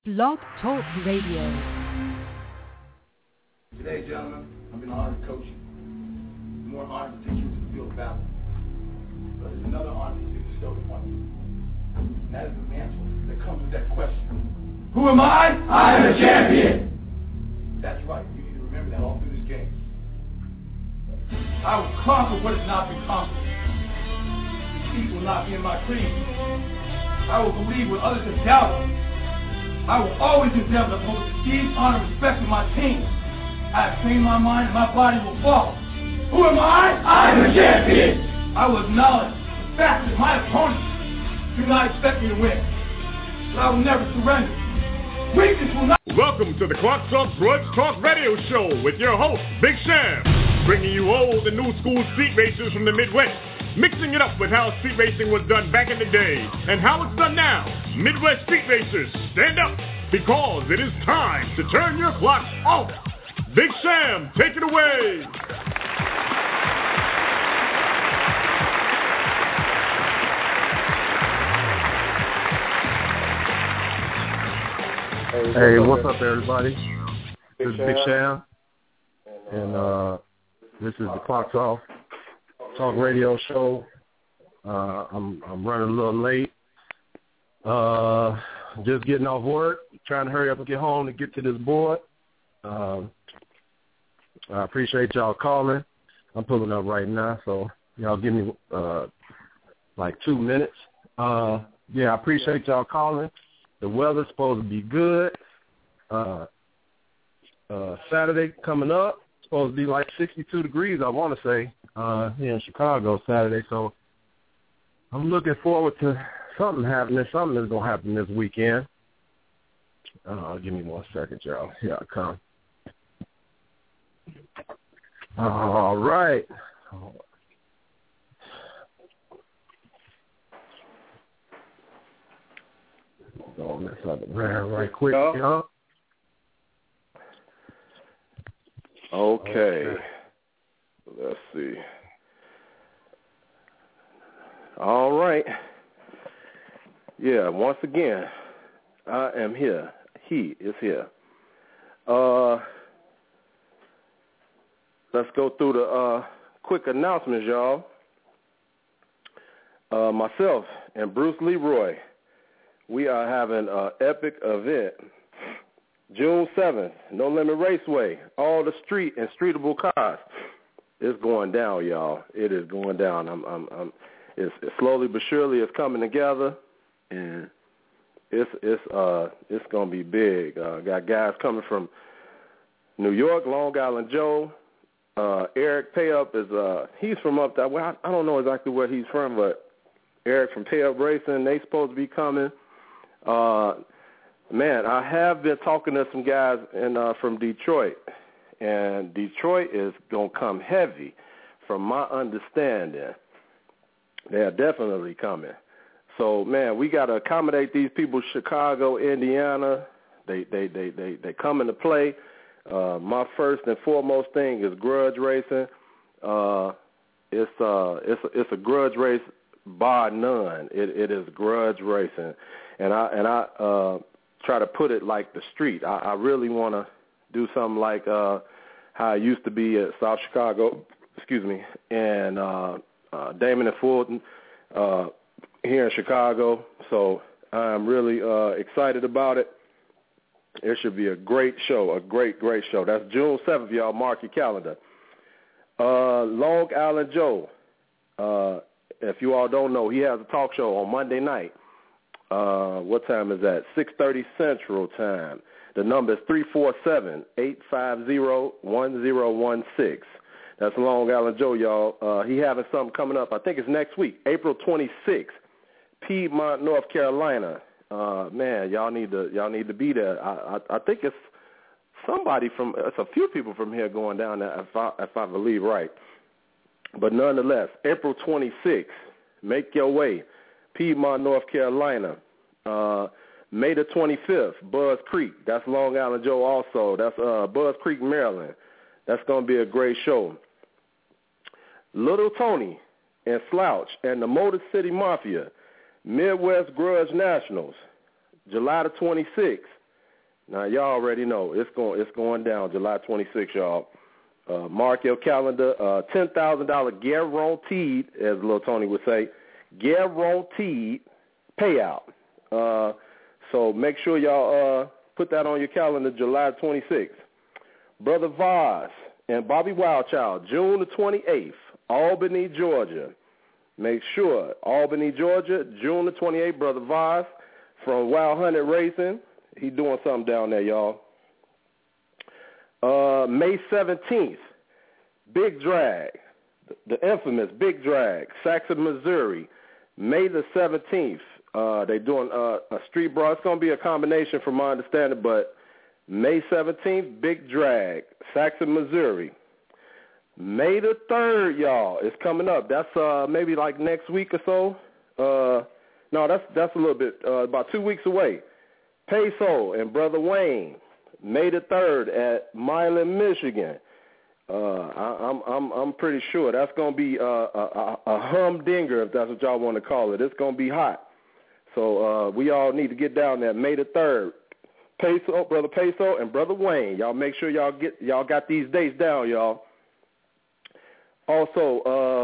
Blog Talk Radio. Today, gentlemen, I've been honored to coach you. More honored to take you to the field of battle. But there's another honor to be bestowed upon you. And that is the mantle that comes with that question. Who am I? I am a champion. That's right. You need to remember that all through this game. I will conquer what has not been conquered. Defeat will not be in my creed. I will believe what others have doubted. I will always endeavor to uphold prestige, honor, and respect of my team. I have trained my mind and my body will follow. Who am I? I am a champion. I will acknowledge the fact that my opponents do not expect me to win. But I will never surrender. Weakness will not... Welcome to the Clock Talk Grudge Talk Radio Show with your host, Big Sham, bringing you old and new school street racers from the Midwest, mixing it up with how street racing was done back in the day and how it's done now. Midwest street racers, stand up, because it is time to turn your clock off. Big Sham, take it away. Hey, what's up, everybody? This is Big Sham, and this is the Clock Talk Radio Show. I'm running a little late. Just getting off work, trying to hurry up and get home to get to this board. I appreciate y'all calling. I'm pulling up right now, so y'all give me like 2 minutes. I appreciate y'all calling. The weather's supposed to be good. Saturday coming up, supposed to be like 62 degrees, I want to say, here in Chicago Saturday. So I'm looking forward to something happening. Something is going to happen this weekend. Give me 1 second, y'all. Here I come. All right. Go on this other brand right quick, y'all. Okay. Let's see. All right. Yeah, once again, I am here. He is here. Let's go through the quick announcements, y'all. Myself and Bruce Leroy, we are having an epic event. June 7th, No Limit Raceway, all the street and streetable cars. It's going down, y'all. It is going down. It's slowly but surely it's coming together, and it's gonna be big. Got guys coming from New York, Long Island Joe. Eric Payup is he's from up that way. I don't know exactly where he's from, but Eric from Payup Racing, they supposed to be coming. Man, I have been talking to some guys from Detroit, and Detroit is going to come heavy from my understanding. They are definitely coming. So, man, we got to accommodate these people. Chicago, Indiana, they come into play. My first and foremost thing is grudge racing. It's a grudge race bar none. It is grudge racing, and I try to put it like the street. I really want to do something like how it used to be at South Chicago, and Damon and Fulton here in Chicago. So I'm really excited about it. It should be a great show, a great show. That's June 7th, y'all. Mark your calendar. Long Island Joe, if you all don't know, he has a talk show on Monday night. What time is that? 6:30 Central Time. The number is 347-850-1016. That's Long Island Joe, y'all. He having something coming up. I think it's next week, April 26th, Piedmont, North Carolina. Man, y'all need to be there. I think it's a few people from here going down there, if I believe right. But nonetheless, April 26th, make your way. Piedmont, North Carolina. May the 25th, Buzz Creek. That's Long Island Joe also. That's Buzz Creek, Maryland. That's going to be a great show. Little Tony and Slouch and the Motor City Mafia, Midwest Grudge Nationals, July the 26th. Now, y'all already know it's going down July 26th, y'all. Mark your calendar. $10,000 guaranteed, as Lil Tony would say, guaranteed payout. So make sure y'all put that on your calendar, July 26th. Brother Vaz and Bobby Wildchild, June the 28th, Albany, Georgia. Make sure, Albany, Georgia, June the 28th, Brother Vaz from Wild Hunted Racing. He doing something down there, y'all. May 17th, Big Drag, the infamous Big Drag, Saxon, Missouri. May the 17th, they doing a street brawl. It's going to be a combination from my understanding, but May 17th, Big Drag, Saxon, Missouri. May the 3rd, y'all, is coming up. That's maybe like next week or so. No, that's a little bit, about 2 weeks away. Peso and Brother Wayne, May the 3rd at Milan, Michigan. I'm pretty sure that's going to be a humdinger, if that's what y'all want to call it. It's going to be hot. So we all need to get down there May the 3rd. Peso, Brother Peso and Brother Wayne. Y'all make sure y'all got these dates down, y'all. Also,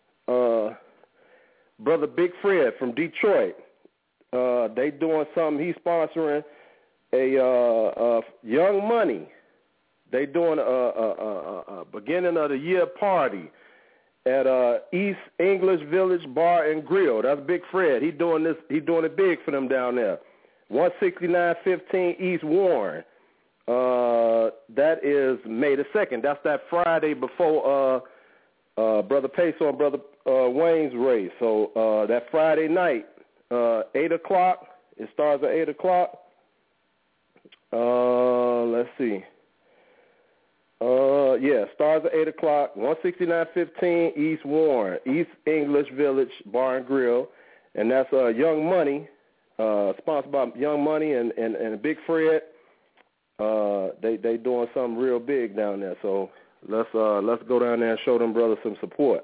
Brother Big Fred from Detroit. They doing something. He's sponsoring a Young Money. They doing a beginning of the year party at East English Village Bar and Grill. That's Big Fred. He doing it big for them down there. 16915 East Warren. That is May the 2nd. That's that Friday before Brother Peso and Brother Wayne's race. So that Friday night, 8 o'clock. It starts at 8 o'clock. Let's see. Starts at 8 o'clock. 16915 East Warren, East English Village Bar and Grill, and that's Young Money, sponsored by Young Money and Big Fred. They doing something real big down there. So let's go down there and show them brothers some support.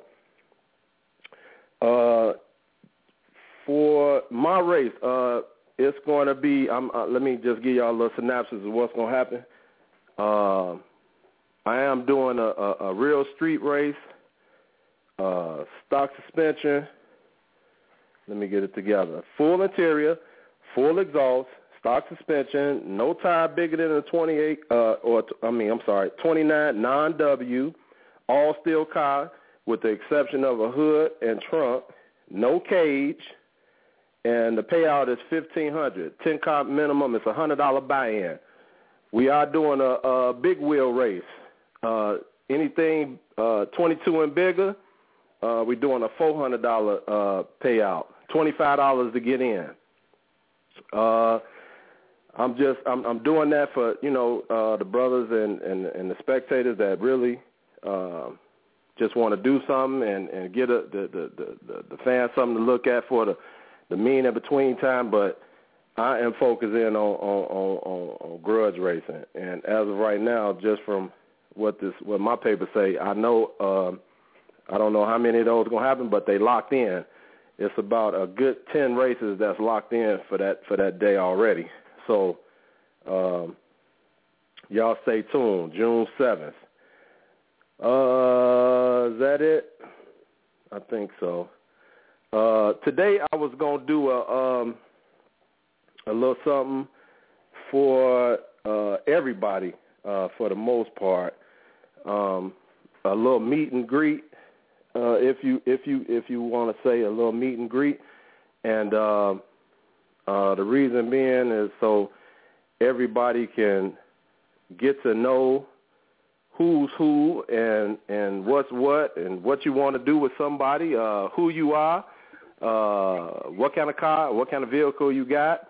For my race, it's going to be. Let me just give y'all a little synopsis of what's going to happen. I am doing a real street race, stock suspension. Let me get it together. Full interior, full exhaust, stock suspension, no tire bigger than a 29 non-W, all steel car with the exception of a hood and trunk, no cage, and the payout is $1,500. 10 car minimum is $100 buy-in. We are doing a big wheel race. Anything 22 and bigger, we're doing a $400 payout, $25 to get in. I'm doing that for the brothers and the spectators that really just want to do something and get the fans something to look at for the mean in between time. But I am focusing on grudge racing, and as of right now, just from what my papers say, I know I don't know how many of those are gonna happen, but they locked in. It's about a good 10 races that's locked in for that day already. So y'all stay tuned. June 7th. Is that it? I think so. Today I was gonna do a little something for everybody for the most part. A little meet and greet, if you want to say a little meet and greet, and the reason being is so everybody can get to know who's who and what's what and what you want to do with somebody, who you are, what kind of car, what kind of vehicle you got.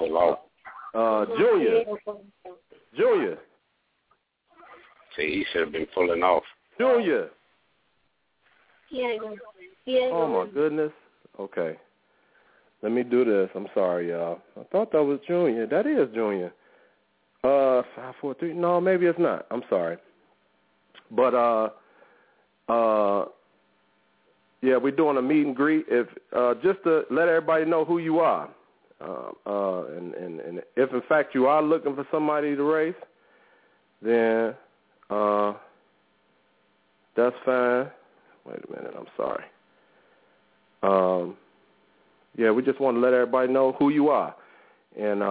Junior. See, he should have been pulling off. Junior. Oh, my goodness. Okay. Let me do this. I'm sorry, y'all. I thought that was Junior. That is Junior. 543. No, maybe it's not. I'm sorry. But, we're doing a meet and greet. If just to let everybody know who you are. And if in fact you are looking for somebody to race, then that's fine. Wait a minute, I'm sorry. Yeah, we just want to let everybody know who you are, and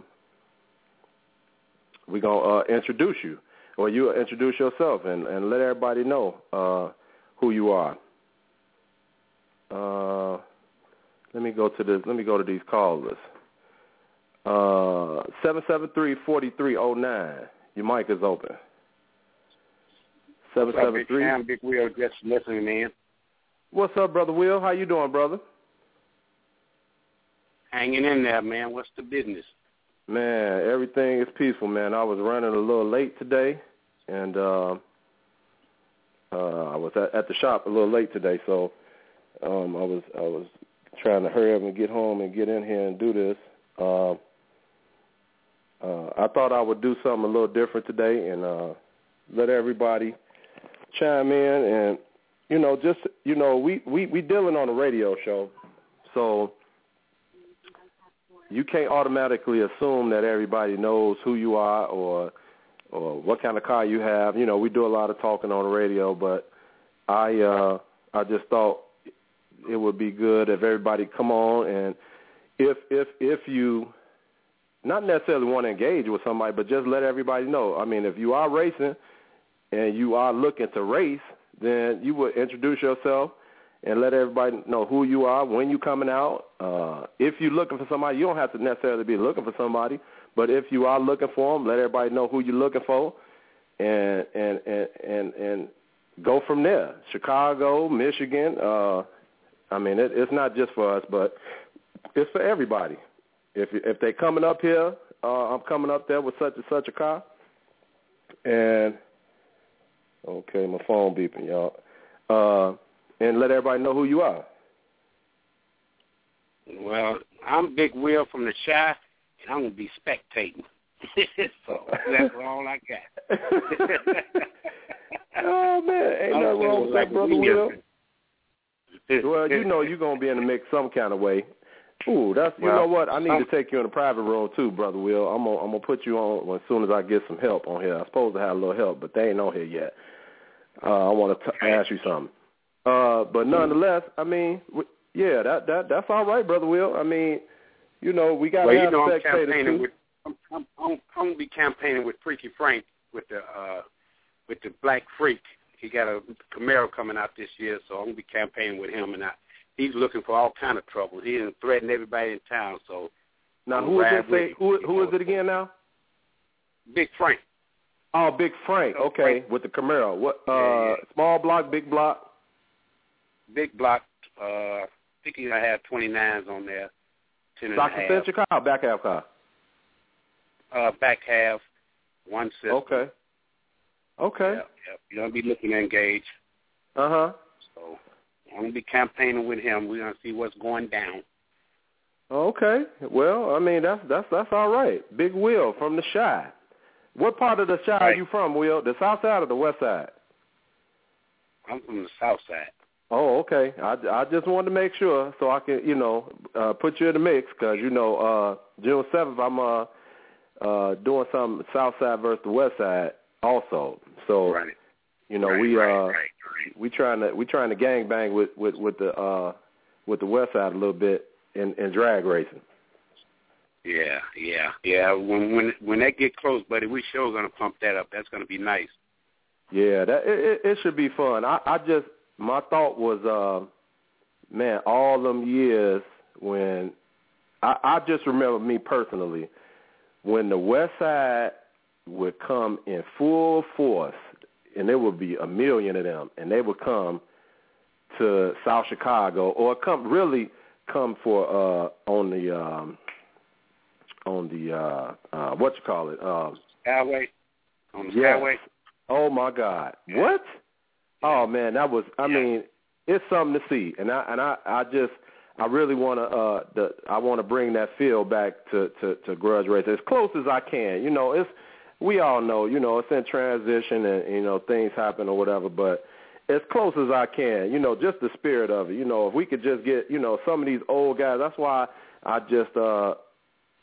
we're gonna introduce you, or you introduce yourself, and let everybody know who you are. Let me go to this. Let me go to these callers. 773-4309. Your mic is open. 773. Big Will, just listening, man. What's up, Brother Will? How you doing, brother? Hanging in there, man. What's the business? Man, everything is peaceful, man. I was running a little late today, and I was at the shop a little late today, so I was trying to hurry up and get home and get in here and do this. I thought I would do something a little different today and let everybody chime in, and we dealing on a radio show, so you can't automatically assume that everybody knows who you are or what kind of car you have. You know, we do a lot of talking on the radio, but I just thought it would be good if everybody come on, and if you not necessarily want to engage with somebody, but just let everybody know. I mean, if you are racing and you are looking to race, then you would introduce yourself and let everybody know who you are, when you coming out. If you're looking for somebody, you don't have to necessarily be looking for somebody, but if you are looking for them, let everybody know who you're looking for, and go from there. Chicago, Michigan. I mean, it's not just for us, but it's for everybody. If they're coming up here, I'm coming up there with such and such a car, and okay, my phone beeping, y'all. And let everybody know who you are. Well, I'm Big Will from the Chi, and I'm going to be spectating. So that's all I got. Oh, man, ain't nothing wrong with that, Brother Will. Well, you know you're going to be in the mix some kind of way. Ooh, you know what? I need to take you in a private room too, Brother Will. I'm gonna put you on as soon as I get some help on here. I'm supposed to have a little help, but they ain't on here yet. I want to ask you something. But nonetheless, I mean, yeah, that's all right, Brother Will. I mean, you know, we got to have spectators too. I'm going to be campaigning with Freaky Frank with the Black Freak. He got a Camaro coming out this year, so I'm going to be campaigning with him, and he's looking for all kind of trouble. He didn't threaten everybody in town. So now, who is it? Who is it again now? Big Frank. Oh, Big Frank. Okay, with the Camaro. What? Small block, big block. Big block. I think he had 29s on there. 10 and a half. Stock suspension car, or back half car. Back half, one system. Okay. Yep. You're gonna be looking to engage. So I'm gonna be campaigning with him. We're gonna see what's going down. Okay. Well, I mean that's all right. Big Will from the Chi. What part of the Chi are you from, Will? The south side or the west side? I'm from the south side. Oh, okay. I just wanted to make sure so I can, put you in the mix because, June 7th I'm doing some south side versus the west side also. So, we trying to gang bang with the west side a little bit in drag racing. Yeah. When they get close, buddy, we sure gonna pump that up. That's gonna be nice. Yeah, it should be fun. My thought was, all them years when I just remember me personally when the west side would come in full force, and there would be a million of them, and they would come to South Chicago or come for on the Skyway. On the Skyway. Oh my God! Yeah. What? Oh man, that was. I mean, it's something to see, and I really want to. I want to bring that feel back to grudge racing as close as I can. We all know. It's in transition, and things happen or whatever. But as close as I can. Just the spirit of it. If we could just get some of these old guys. That's why I just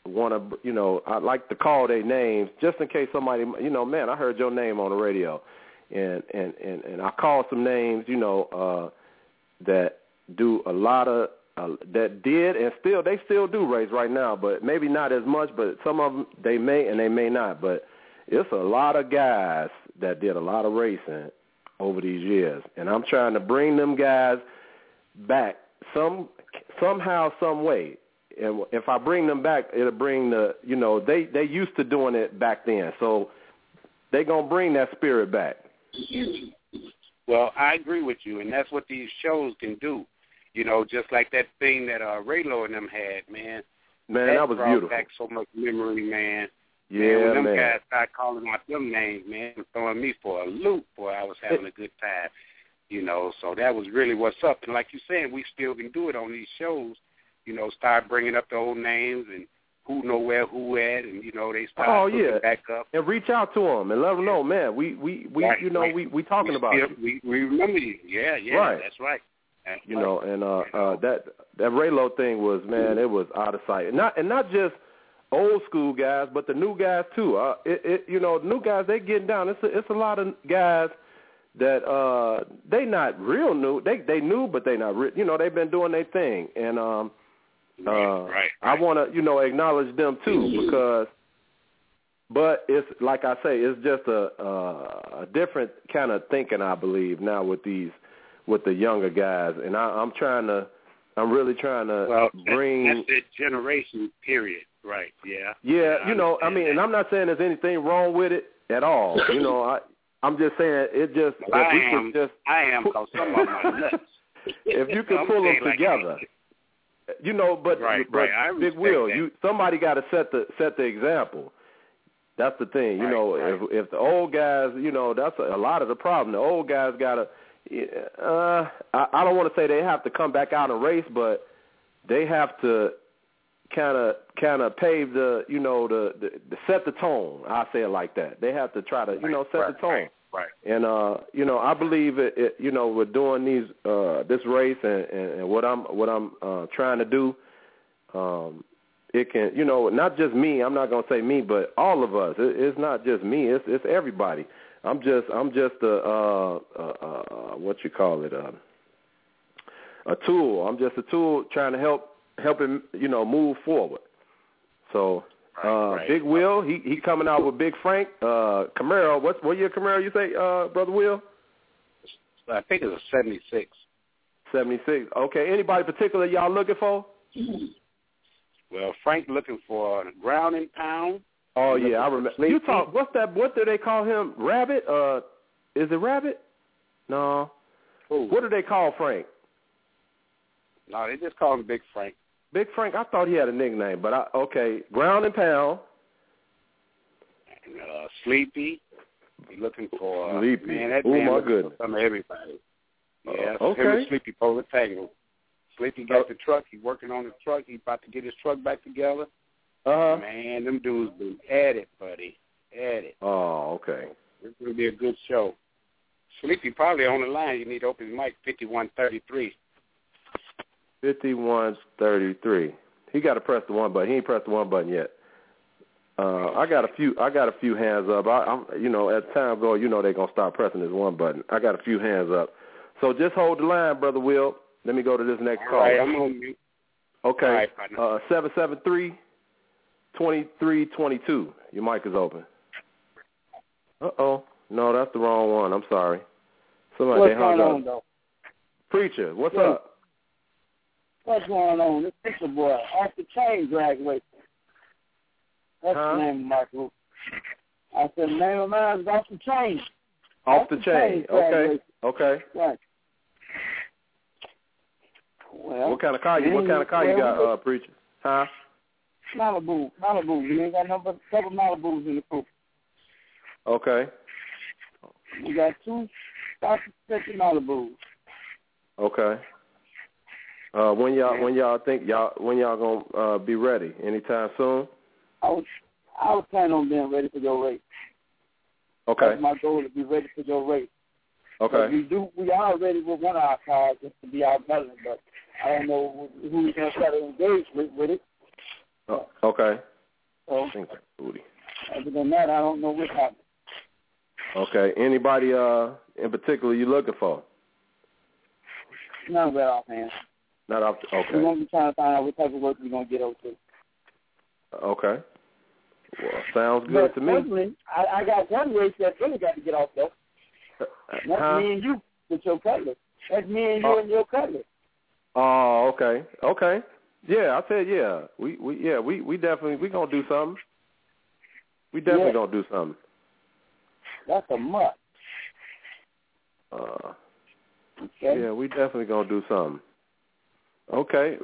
want to, you know, I like to call their names just in case somebody, you know, man, I heard your name on the radio, and I call some names, you know, that do a lot of that did and they still do race right now, but maybe not as much. But some of them they may and they may not. But it's a lot of guys that did a lot of racing over these years, and I'm trying to bring them guys back somehow, some way. And if I bring them back, it'll bring the, you know, they used to doing it back then, so they gonna bring that spirit back. Well, I agree with you, and that's what these shows can do. You know, just like that thing that Raylo and them had, man. Man, that was beautiful. Back so much memory, man. Yeah, man. When them guys started calling out them names, man, throwing me for a loop, boy, I was having a good time. You know, so that was really what's up. And like you're saying, we still can do it on these shows. You know, start bringing up the old names and who know where who at, and, you know, they start looking back up. And reach out to them and let them know, man, we right, you know, right. we talking about it. We remember you. Yeah, right. That's right. That's you know, and that Raylo thing was, man, it was out of sight. And not just old school guys, but the new guys too. You know, the new guys, they getting down. It's a lot of guys that they not real new. They new, but they not real. You know, they've been doing their thing, and right. I want to, you know, acknowledge them too, because. But it's like I say, it's just a different kind of thinking, I believe, now with the younger guys, and I'm really trying to bring. That's the generation period, right? Yeah. Yeah, you know, I mean, and I'm not saying there's anything wrong with it at all. You know, I'm just saying it just. I am, because some of them are nuts. If you could pull them together. You know, but Big Will, somebody got to set the example. That's the thing, you know. Right. If the old guys, you know, that's a lot of the problem. The old guys got to. I don't want to say they have to come back out and race, but they have to kind of pave the, you know, the set the tone. I say it like that. They have to try to, you know, set the tone. Right. And you know, I believe it. You know, with doing this race and what I'm trying to do, it can, you know, not just me. I'm not gonna say me, but all of us. It's not just me. It's everybody. I'm just a what you call it, a tool. I'm just a tool trying to help him, you know, move forward. So. Big Will, he coming out with Big Frank. Camaro, what year Camaro you say, Brother Will? I think it was 76. 76. Okay. Anybody particular y'all looking for? Well, Frank looking for ground and pound. Oh yeah, I remember. You talk. What's that? What do they call him? Rabbit? Is it Rabbit? No. Ooh. What do they call Frank? No, they just call him Big Frank. Big Frank, I thought he had a nickname, but okay. Ground and pound. And, Sleepy. He's looking for Sleepy. Man, that man my goodness. Some of everybody. Yeah, okay. Him and Sleepy Polar Tango. Sleepy got the truck. He's working on the truck. He's about to get his truck back together. Man, them dudes been at it, buddy. At it. Oh, okay. It's going to be a good show. Sleepy probably on the line. You need to open his mic, 5133. 5133. He got to press the one button. He ain't pressed the one button yet. I got a few hands up. I'm, you know, as time goes, you know they're gonna start pressing this one button. I got a few hands up. So just hold the line, Brother Will. Let me go to this next call. All right, I'm on mute. Okay. 773-2322. Your mic is open. No, that's the wrong one. I'm sorry. Somebody what's going on, though? Preacher, what's up? What's going on? This Preacher boy, off the chain graduated. That's the name of my group. I said the name of mine is Off the Chain. Off the Chain. Okay. Right. Well, what kind of car you got, Preacher? Huh? Malibu. We ain't got a couple Malibus in the group. Okay. We got 2 Dr. Malibus. Okay. When y'all gonna be ready? Anytime soon? I was planning on being ready for your race. Okay. That's my goal, to be ready for your race. Okay. We are ready with one of our cars just to be out meddling, but I don't know who's gonna try to engage with it. Okay. So, I think that's Booty. Other than that, I don't know what's happening. Okay. Anybody in particular you looking for? None of that offhand. Not off. Okay. We're going to be trying to find out what type of work we're going to get over to. Okay. Well, sounds good to me. Personally, I got one race that really got to get off though. That's me and you with your cutlass. That's me and you and your cutlass. Oh, okay. Okay. Yeah, I said yeah. We definitely we gonna do something. We definitely gonna do something. That's a must. Okay. Yeah, we definitely gonna do something. Okay.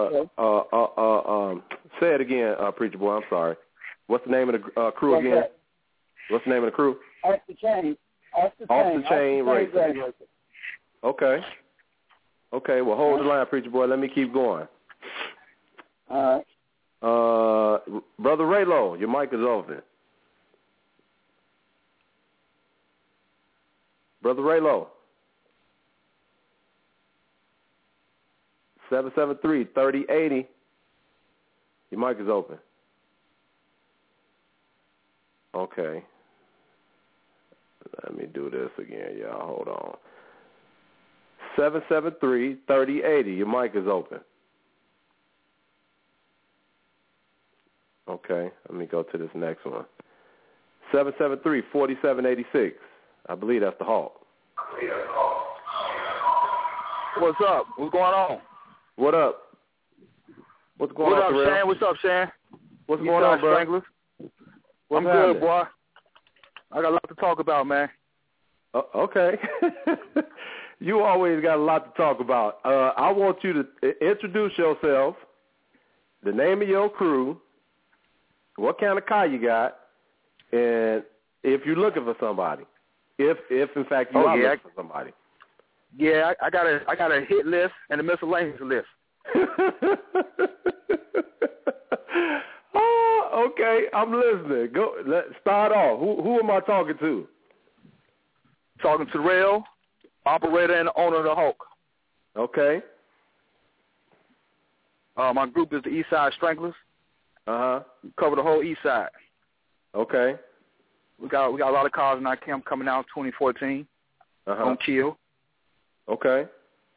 Say it again, Preacher Boy. I'm sorry. What's the name of the crew again? That? What's the name of the crew? Off the Chain. Off the Chain Racing. Okay. Okay. Well, hold the line, Preacher Boy. Let me keep going. All right. Brother Raylo, your mic is open. Brother Raylo. 773-3080. Your mic is open. Okay. Let me do this again, y'all. Hold on. 773-3080. Your mic is open. Okay. Let me go to this next one. 773-4786. I believe that's the Hawk. What's up? What's going on? What up? What's going on, Terrell? Shane? What's up, Shane? What's going on, bro? I'm good, boy. I got a lot to talk about, man. Okay. You always got a lot to talk about. I want you to introduce yourself, the name of your crew, what kind of car you got, and if you're looking for somebody. If in fact you are looking for somebody. Yeah, I got a hit list and a miscellaneous list. Oh, okay. I'm listening. Go. Let's start off. Who am I talking to? Talking to Rail, operator and owner of the Hulk. Okay. My group is the East Side Stranglers. We cover the whole East Side. Okay. We got a lot of cars in our camp coming out in 2014. On Kill. Okay.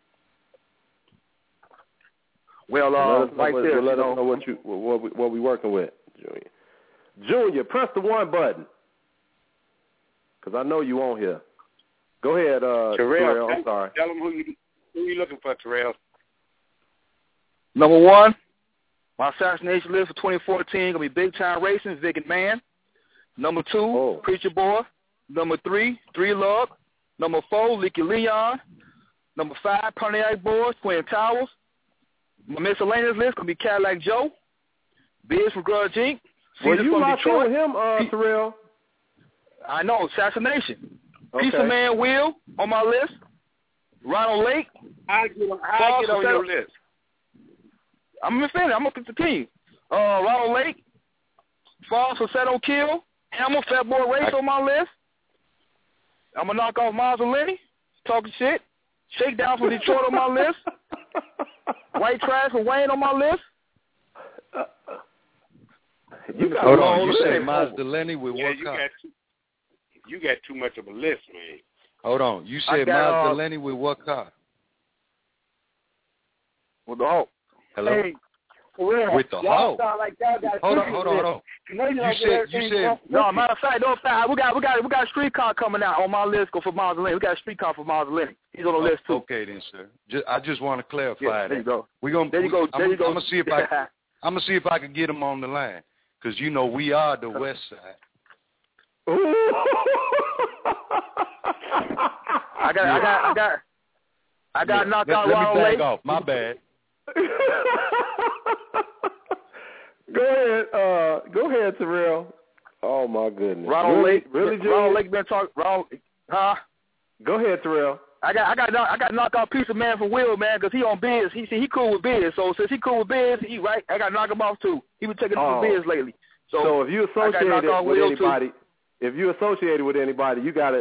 Well, let us know what we working with, Junior. Junior, press the 1 button, because I know you on here. Go ahead, Terrell. I'm sorry. Tell them who you looking for, Terrell. Number 1, my assassination list for 2014 gonna be Big Time Racing, Vic and Man. Number 2, Preacher Boy. Number 3, 3 Lug. Number 4, Leaky Leon. Number 5, Pontiac Boys, Twin Towers. My miscellaneous list gonna be Cadillac Joe, Biz from Grudge Inc. Well, you locked in with him, Terrell. I know, assassination. Okay. Piece of Man Will on my list. Ronald Lake. I get on your list. I'm gonna finish. I'm gonna continue. Ronald Lake, Falls for Set on Kill, Hammer, Fat Boy Race on my list. I'm gonna knock off Miles and Lenny, talking shit. Shakedown from Detroit on my list. White Trash from Wayne on my list. Hold on. You said Miles Delaney with what car? You got too much of a list, man. Hold on. You said Miles Delaney with what car? With the Hulk. Hello? Hey, with the Hulk? Like hold on. You said. No, matter of fact, we got a streetcar coming out on my list for Miles Delaney. We got a streetcar for Miles Delaney. He's on the list too. Okay then, sir. I just want to clarify that. There you go. We're gonna. There you go. I'm gonna see if I can get him on the line, because you know we are the West Side. I got knocked out. Let me back off. My bad. Go ahead, Terrell. Oh my goodness. Ronald Lake been talking. Go ahead, Terrell. I got knocked out Piece of Man for Will, man, because he on Biz. He cool with Biz. So since he cool with Biz, I got to knock him off too. He been taking up for Biz lately. So if you associated with anybody, you gotta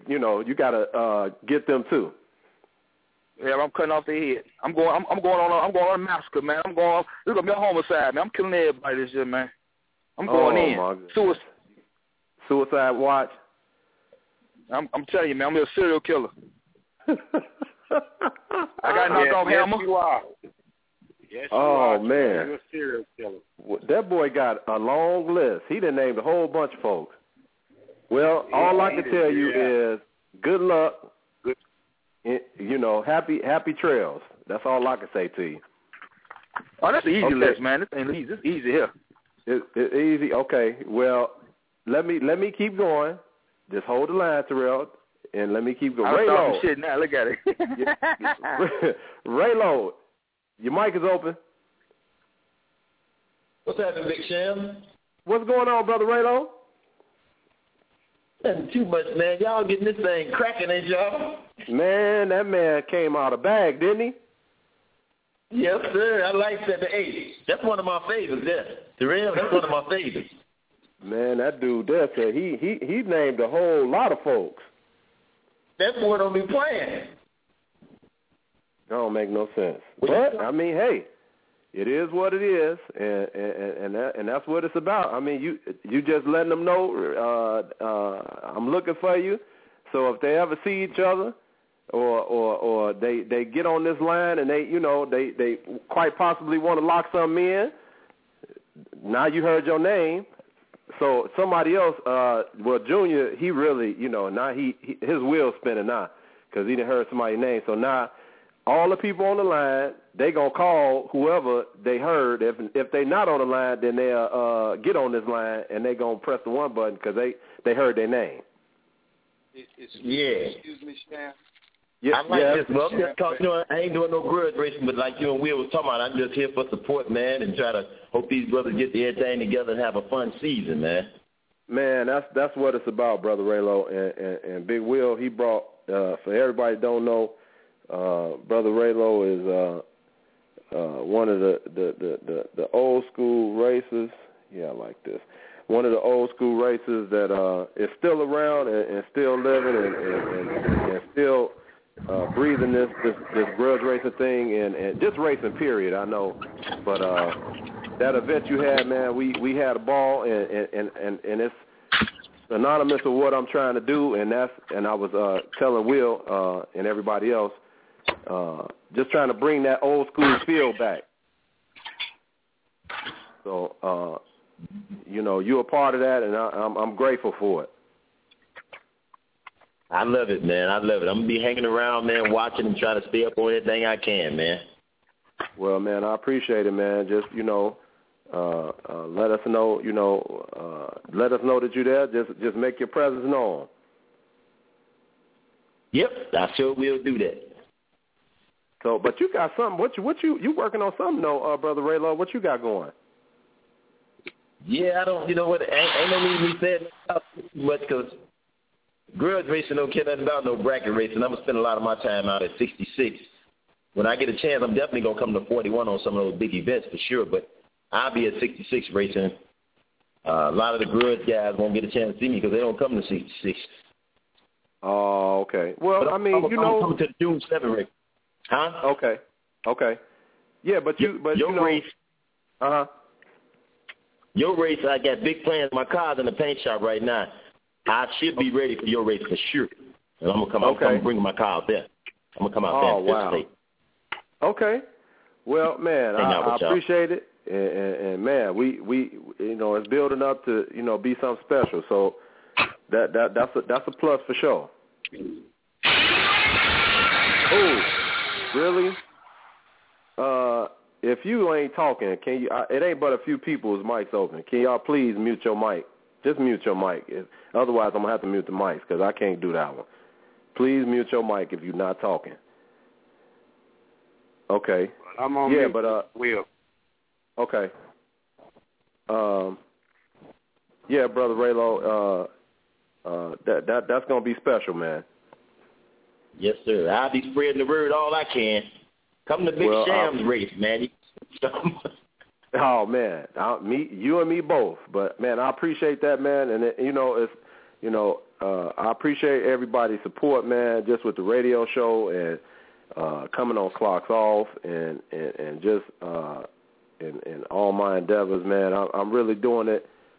get them too. Yeah, I'm cutting off their head. I'm going on a massacre, man. It's gonna be a homicide, man. I'm killing everybody this year, man. I'm going in. My goodness. Suicide watch. I'm telling you, man, I'm a serial killer. I got knocked off Hammer. You are. Yes, you are. Man. You're a serial killer. That boy got a long list. He done named a whole bunch of folks. Well, all I can tell you is good luck. Happy trails. That's all I can say to you. Oh, that's an easy list, man. This ain't easy. It's easy here. It's easy. Okay. Well, let me keep going. Just hold the line, Terrell, and let me keep going. I'm shit now. Look at it. Raylo, your mic is open. What's happening, Big Sham? What's going on, Brother Raylo? Nothing too much, man. Y'all getting this thing cracking, ain't y'all? Man, that man came out of bag, didn't he? Yes, sir. I like that. That's one of my favorites there. Terrell, that's one of my favorites. Man, that dude there said he named a whole lot of folks. That boy don't be playing. That don't make no sense. But I mean, hey, it is what it is, and that's what it's about. I mean, you just letting them know I'm looking for you. So if they ever see each other, or they get on this line and they quite possibly want to lock something in. Now you heard your name. So somebody else, Junior, he really, now his wheel's spinning now because he done heard somebody's name. So now all the people on the line, they going to call whoever they heard. If they not on the line, then they'll get on this line and they going to press the one button because they heard their name. Excuse me, Stan. Yeah, I like this, bro. I'm just talking, I ain't doing no grudge racing, but like you and Will was talking about, I'm just here for support, man, and try to hope these brothers get the everything together and have a fun season, man. Man, that's what it's about, Brother Raylo. And Big Will, he brought, for everybody that don't know, Brother Raylo is one of the old school racers. Yeah, I like this. One of the old school racers that is still around and still living and still breathing this grudge racing thing and just racing period, I know. But that event you had, man, we had a ball and it's synonymous with what I'm trying to do, and I was telling Will and everybody else, just trying to bring that old school feel back. So you're a part of that, and I'm grateful for it. I love it, man. I love it. I'm going to be hanging around, man, watching and trying to stay up on anything I can, man. Well, man, I appreciate it, man. Just, let us know, let us know that you're there. Just make your presence known. Yep, I sure will do that. So, but you got something. What you working on something, though, Brother Raylo? What you got going? Yeah, I don't, ain't no need me saying much because grudge racing don't care nothing about no bracket racing. I'm going to spend a lot of my time out at 66. When I get a chance, I'm definitely going to come to 41 on some of those big events for sure, but I'll be at 66 racing. A lot of the grudge guys won't get a chance to see me because they don't come to 66. Oh, okay. Well, I'm coming to the June 7 race. Huh? Okay. Yeah, your race. Your race, I got big plans. My car's in the paint shop right now. I should be ready for your race for sure. And I'm gonna bring my car out there. I'm gonna come out there and participate. Okay. Well, man, I appreciate it, and man, we it's building up to be something special. So that's a plus for sure. Oh, really? If you ain't talking, can you? It ain't but a few people's mics open. Can y'all please mute your mic? Just mute your mic. Otherwise, I'm going to have to mute the mics because I can't do that one. Please mute your mic if you're not talking. Okay. I'm on mute. Will. Okay. Yeah, Brother Raylo, that's going to be special, man. Yes, sir. I'll be spreading the word all I can. Come to Big Sham's race, man. Oh man, you and me both. But man, I appreciate that, man. And I appreciate everybody's support, man. Just with the radio show and coming on Clocks Off and just in all my endeavors, man. I'm really doing it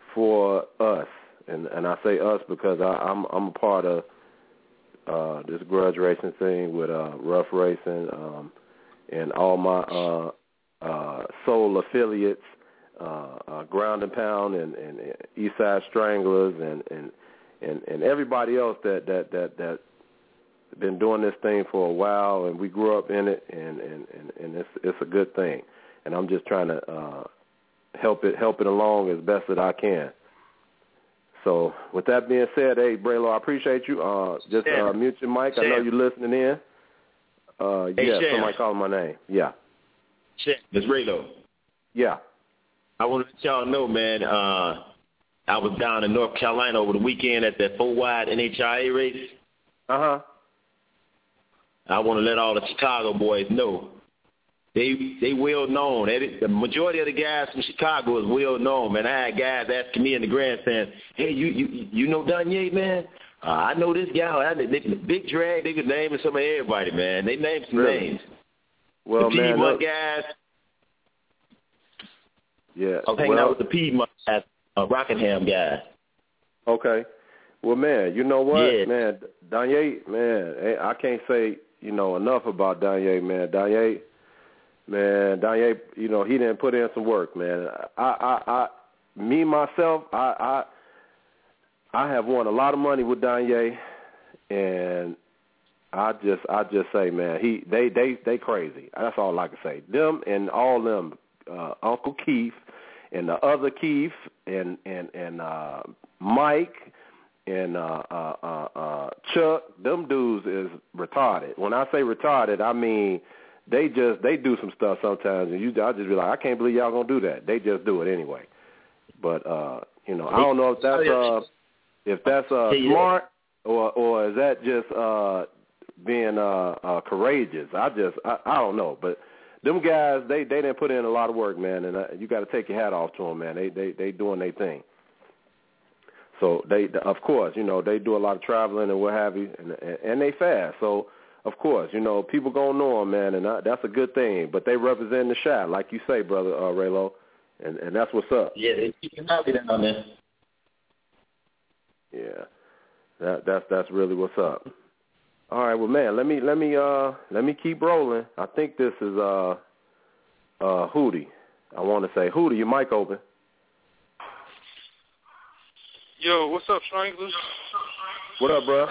for us, and I say us because I'm a part of this grudge racing thing with Rough Racing and all my soul affiliates, Ground and Pound and Eastside Stranglers and everybody else that been doing this thing for a while, and we grew up in it, and it's a good thing, and I'm just trying to help it along as best that I can. So with that being said, hey, Braylo, I appreciate you. Just mute your mic. I know you're listening in. Yeah, somebody calling my name. Yeah. It's Braylo. Yeah. I want to let y'all know, man, I was down in North Carolina over the weekend at that 4-wide NHRA race. Uh-huh. I want to let all the Chicago boys know. They well known. The majority of the guys from Chicago is well known, man. I had guys asking me in the grandstand, hey, you know Danye, man? I know this guy. Big Drag, they could name some of everybody, man. They named some names. Well, the man, Piedmont guys. Yeah. I was hanging out with the Piedmont guys, Rockingham guys. Okay. Well, man, you know what, man? Danye, man, I can't say, enough about Danye, man. Danye, he didn't put in some work, man. Myself, I have won a lot of money with Danye, and I just say, man, they crazy. That's all I can say. Them and all them, Uncle Keith and the other Keith and Mike and Chuck, them dudes is retarded. When I say retarded, I mean they do some stuff sometimes, and I just be like, I can't believe y'all gonna do that. They just do it anyway. But I don't know if that's smart or is that just being courageous. I don't know. But them guys, they didn't put in a lot of work, man, and you got to take your hat off to them, man. They doing their thing. So of course, they do a lot of traveling and what have you, and they fast. So of course, people gonna know them, man, and that's a good thing. But they represent the shot, like you say, brother Raylo, and that's what's up. Yeah, they keep happy down there. Yeah, that's really what's up. All right, well, man, let me keep rolling. I think this is Hootie. I want to say, Hootie, your mic open. Yo, what's up, Stranglers? What up, bro?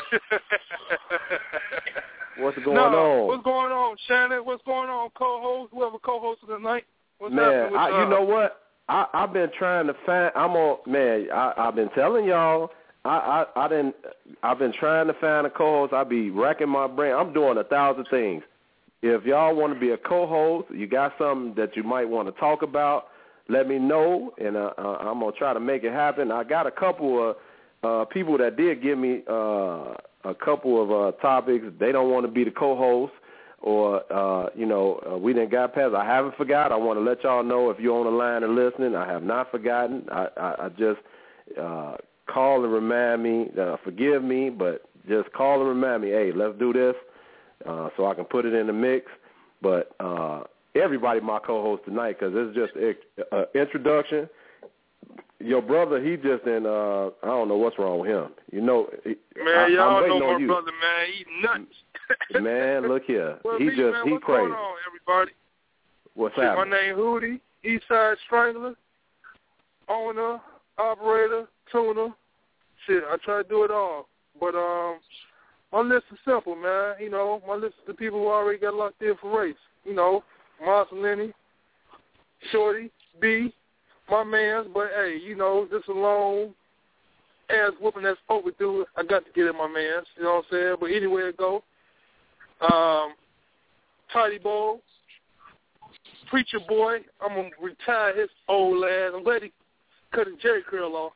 What's going on? What's going on, Shannon? What's going on, co-host? Whoever co-hosted tonight? What's man, you know what? I've been trying to find. I've been telling y'all. I've been trying to find a co-host. I be racking my brain. I'm doing 1,000 things. If y'all want to be a co-host, you got something that you might want to talk about, let me know, and I'm going to try to make it happen. I got a couple of people that did give me a couple of topics. They don't want to be the co-host, or, we didn't got past. I haven't forgot. I want to let y'all know if you're on the line and listening, I have not forgotten. I just call and remind me, forgive me, but just call and remind me, hey, let's do this so I can put it in the mix. But everybody my co-host tonight, because it's just an introduction. Your brother, he just in, I don't know what's wrong with him. Man, y'all know my brother, man. He nuts. Man, look here. Well, he what's crazy. Going on, everybody? What's happening? My name Hootie, Eastside Strangler, owner, operator, tuner. Shit, I try to do it all. But my list is simple, man. My list is the people who already got locked in for race. Marcelini, Shorty, B, my mans. But, hey, this a long ass whooping that's overdue. I got to get in my mans, you know what I'm saying? But anywhere it go. Tidy Bowl, Preacher Boy. I'm going to retire his old ass. I'm glad he cut his Jerry curl off.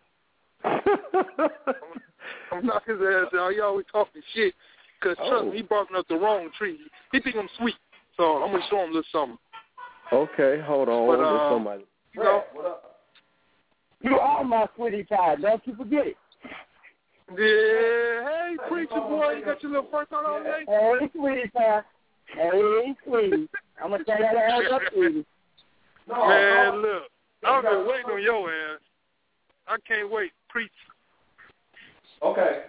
I'm knocking his ass out. He always talking shit. Because trust me, he barking up the wrong tree. He think I'm sweet. So I'm going to show him a little something. Okay, hold on. But, there's somebody. What up? You are my sweetie pie. Don't you forget it. Yeah. Hey, Preacher Boy, you got your little fur coat on today? Hey, sweetie pie. Hey, sweetie. I'm going to tell that ass up, sweetie. Man, look. I've been waiting on your ass. I can't wait. Preach. Okay.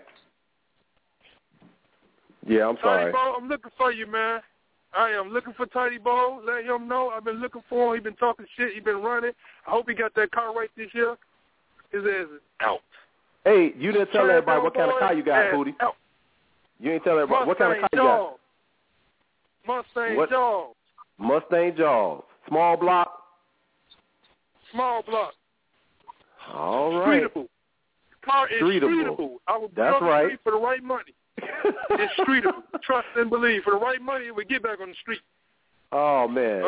Yeah, I'm sorry. Tiny Bo, I'm looking for you, man. I am looking for Tiny Bo. Let him know I've been looking for him. He been talking shit. He been running. I hope he got that car right this year. His ass is out. Hey, you didn't tell everybody what kind of car you got, Hootie. You ain't tell everybody what kind of car you got. Mustang Jaws. Mustang Jaws. Small block. Small block. All right. Streetable. Car is streetable. I will put on the street for the right money. It's streetable. Trust and believe. For the right money, we get back on the street. Oh man,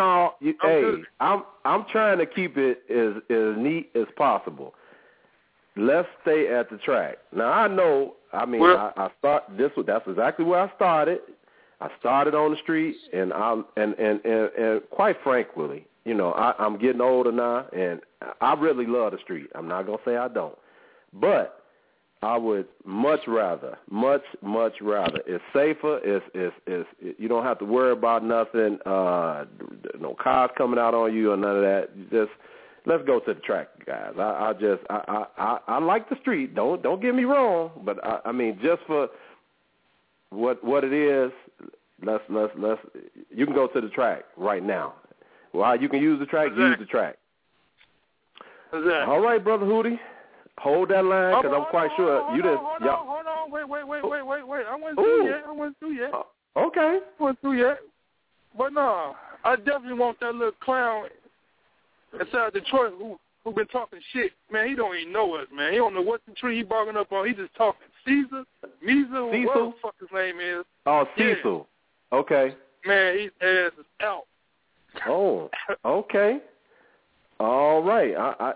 I'm trying to keep it as neat as possible. Let's stay at the track. Now I know. I mean, I start this. That's exactly where I started. I started on the street, and quite frankly, you know, I'm getting older now, and I really love the street. I'm not gonna say I don't, but I would much rather. It's safer. It's you don't have to worry about nothing. No cars coming out on you or none of that. Just let's go to the track, guys. I like the street. Don't get me wrong, but I mean just for what it is. Let's you can go to the track right now. Well, you can use the track. Use the track. All right, Brother Hootie. Hold that line, because I'm quite sure you didn't. Hold on. Wait. I wasn't through yet. Okay. I wasn't through yet. But no, I definitely want that little clown inside Detroit who been talking shit. Man, he don't even know us, man. He don't know what the tree he barking up on. He just talking. Cecil, whatever the fuck his name is. Oh, Cecil. Yeah. Okay. Man, his ass is out. Oh, okay. All right.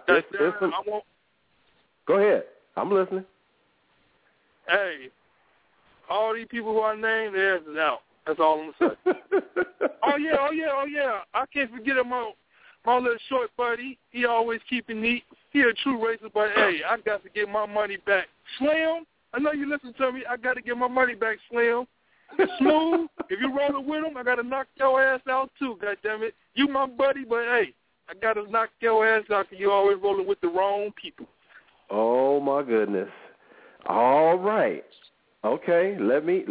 Go ahead. I'm listening. Hey, all these people who I named, their ass is out. That's all I'm going to say. Oh, yeah. I can't forget my little short buddy. He always keep it neat. He a true racer, but, hey, I got to get my money back. Slim, I know you listen to me. I got to get my money back, Slim. Smooth, if you rolling with him, I got to knock your ass out, too, goddammit. You my buddy, but, hey, I got to knock your ass out because you always rolling with the wrong people. Oh my goodness! All right, okay. Let me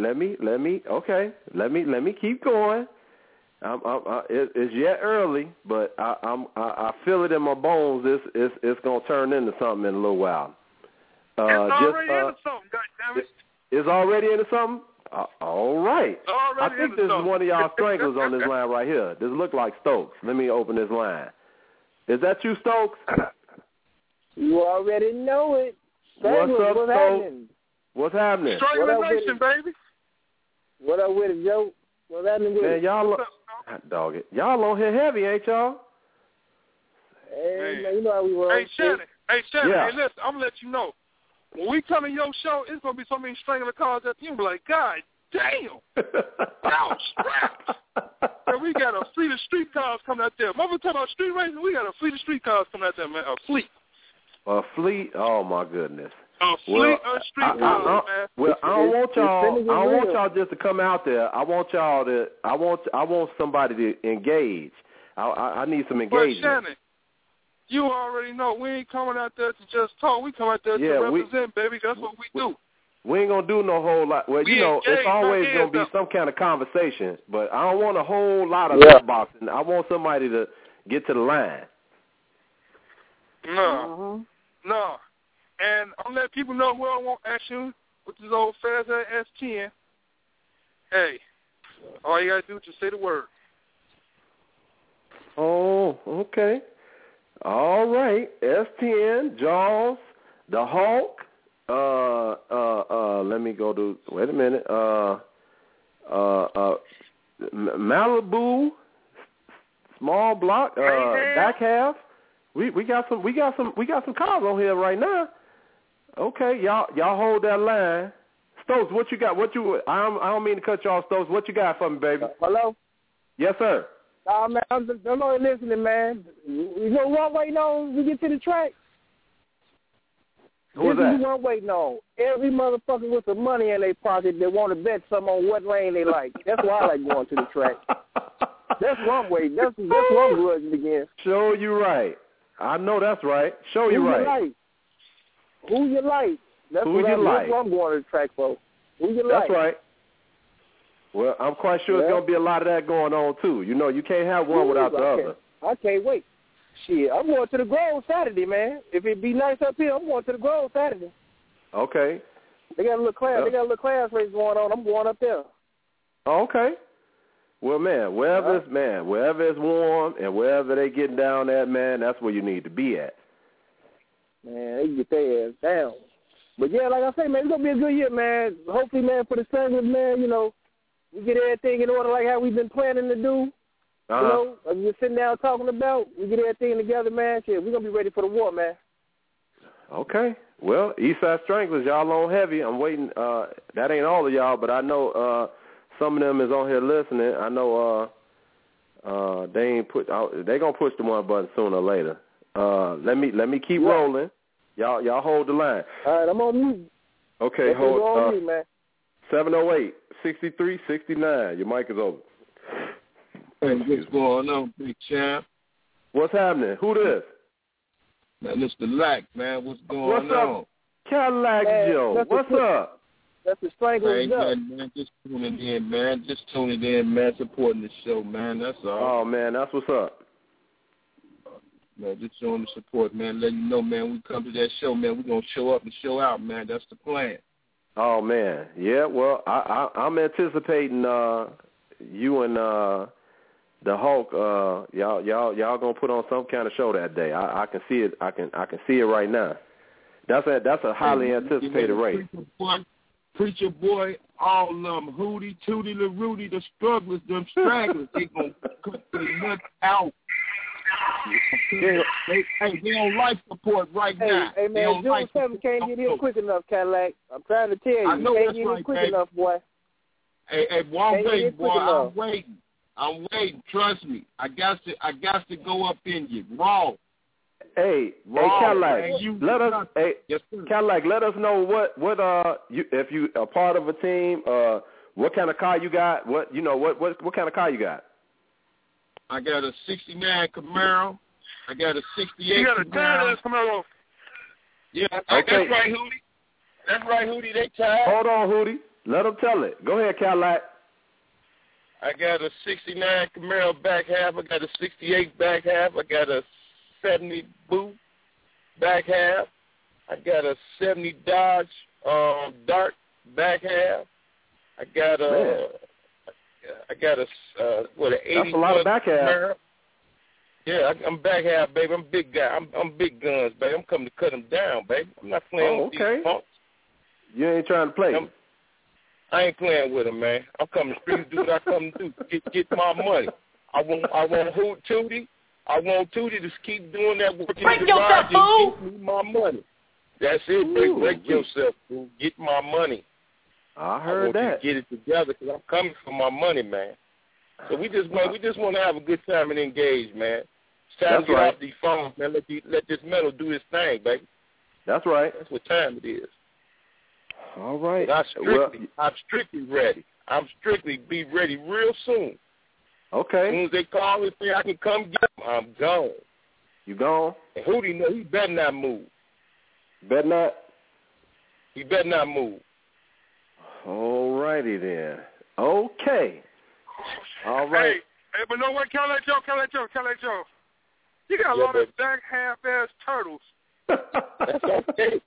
keep going. It's yet early, but I feel it in my bones. It's gonna turn into something in a little while. It's already into something. Goddammit! It's already into something. All right. I think this is one of y'all stranglers on this line right here. This look like Stokes. Let me open this line. Is that you, Stokes? You already know it. What's up, what's happening? What's happening? Strangulation, baby. What up with it, Joe? What's happening with it? Man, y'all on here heavy, ain't y'all? Hey, man, you know how we roll. Hey, Shannon. Yeah. Hey, listen, I'm going to let you know. When we come to your show, it's going to be so many strangler cars that you be like, God damn. Y'all strapped. And we got a fleet of street cars coming out there. Mother talking about street racing, we got a fleet of street cars coming out there, man. A fleet. A fleet? Oh my goodness. A fleet of street cars, man. Well, I don't want y'all just to come out there. I want somebody to engage. I need some engagement. But Shannon, you already know we ain't coming out there to just talk. We come out there to represent, baby. That's what we do. We ain't gonna do no whole lot. Well, it's always gonna be some kind of conversation, but I don't want a whole lot of lip boxing. I want somebody to get to the line. No. And I'm letting people know where I want action with this old fast S10. Hey, all you gotta do is just say the word. Oh, okay. All right. S10, Jaws, the Hulk. Let me go to. Wait a minute. Malibu, small block, back half. We got some cars on here right now. Okay, y'all hold that line. Stokes, what you got? I don't mean to cut you off, Stokes. What you got for me, baby? Hello? Yes, sir. Man, I'm only listening, man. You know what I'm waiting on when we get to the track? Who's that? This is what I'm waiting on. Every motherfucker with some money in their pocket that want to bet some on what lane they like. That's why I like going to the track. That's what I'm waiting. That's what I'm grudging against. Show you right. I know that's right. Show you right. Who you like? That's what I'm going to the track for. Who you like? That's right. Well, I'm quite sure there's going to be a lot of that going on, too. You know, you can't have one without the other. I can't wait. Shit, I'm going to the Grove Saturday, man. If it be nice up here, I'm going to the Grove Saturday. Okay. They got a little class. They got a little class race going on. I'm going up there. Okay. Well, man, wherever it's warm and wherever they getting down at, man, that's where you need to be at. Man, they get their ass down. But yeah, like I say, man, it's gonna be a good year, man. Hopefully, man, for the Stranglers, man, you know, we get everything in order like how we've been planning to do. You know, like we're sitting down talking about, we get everything together, man. Shit, we're gonna be ready for the war, man. Okay. Well, Eastside Stranglers, y'all on heavy. I'm waiting. That ain't all of y'all, but I know some of them is on here listening. I know they gonna push the one button sooner or later. Let me keep rolling. Y'all hold the line. All right, I'm on mute. Okay, hold on mute, man. 708-6369. Your mic is open. Hey, what's going on, big champ? What's happening? Who this? Man, Mr. Lack, man. What's going on? What's up, Cadillac Joe? What's up? That's the Stranglers. Man, just tuning in, man. Just tuning in, man. Supporting the show, man. That's all. Oh, man, that's what's up. Man, just showing the support, man. Letting you know, man, we come to that show, man, we're going to show up and show out, man. That's the plan. Oh, man. Yeah, well, I'm anticipating you and the Hulk, y'all going to put on some kind of show that day. I can see it. I can see it right now. That's a highly anticipated race. Preacher boy, all of them, Hootie, Tootie, LaRudy, the strugglers, them stragglers, they going to cut their nuts out. They on life support right now. Hey, man, June 7th can't get here quick enough, Cadillac. I'm trying to tell you. I know can't that's get right, here quick enough, boy. Hey, boy, I'm waiting. Trust me. I got to go up in you. Raw. Hey, Cadillac, Cadillac, let us know what if you are part of a team, what kind of car you got, what kind of car you got? I got a 69 Camaro. I got a 68 You got a tired Camaro. Yeah, okay. That's right, Hootie. That's right, Hootie. They tired. Hold on, Hootie. Let them tell it. Go ahead, Cadillac. I got a 69 Camaro back half. I got a 68 back half. I got a 70 boot back half. I got a 70 Dodge Dart back half. I got a 80. That's a lot of back half. Yeah, I'm back half, baby. I'm big guy. I'm big guns, baby. I'm coming to cut them down, baby. I'm not playing with these punks. You ain't trying to play. I ain't playing with them, man. I'm coming to street, do what I come to do. Get my money. I want Tootie. I want Tootie to keep doing that work. Break yourself, fool. Get me my money. That's it. Break yourself, fool. Get my money. I heard that. I want you to get it together because I'm coming for my money, man. So we just want to have a good time and engage, man. It's time to get off these phones, man. Let this metal do its thing, baby. That's right. That's what time it is. All right. I'm strictly ready. I'm strictly be ready real soon. Okay. As soon as they call and say I can come get them, I'm gone. You gone? And Hootie know he better not move. Better not? He better not move. All righty then. Okay. All right. Hey, but no way, Cadillac Joe. You got a lot of back half-ass turtles. That's okay.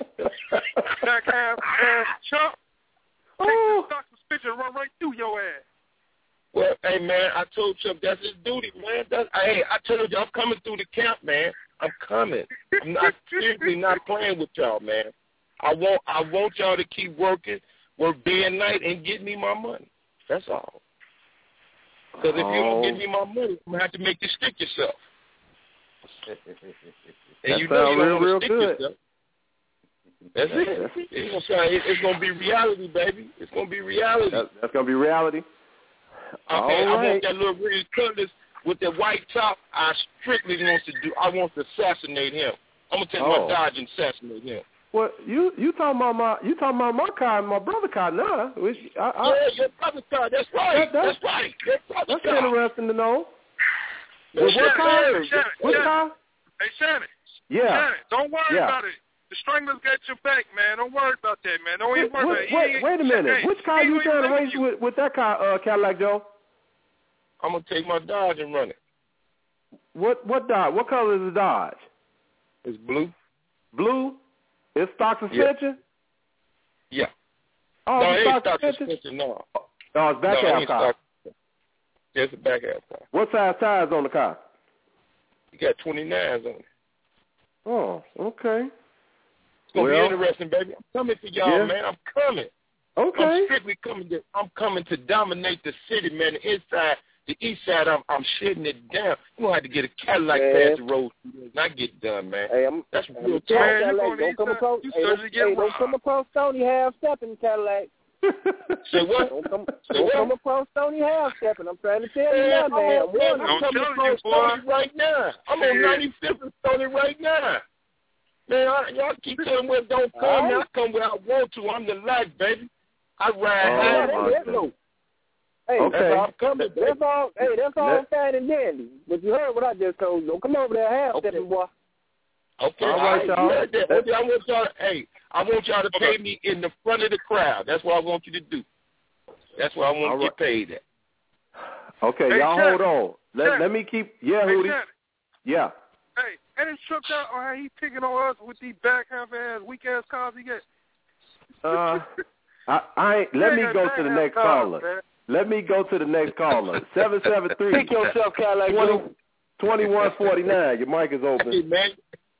Back half-ass chump. Take the suspension run right through your ass. Well, hey, man, I told Chuck that's his duty, man. I told you I'm coming through the camp, man. I'm coming. I'm seriously not playing with y'all, man. I want y'all to keep work day and night, and get me my money. That's all. Because if you don't give me my money, I'm going to have to make you stick yourself. And you know you don't want to stick yourself. That's it. It's going to be reality, baby. It's going to be reality. That's going to be reality? Okay, I want that little Reed Cutlass with that white top. I want to assassinate him. I'm going to take my Dodge and assassinate him. Well, you talking about my car and my brother car now? Yeah, your brother car. That's right. That's right. That's interesting to know. Well, what car? Shannon. Hey, Shannon. Yeah. Shannon, don't worry about it. The Stranglers got your back, man. Don't worry about that, man. Don't even worry about it. Wait a minute. Which car you trying to race with that car, Cadillac Joe? I'm going to take my Dodge and run it. What Dodge? What color is the Dodge? It's blue. Blue? It's stock suspension? Yeah. Oh, no, it ain't stock suspension, no. Oh, it's back half car. Yeah, it's a back half car. What size tires on the car? You got 29s on it. Oh, okay. It's going to be interesting, baby. I'm coming to y'all, man. I'm coming. Okay. I'm strictly coming to dominate the city, man. The inside, the east side, I'm shitting it down. You don't have to get a Cadillac past the road and not get done, man. Hey, that's real talk. Don't come across Stony half-stepping, Cadillac. Say what? Don't come across Stony half-stepping. I'm trying to tell you now, man. I'm coming across Stony right now. I'm on 95th and Stony right now. Man, y'all keep telling me don't come. I come where I want to. I'm the light, baby. I ride high. Hey, okay. I'm coming. That's all fine and dandy. But you heard what I just told you. Don't come over there half-stepping, boy. Okay, all right, y'all. I want y'all to pay me in the front of the crowd. That's what I want you to do. That's what I want to get paid at. Okay, hey, y'all hold on. Let me keep. Yeah, Hootie. Yeah. Hey, any shook out on how he picking on us with these back half-ass, weak-ass cars he get? Let me go to the next caller. Let me go to the next caller. 773. Pick yourself, Cadillac. 2149. Your mic is open. Hey, man.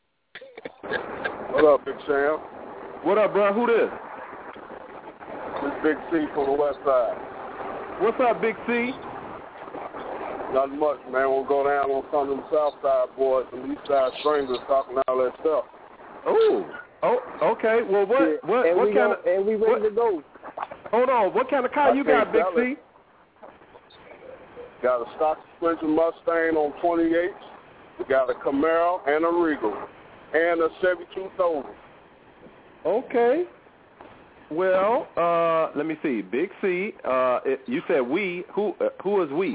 What up, Big Sam? What up, bro? Who this? This Big C from the west side. What's up, Big C? Nothing much, man. We'll go down on some of them south side boys and east side Stranglers talking all that stuff. Oh, okay. Well, what kind of... And we ready to go. Hold on. What kind of car you got, Big C? Got a stock suspension Mustang on 28s. We got a Camaro and a Regal. And a Chevy 2000. Okay. Well, let me see. Big C, you said we. Who is we?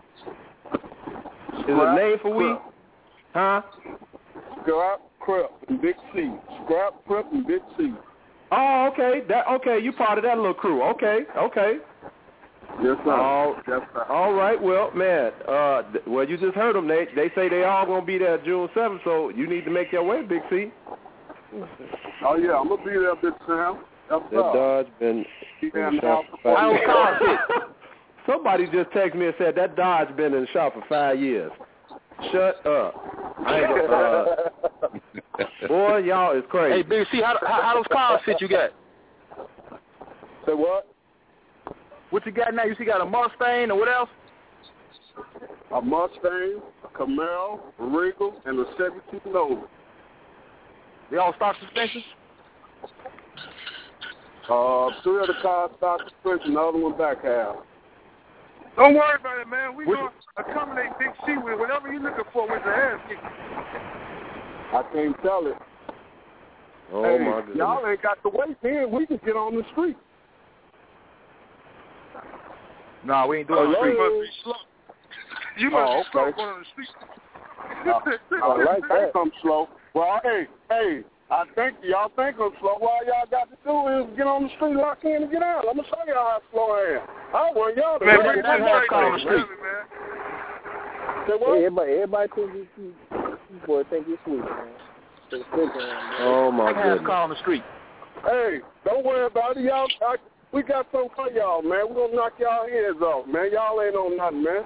Is it a name for we? Huh? Scrap, Crip, and Big C. Scrap, Crip, and Big C. Oh, okay. You part of that little crew. Okay. Yes, sir. All right. Well, man, well, you just heard them. They say they all going to be there June 7th, so you need to make your way, Big C. Oh, yeah, I'm going to be there, Big Sam. That Dodge been in the shop for 5 years. Somebody just texted me and said that Dodge been in the shop for 5 years. Shut up. Boy, y'all is crazy. Hey, Big C, how those cars fit you got? Say what? What you got now? You got a Mustang or what else? A Mustang, a Camaro, a Regal, and a Chevy 2000. They all stock suspensions? 3 of the cars stock suspension, the other one back half. Don't worry about it, man. We're going to accommodate Big C with whatever you're looking for with the ass kicking. I can't tell it. Oh, hey, my goodness. Y'all ain't got to wait here. We can get on the street. Nah, we ain't doing the street. You must be slow going on the street. I like that. I'm slow. Well, hey, I think y'all think I'm slow. All y'all got to do is get on the street, lock in, and get out. I'm going to show y'all how slow I am. I want y'all to get on the street. Say what? Hey, everybody think you boy think you're sweet, man. Oh, my goodness. Car on the street. Hey, don't worry about it. Y'all, we got something for y'all, man. We're going to knock y'all heads off, man. Y'all ain't on nothing, man.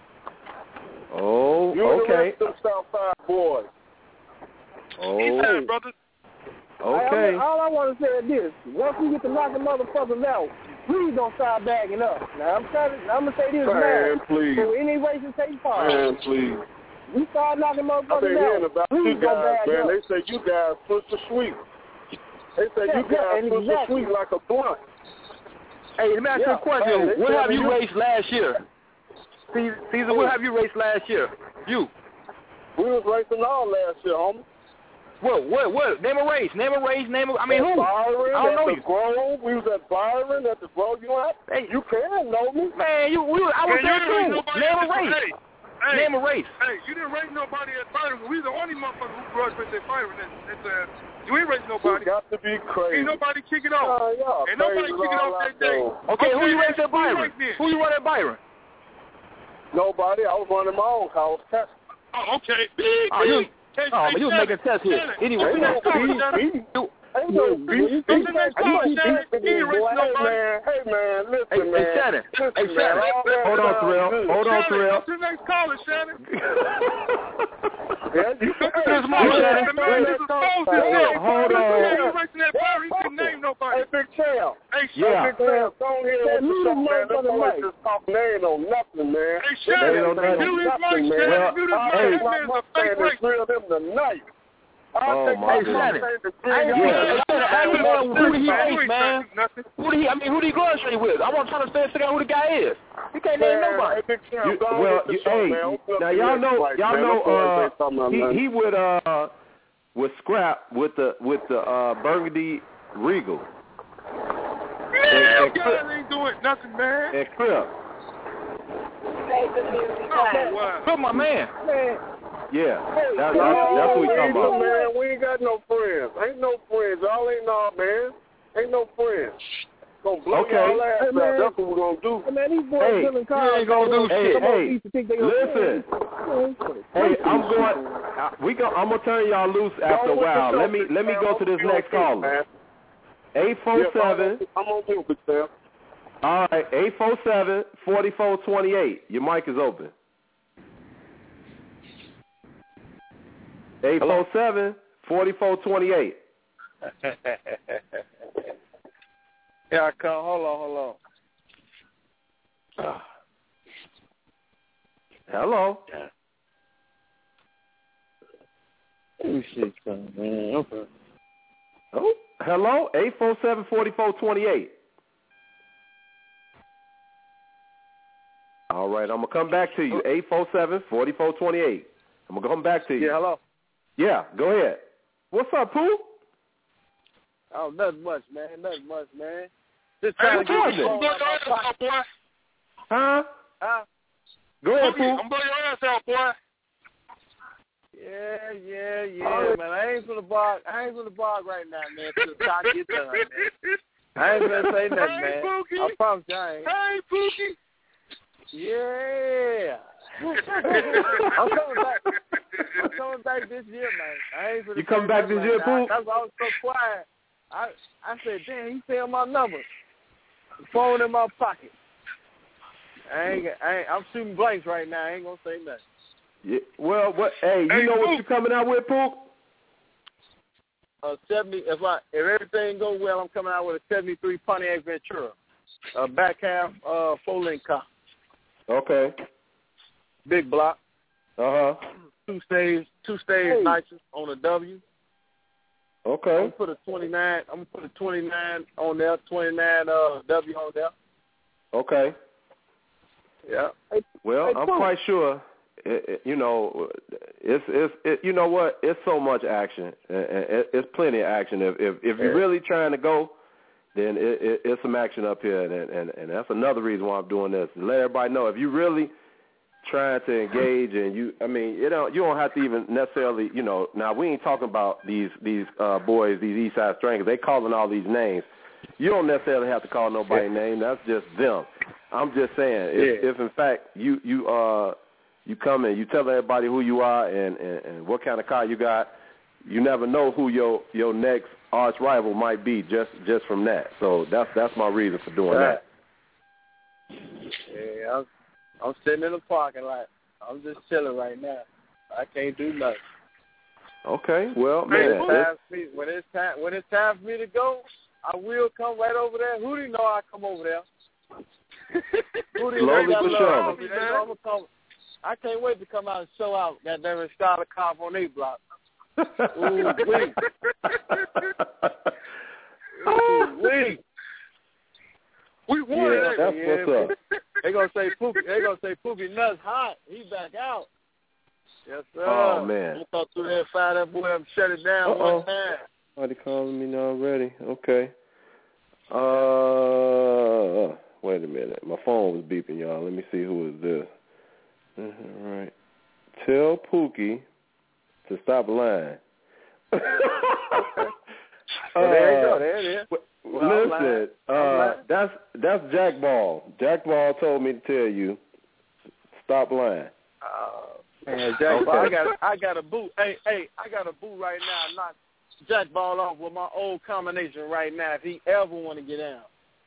Oh, you okay. You the Southside boys. Oh. Eastside, brother. Okay. All I want to say is this. Once we get to knock the motherfuckers out, please don't start bagging up. Now, I'm going to say this man, now. Please. So any racing take part. Man, please. We start knocking motherfuckers out. I've been hearing about you guys, man. Up. They say you guys push the sweet. They say you guys push the sweet like a blunt. Hey, let me ask you a question. What have you raced last year? Caesar, what have you raced last year? You. We was racing all last year, homie. What? Name a race. I mean, who? Byron, I don't know you. Grove. We was at Byron at the Grove. You can know me. Man, I was there too. Name a race. Hey, name a race. Hey, you didn't race nobody at Byron. We the only motherfuckers who grudge with their Byron at You ain't racing nobody. You got to be crazy. Ain't nobody kick it off. Ain't nobody kick it off that day. Okay, who you racing at Byron? Who you running at Byron? Nobody. I was running my own car. I was testing. Oh, okay. But you was making tests here. Anyway, Hey, man, listen, man. Shannon. Hey, Shannon. Hold on, Terrell. Hold on, Terrell. What's your next caller, Shannon? Hold on. You racing that bar, he couldn't name nobody. Hey, Big Sam. Hey, Yeah. Big Sam, don't hear what you're talking, man. Them boys just talking. They ain't on nothing, man. Hey, Shannon, you this mic, Shannon. You this mic. That man's a fake race. Drill them tonight. Oh, my God. Who did he race, man? Who did he go straight with? I want to try to figure out who the guy is. He can't name nobody. Now y'all know, he with Scrap with the Burgundy Regal. Yeah, guys ain't doing nothing, man. And Crip. Oh, wow. Crip, my man. Yeah, that's what we talking about. Man, we ain't got no friends. Ain't no friends. Y'all ain't no, man. Ain't no friends. Gonna blow y'all ass out. That's what we're gonna do. Man, these boys selling cars. Ain't gonna do shit. Listen. Hey, I'm gonna turn y'all loose after a while. Let me go to this next caller. 847. I'm on you, Big Sam. All right, 847-4428. Your mic is open. 847-4428. Yeah, I come. Hold on. Hello. Let me see something, man. Okay. Oh, hello. 847-4428. All right, I'm gonna come back to you. 847-4428. I'm gonna come back to you. Yeah, hello. Yeah, go ahead. What's up, Pooh? Oh, nothing much, man. Just Hey, trying to get I'm blowing your ass out, boy. Huh? Go ahead, Pooh. I'm blowing your ass out, boy. Yeah, man. I ain't for the bar right now, man. Till the talk get done, man. I ain't gonna say nothing, man. I promise you I ain't. Hey, Pookie. Yeah. I'm coming back this year, man. I ain't for the You coming back this year, Pooh? That's why I was so quiet. I said, damn, he said my number. The phone in my pocket. I'm shooting blanks right now. I ain't gonna say nothing. Yeah, well, you know what you're coming out with, Pooh? 70. If everything goes well, I'm coming out with a 73 Pontiac Ventura, back half full-length car. Okay. Big block. Two stage nitrous on a W. Okay. I'm gonna put a 29 on there. 29 W on there. Okay. Yeah. Well, I'm quite sure. You know, you know what? It's so much action. It's plenty of action. If you're really trying to go, then it's some action up here, and that's another reason why I'm doing this. And let everybody know if you really trying to engage, and you don't have to even necessarily, now we ain't talking about these boys, these East Side Stranglers. They calling all these names. You don't necessarily have to call nobody name. That's just them. I'm just saying, if in fact you come and you tell everybody who you are and what kind of car you got, you never know who your next arch rival might be just from that. So that's my reason for doing that. Yeah, I'm sitting in the parking lot. I'm just chilling right now. I can't do nothing. Okay, well, man. When it's time for me to go, I will come right over there. Who do you know I come over there? Slowly but surely. I can't wait to come out and show out that they start a cop on their block. Ooh, wee. We won it. That's what's up. They gonna say Pookie Nuts hot. He back out. Yes, sir. Oh man. I thought through there, fire that boy up and shut it down one time. Somebody calling me now already. Okay. Wait a minute. My phone was beeping, y'all. Let me see who is this. All right. Tell Pookie to stop lying. There you go. There it is. Listen, that's Jack Ball. Jack Ball told me to tell you, stop lying. Man, Jack Ball, I got a boot. Hey, I got a boot right now. Knock Jack Ball off with my old combination right now. If he ever want to get down.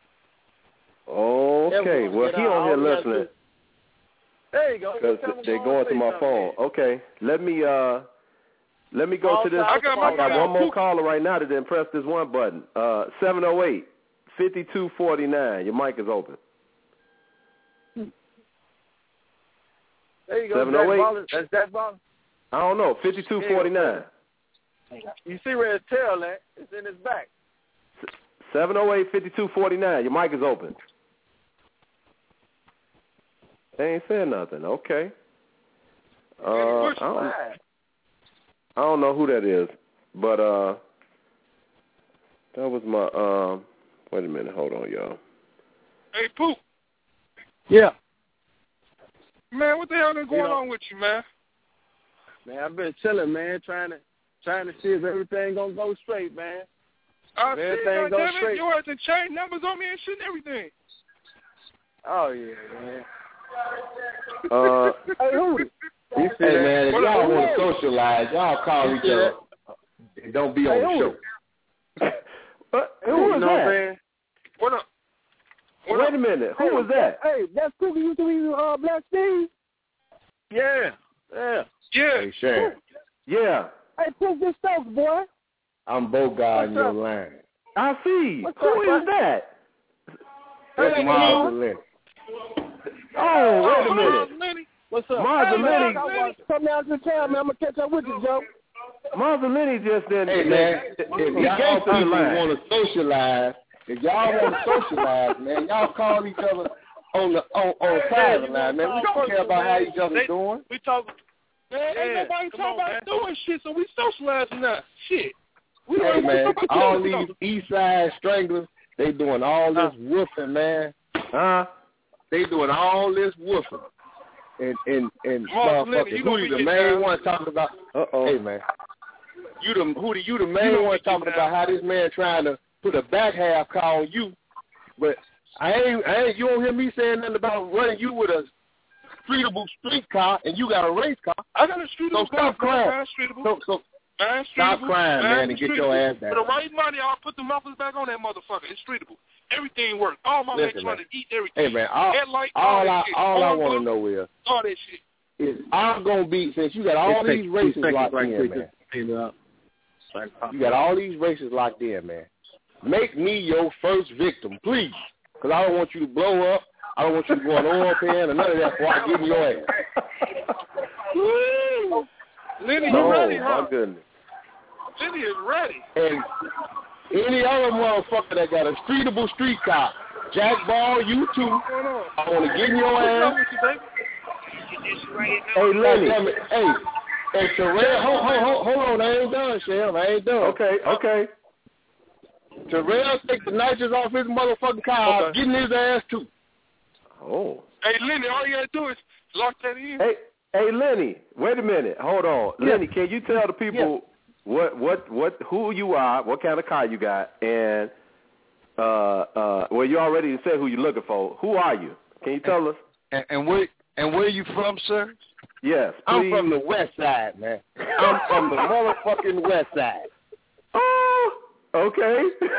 Okay, well he on here listening. There you go. Because they're going to my phone. Okay, let me go to this. I got one more caller right now that didn't press this one button. 708-5249. Your mic is open. There you go. 708. That's Jack Ball. I don't know. 5249. You see where his tail at? It's in his back. 708-5249. Your mic is open. They ain't saying nothing. Okay. I don't know who that is, but that was my wait a minute, hold on, y'all. Hey, Poop. Yeah. Man, what the hell is going on with you, man? Man, I've been chilling, man, trying to see if everything gonna go straight, man. I see, goddammit, you had to change numbers on me and shit and everything. Oh yeah, man. Hey, who? Hey, man, if y'all want to socialize, y'all call each other. And don't be on the show. Who was that? What up? Wait a minute. Who was that? Hey, that's Cookie used to be Black Steve? Yeah. Hey, Sharon. Yeah. Hey, Poop this Stokes, boy. I'm Bogart in your line. I see. Who is that? That's Miles and Lenny. Oh, wait a minute. What's up? Miles and Lenny. Come down to town, man. I'm going to catch up with you, Joe. Miles and Lenny just didn't. Hey, man, if y'all people want to socialize, man, y'all call each other on private line, man. We don't care about how each other's doing. We talk. Man, ain't nobody talking about doing shit, so we socializing now. Shit. Hey, man, all these East Side stranglers, they doing all this woofing, man. They doing all this woofing. And motherfucking Hootie, the main one talking about. Hey, man, you the main one talking about how this man trying to put a back half car on you, but I ain't. You don't hear me saying nothing about running you with a street car, and you got a race car. I got a streetable car. Stop crying. Stop crying, man, and get your ass down. For the right money, I'll put the mufflers back on that motherfucker. It's streetable. Everything works. All my legs trying to eat everything. Hey, man, all I want to know is all that shit. I'm gonna be, since you got all these races locked in, man. You got all these races locked in, man. Make me your first victim, please, because I don't want you to blow up. I don't want you to go on oil pan or none of that before I give you your ass. Lenny, you ready, huh? My goodness. Lenny is ready. And any other motherfucker that got a streetable street car, Jack Ball, you too, I want to get in your ass. Hey, Lenny. Hey, Terrell, hold on. I ain't done, Shell. I ain't done. Okay. Terrell take the nitrous off his motherfucking car. I'm getting his ass too. Oh. Hey, Lenny, all you got to do is lock that in. Hey, Lenny, wait a minute. Hold on. Yeah. Lenny, can you tell the people who you are, what kind of car you got, and well, you already said who you're looking for. Who are you? Can you tell us? And where you from, sir? Yes, please. I'm from the West Side, man. I'm from the motherfucking West Side. Oh, okay.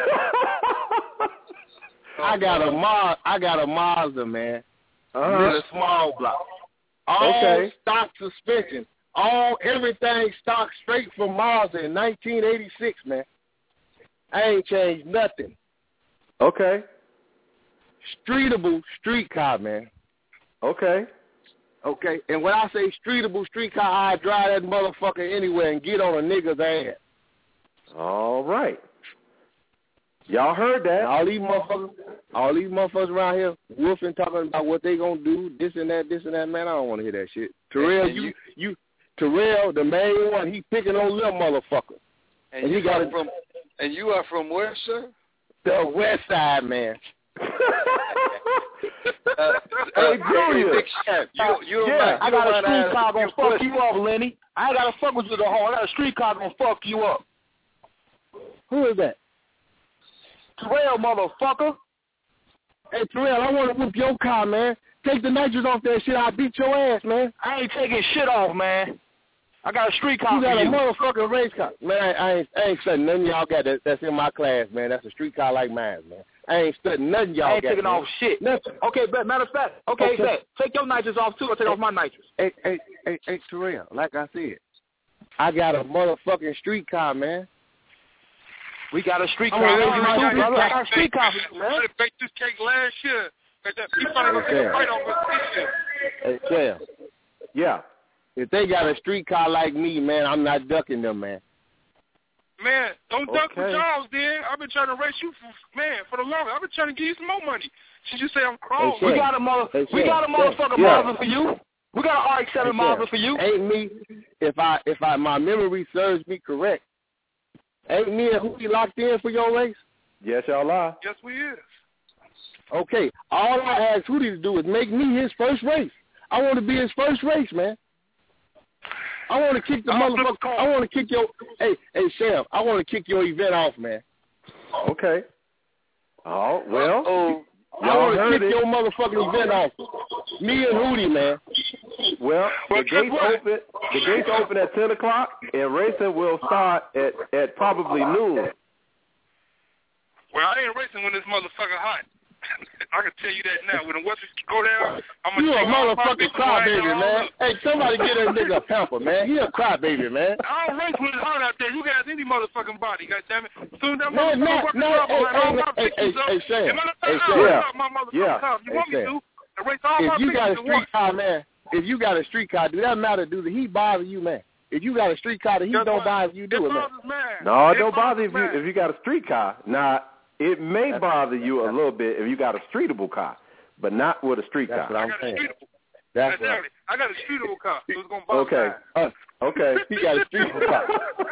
I got a Mazda, man. In a small block. All stock suspension. Everything stock straight from Mazda in 1986, man. I ain't changed nothing. Okay. Streetable street car, man. Okay. And when I say streetable street car, I drive that motherfucker anywhere and get on a nigga's ass. All right. Y'all heard that. All these motherfuckers around here woofing, talking about what they gonna do, this and that, man. I don't want to hear that shit. Terrell, Terrell, the main one, he picking on little motherfuckers. And you got from. And you are from where, sir? The West Side, man. Hey, Junior. I got a street car gonna fuck you up, Lenny. I ain't got to fuck with you the whole. I got a street car gonna fuck you up. Who is that? Terrell, motherfucker. Hey, Terrell, I want to whoop your car, man. Take the nitrous off that shit. I'll beat your ass, man. I ain't taking shit off, man. I got a street car for you. You got a motherfucking race car. Man, I ain't studying none of y'all got that. That's in my class, man. That's a street car like mine, man. I ain't studying nothing y'all got. I ain't taking off shit. Nothing. Okay, but matter of fact, okay. Take your nitrous off, too, or take off my nitrous. Hey, Terrell, like I said, I got a motherfucking street car, man. We got a street car. I got a street car for you, man. I baked this cake last year. He probably going to take a fight over this year. Hey, Sam. Yeah. If they got a street car like me, man, I'm not ducking them, man. Man, don't duck with Charles, then. I've been trying to race you for the longest. I've been trying to give you some more money. Should you say I'm crawling? We got a motherfucking Mazda for you. We got an RX-7 Mazda for you. Ain't me, if my memory serves me correct, ain't me and Hootie locked in for your race? Yes, y'all are. Yes, we is. Okay, all I ask Hootie to do is make me his first race. I want to be his first race, man. I want to kick the motherfucker. I want to kick your. Hey, Sam. I want to kick your event off, man. Okay. Oh well. I want to kick your motherfucking event off. Me and Hootie, man. Well, the gates open at 10 o'clock, and racing will start at probably noon. Well, I ain't racing when this motherfucker hot. I can tell you that now. When the weather go down, I'm going to You a motherfucking crybaby, man. Hey, somebody get that nigga a pamper, man. He a crybaby, man. I don't race when it's hot out there. You got any motherfucking body, goddammit. Soon that motherfucker working up, Hey, Sam. You want me to? Race all if my you got a street car, man, if you got a street car, do that matter? Do the heat bother you, man? If you got a street car, the heat don't bother you, do it, man? No, it don't bother if you got a street car. Now, it may bother you a little bit if you got a streetable car, but not with a street car. That's what I'm saying. That's right. I got a streetable car, so it's going to bother Okay. He got a streetable car.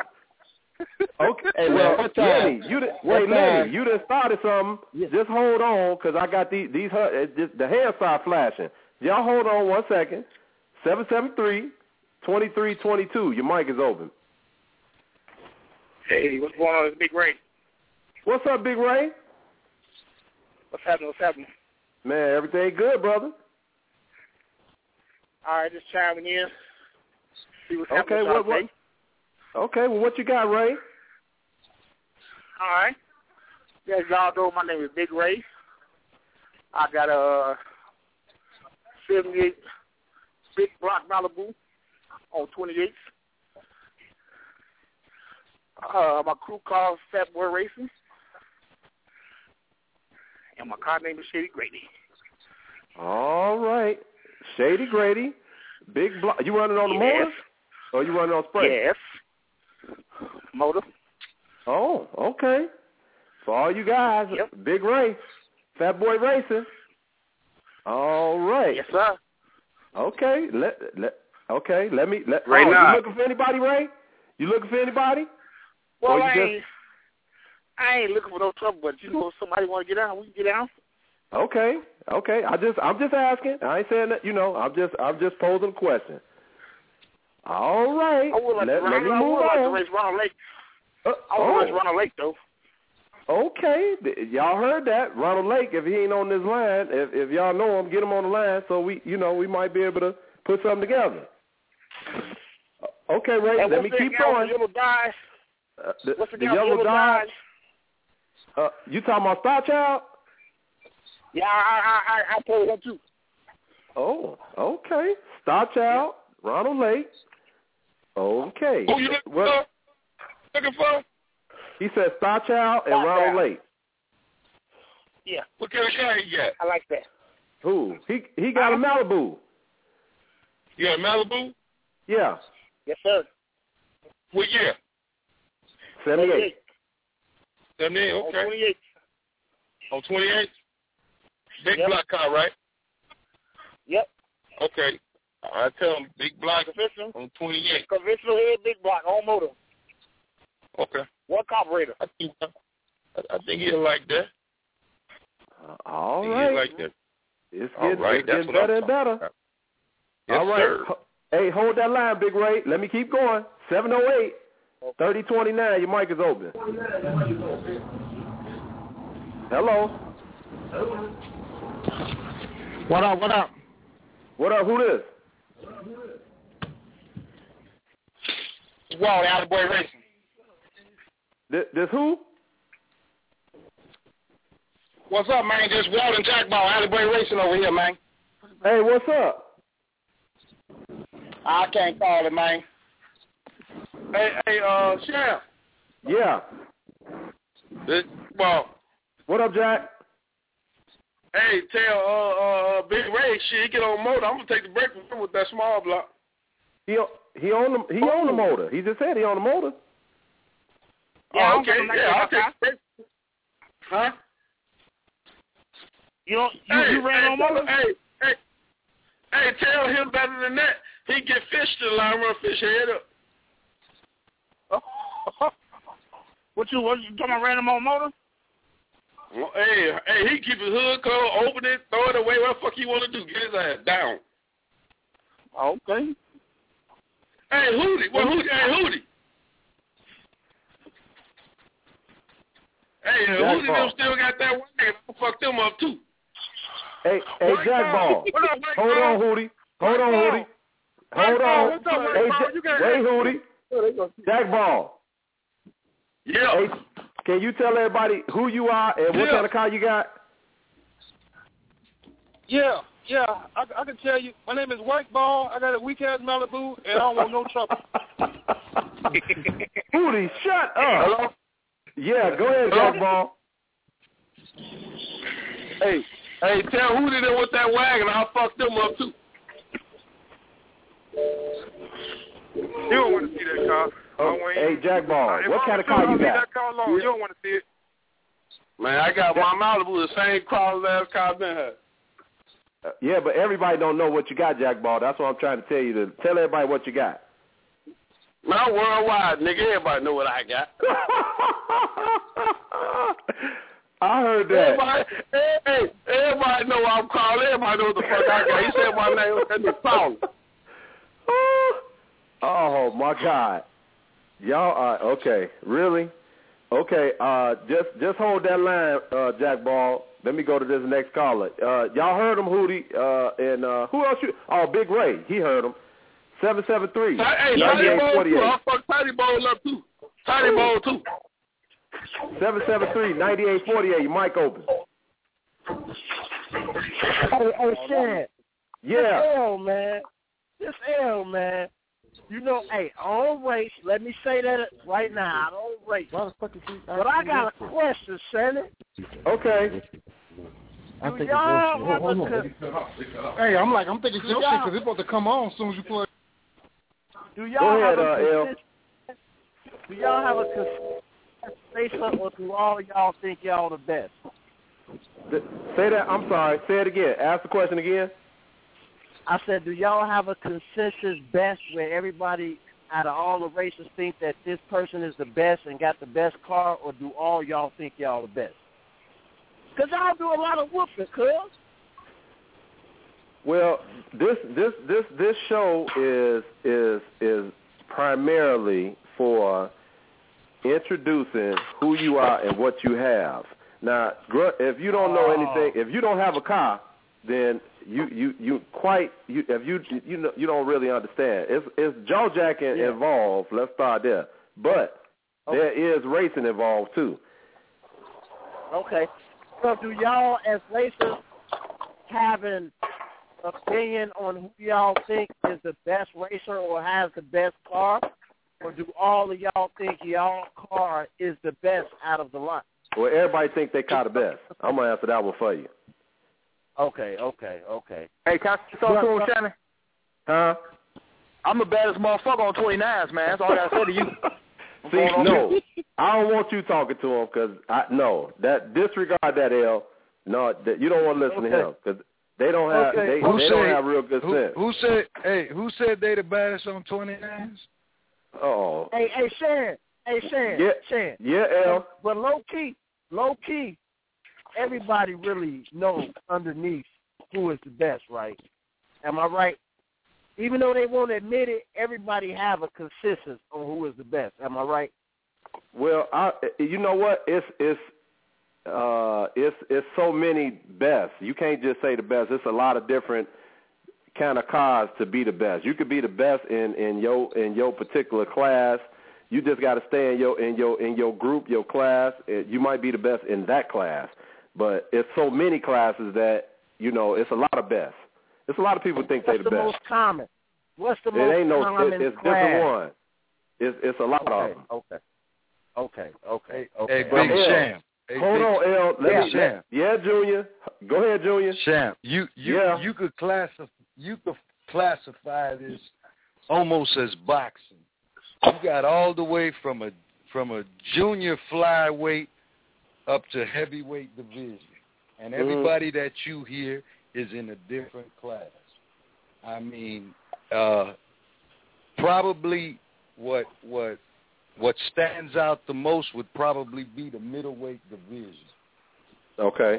Okay. Hey, well, Lenny, you done started something. Yeah. Just hold on, because I got the hands start flashing. Y'all hold on 1 second. 773-2322. Your mic is open. Hey, what's going on? It's Big Ray. What's up, Big Ray? What's happening? Man, everything good, brother. All right, just chiming in. See what's happening. Okay, well, what you got, Ray? All right. As y'all know, my name is Big Ray. I got a 78 big block Malibu on 28th. My crew calls Fat Boy Racing. And my car name is Shady Grady. All right. Shady Grady. Big block. You running on the motor? Or you running on spray? Yes. Motor. Oh, okay. For all you guys, Big Ray, Fat Boy Racing. All right. Yes, sir. Okay. Let me. Ray, you looking for anybody, Ray? You looking for anybody? Well, I ain't looking for no trouble, but if somebody want to get out, we can get out. Okay. I'm just asking. I ain't saying that. I'm just posing a question. All right. I would like to race Ronald Lake. I want to race Ronald Lake, though. Okay. Y'all heard that. Ronald Lake, if he ain't on this line, if y'all know him, get him on the line so we might be able to put something together. Okay, Ray, let me keep going. What's the yellow Dodge? You talking about Star Child? Yeah, I pulled one too. Oh, okay. Star Child, Ronald Lake. Okay. Who you looking for? He said Star Child and Ronald Lake. Yeah. What kind of car he got? I like that. Who? He got a Malibu. You got a Malibu? Yeah. Yes, sir. What year? 78. 78, okay. On 28. On 28? Big block car, right? Yep. Okay. I tell him big block on 28. Conventional head, big block, on motor. Okay. One carburetor. I think he'll like that. All right. He'll like that. It's getting better and better. Yes, all right. Sir. Hey, hold that line, Big Ray. Let me keep going. 708 3029, your mic is open. Hello. What up? What up? What up? Who this? Walt, Alley Boy Racing. This who? What's up, man? This Walt and Jack Ball, Alley Boy Racing over here, man. Hey, what's up? I can't call it, man. Hey, Sham. Yeah. Well. What up, Jack? Hey, tell Big Ray shit, he get on motor. I'm gonna take the break from him with that small block. He on the motor. He just said he on the motor. Yeah, okay. Yeah, I'll take the break. Huh? You ran on motor? Hey, tell him better than that. He get fish to the line, run fish head up. What you talking about, ran him on motor? Hey, he keep his hood closed, open it, throw it away, what the fuck he want to do? Get his ass down. Okay. Hey, Hootie. Hey, Hootie them still got that wagon. I'll fuck them up, too. Hey, Jack Ball. Hold on, Hootie. Hold on. Hey, Hootie. Jack Ball. Yeah. Hey, can you tell everybody who you are and what kind of car you got? Yeah. I can tell you. My name is White Ball. I got a weak-ass Malibu, and I don't want no trouble. Hootie, shut up. Hello? Yeah, go ahead, Jack Ball. Hey, tell Hootie them with that wagon. I'll fuck them up, too. You don't want to see that car. Hey, Jack Ball, what kind of car you got? That car alone. You don't want to see it. Man, I got my Malibu, the same quality car I've been had. Yeah, but everybody don't know what you got, Jack Ball. That's what I'm trying to tell you. To tell everybody what you got. Man, I'm worldwide, nigga. Everybody know what I got. I heard that. Everybody know I'm calling. Everybody know what the fuck I got. He said my name was in the song. Oh, my God. Y'all are, okay, really? Okay, just hold that line, Jack Ball. Let me go to this next caller. Y'all heard him, Hootie, and who else? Big Ray. He heard him. 773. Hey, Tiny Bowl too. I'll fuck Tiny Bowl up too. Tiny Bowl too. 773-9848. Your mic open. Hey, Shad. Yeah. This L, man. You know, hey, I don't race. Let me say that right now. I don't race. But I got a question, Shannon. Okay. Hey, I'm thinking your shit because it's supposed to come on as soon as you play. Do y'all have a consistent or do all y'all think y'all the best? Say that. I'm sorry. Say it again. Ask the question again. I said, do y'all have a consensus best where everybody out of all the races think that this person is the best and got the best car, or do all y'all think y'all the best? Because y'all do a lot of whooping, cuz. Well, this show is primarily for introducing who you are and what you have. Now, if you don't know anything, if you don't have a car, then you don't really understand. It's jaw jacking involved. Let's start there. But there is racing involved too. Okay. So do y'all as racers have an opinion on who y'all think is the best racer or has the best car? Or do all of y'all think y'all car is the best out of the lot? Well, everybody think they car the best. I'm going to answer that one for you. Okay. Hey, can I talk to him, Shannon? Huh? I'm the baddest motherfucker on 29s, man. That's all I got to say to you. See, no, I don't want you talking to him because disregard that, L. No, you don't want to listen to him because they don't have they don't have real good sense. Who said they the baddest on 29s? Oh. Hey, Shan. Shan. Yeah, L. But low key, everybody really knows underneath who is the best, right? Am I right? even though they won't admit it, everybody have a consensus on who is the best. Am I right? Well, you know what? It's so many best. You can't just say the best. It's a lot of different kind of cars to be the best. You could be the best in your particular class. You just got to stay in your group, your class. You might be the best in that class, but it's so many classes that it's a lot of best. It's a lot of people think they're the best. What's the most common? What's the most common it's class? different one. It's a lot of them. Okay. Hey, Big Sham. Hey, hold on, L. Sham. Yeah, Junior. Go ahead, Junior. Sham, you could classify this almost as boxing. You got all the way from a junior flyweight up to heavyweight division, and everybody that you hear is in a different class. I mean, probably what stands out the most would probably be the middleweight division. Okay.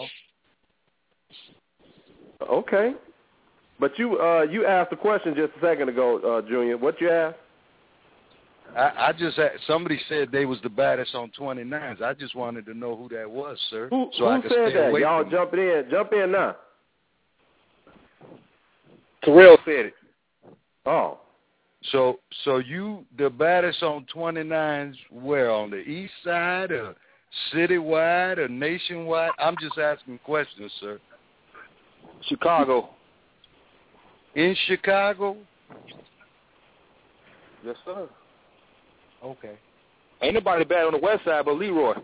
Okay. But you asked a question just a second ago, Junior. What you asked? I just somebody said they was the baddest on 29s. I just wanted to know who that was, sir. Who I could said stay that? away Y'all from jump in. Jump in now. Terrell said it. Oh. So you the baddest on 29s where? On the east side or citywide or nationwide? I'm just asking questions, sir. Chicago. In Chicago? Yes, sir. Okay. Ain't nobody bad on the west side but Leroy.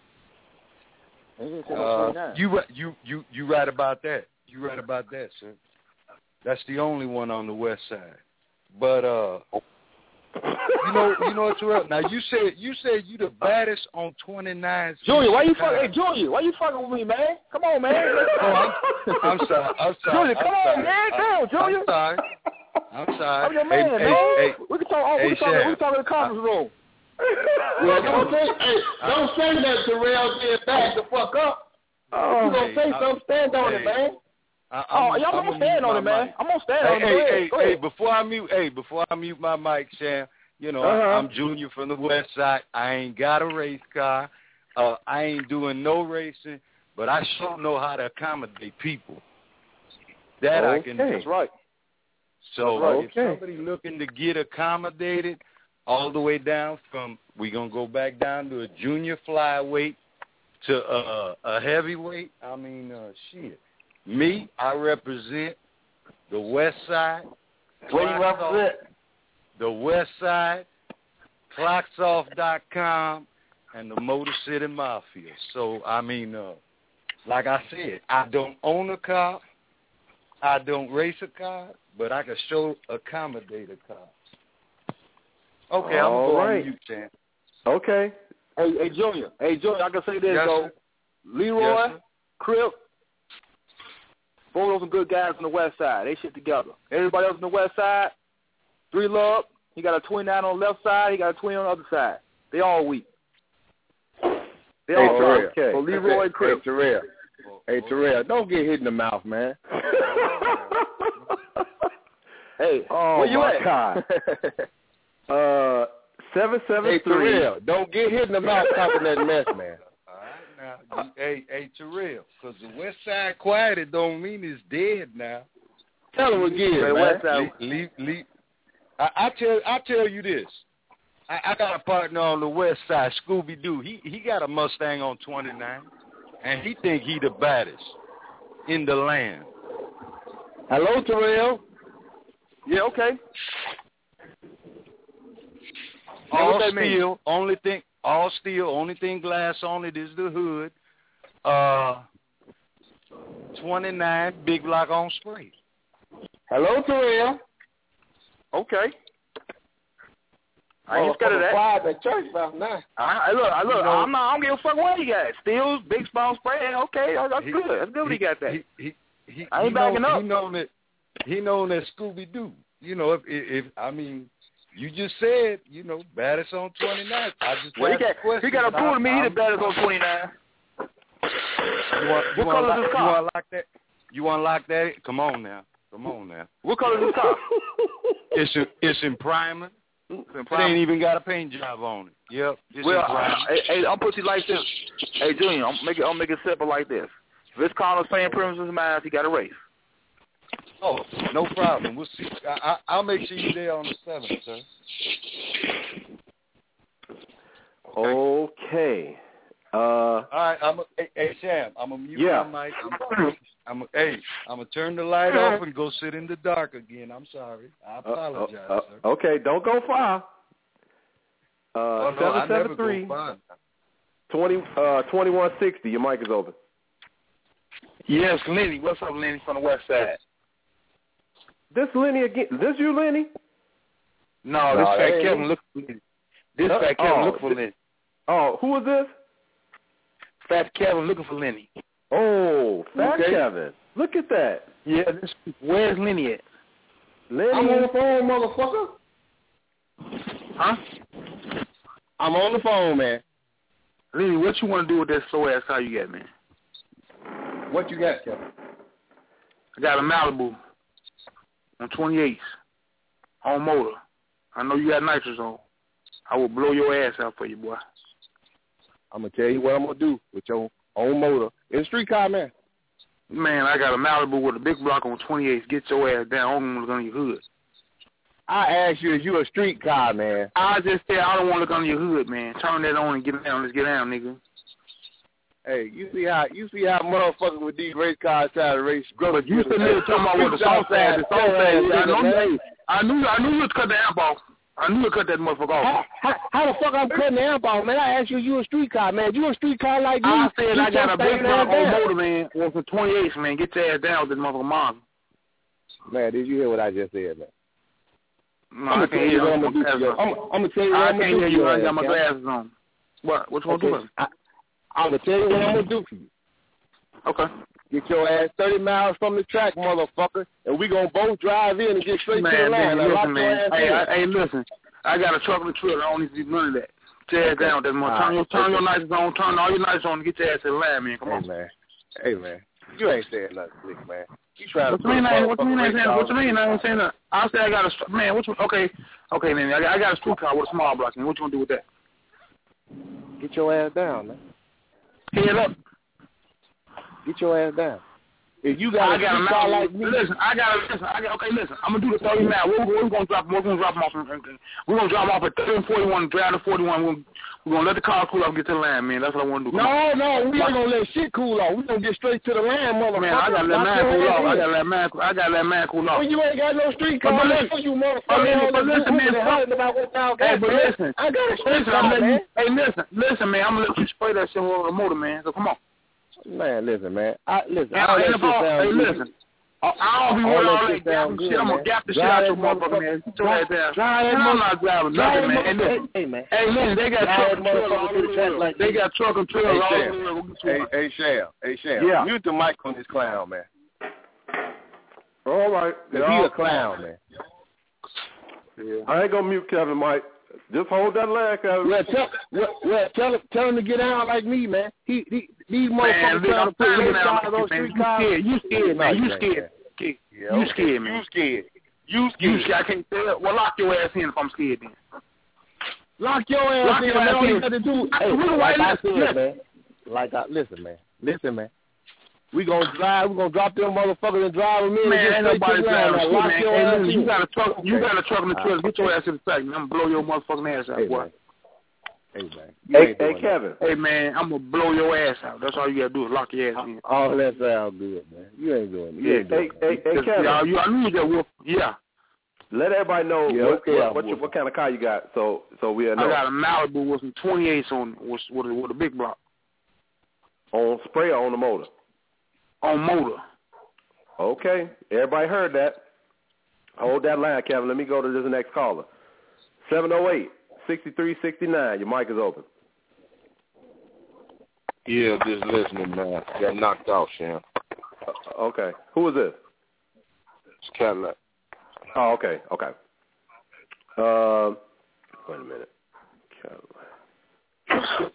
You right about that. You right about that, sir. That's the only one on the west side. But you know what, Terrell? Now you said you the baddest on 29s. Junior, why you fucking? Hey, Junior, why you fucking with me, man? Come on, man. I'm sorry. Junior, come on, man. Come, Junior. I'm sorry. I'm your man, man. Hey, we can talk. We can talk in the conference room. Well, don't say that, Terrell. Get back the fuck up. You gonna say something? Stand on it, man. I'm gonna stand on it, man. I'm gonna stand on it. Hey, before I mute my mic, Sam, I'm Junior from the west side. I ain't got a race car. I ain't doing no racing, but I sure know how to accommodate people. That I can do. That's right. So if somebody looking to get accommodated all the way down from, we're going to go back down to a junior flyweight to a heavyweight, I mean, shit. Me, I represent the west side. Where you represent? The west side, clocksoff.com, and the Motor City Mafia. So, I mean, like I said, I don't own a car. I don't race a car, but I can sure accommodate a car. Okay, I'm going to go on mute, Chan. Okay. Hey, Junior, I can say this, though. Leroy, Crip, both of them good guys on the west side. They shit together. Everybody else on the west side, 3 Love, he got a 29 on the left side, he got a 20 on the other side. They all weak. They all Terrell. okay. So Leroy and Crip. Hey, Terrell, don't get hit in the mouth, man. Hey, where you at? God. 773. Hey, Terrell, don't get hit in the mouth talking that mess, man. All right, now, hey, Terrell, because the west side quieted don't mean it's dead now. Tell him again, man. West side. I tell you this. I got a partner on the west side, Scooby Doo. He got a Mustang on 29, and he think he the baddest in the land. Hello, Terrell. Yeah, okay. All steel, only thing glass on it is the hood. 29, big block on spray. Hello, Terrell. Okay. I ain't scared of that. At church about now. Look. I don't give a fuck what he got. Steels, big spawn spray. Okay, that's good. That's good. He got that. I ain't backing up. He known as Scooby Doo. If I mean, you just said, baddest on 29. I just he got to prove to me he the baddest on 29. You want to lock that? You want to lock that? Come on now. Come on now. What color is the car? It's in primer. It ain't even got a paint job on it. Yep. Hey, I'll put you like this. Hey, Junior, I'll make it simple like this. If it's Connor's same premises as mine, he got a race. Oh, no problem. We'll see. I'll make sure you're there on the 7th, sir. Okay. All right. Hey, Sam, I'm gonna mute my mic. I'm gonna turn the light off and go sit in the dark again. I'm sorry. I apologize, sir. Okay, don't go far. 773 2160. Your mic is open. Yes, Lenny. What's up, Lenny from the West Side? This Lenny again? This you, Lenny? No, this Fat Kevin looking for Lenny. This Fat Kevin looking for Lenny. Oh, who is this? Fat Kevin looking for Lenny. Oh, Fat Kevin. Look at that. Yeah, where's Lenny at? Lenny. I'm on the phone, motherfucker. Huh? I'm on the phone, man. Lenny, what you want to do with that slow ass car you got, man? What you got, Kevin? I got a Malibu on 28s on motor. I know you got nitrous on. I will blow your ass out for you, boy. I'm going to tell you what I'm going to do with your own motor. It's a street car, man. Man, I got a Malibu with a big block on 28s. Get your ass down. I don't want to look under your hood. I asked you, is you a street car, man? I just said I don't want to look under your hood, man. Turn that on and get down. Let's get down, nigga. Hey, you see how motherfuckers with these race cars try to race? But you sitting there talking about what the sauce ass. I knew you would cut the amp off. I knew you cut that motherfucker off. How the fuck I'm cutting the amp off, man? I asked you a street car, man. You a street car like me? I said I got a big block on motor, man. Well, for 28s, man. Get your ass down with this motherfucker mom. Man, did you hear what I just said, man? No, I can't hear you. I'm going to tell you what I'm going to do. I can't hear you. I got my glasses on. What you want to do? I'm going to tell you what I'm going to do for you. Okay. Get your ass 30 miles from the track, motherfucker, and we going to both drive in and get straight to the line. Listen, man. Hey, listen. I got a truck and a trailer. I don't need to do none of that. Tear it down with that motherfucker. Turn your lights on. Turn all your lights on and get your ass to the line, man. Come on. Hey, man. You ain't saying nothing, slick, man. You trying what you mean? I ain't saying that. I said I got a man. Okay, man. I got a street car with a small block. Man, what you want to do with that? Get your ass down, man. Head up. Get your ass down. If you got a street car like me, listen. Listen. I'm gonna do the 30 mile. We're gonna drop them off. We're gonna drop them off at 30 and 41. Drive to 41. We're gonna let the car cool off and get to the line, man. That's what I want to do. No, we ain't gonna let shit cool off. We gonna get straight to the line, motherfucker. Man, I gotta let mine cool off. I gotta let mine cool off. Well, you ain't got no street car. You motherfucker. But listen, man. Hey, but listen. I got a street car, man. Hey, listen, man. I'm gonna let you spray that shit over the motor, man. So come on. Man, listen, man. Listen. I don't be with all that gapping shit. I'm gonna gap the shit out your motherfucker, man. I'm not driving nothing, man. Hey, listen, they got truck and trailer all over. They got truck and trailer all over. Hey, Sham. Yeah. Mute the mic on this clown, man. All right. He a clown, man. Yeah. I ain't gonna mute Kevin, Mike. Just hold that line, Kevin. Tell him to get out like me, man. These motherfuckers trying to put his cars on street cars. You scared, man. You scared. You scared, man. You scared. I can't say it. Well, lock your ass in if I'm scared then. Lock your ass in, man. All you got to do. Hey, like I said, man. Listen, man. We gonna drop them motherfuckers and drive them in. Man, ain't nobody driving shit, man. Hey, listen, you got a truck in the trailer. Get your ass to the track, man. I'm gonna blow your motherfucking ass out, boy. Hey, Kevin. Hey, man, I'm gonna blow your ass out. That's all you gotta do is lock your ass in. Oh, that sounds good, man. You ain't doing it. Hey, Kevin. I knew you got whoop. Yeah. Let everybody know what kind of car you got, so we know. I got a Malibu with some 28s on with a big block. On spray or on the motor? On motor. Okay. Everybody heard that. Hold that line, Kevin. Let me go to this next caller. 708-6369. Your mic is open. Yeah, just listening, man. Got knocked out, Sham. Okay. Who is this? It's Cadillac. Oh, okay. Wait a minute. Cadillac.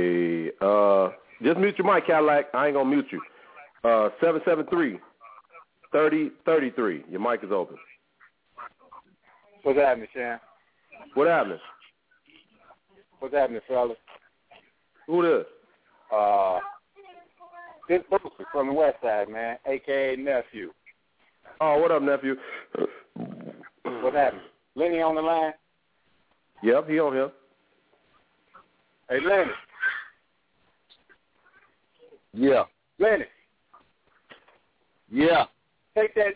Okay. Just mute your mic, Cadillac. I ain't gonna mute you. 773. 3033. Your mic is open. What's happening, Sham? What happening? What's happening, fellas? Who this? This Bruce from the West Side, man, a.k.a. Nephew. Oh, what up, nephew? What's happening? Lenny on the line? Yep, he on here. Hey, Lenny. Yeah. Lenny. Yeah. Take that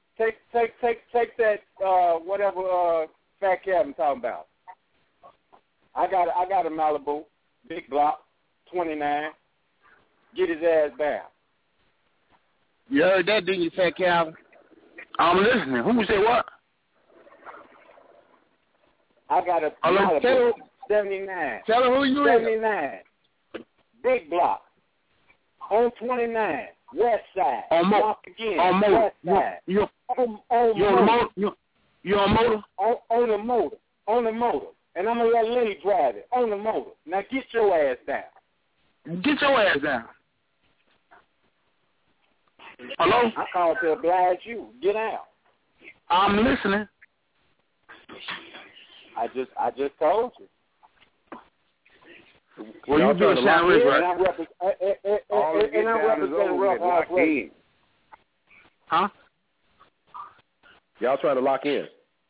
whatever Fat Cat I'm talking about. I got a Malibu, big block, 29. Get his ass down. You heard that, didn't you, Fat Calvin? I'm listening. Who say what? I got a Malibu, 79. Tell her who you 79. Big block. On 29. West Side. On motor. On motor. West Side. You on motor? On the motor. On the motor. And I'm going to let Lenny drive it. On the motor. Now get your ass down. Get your ass down. Hello? I called to oblige you. Get out. I'm listening. I just told you. Well, you do a sound right? And I'm representing Rough House Radio. Huh? Y'all trying to lock in.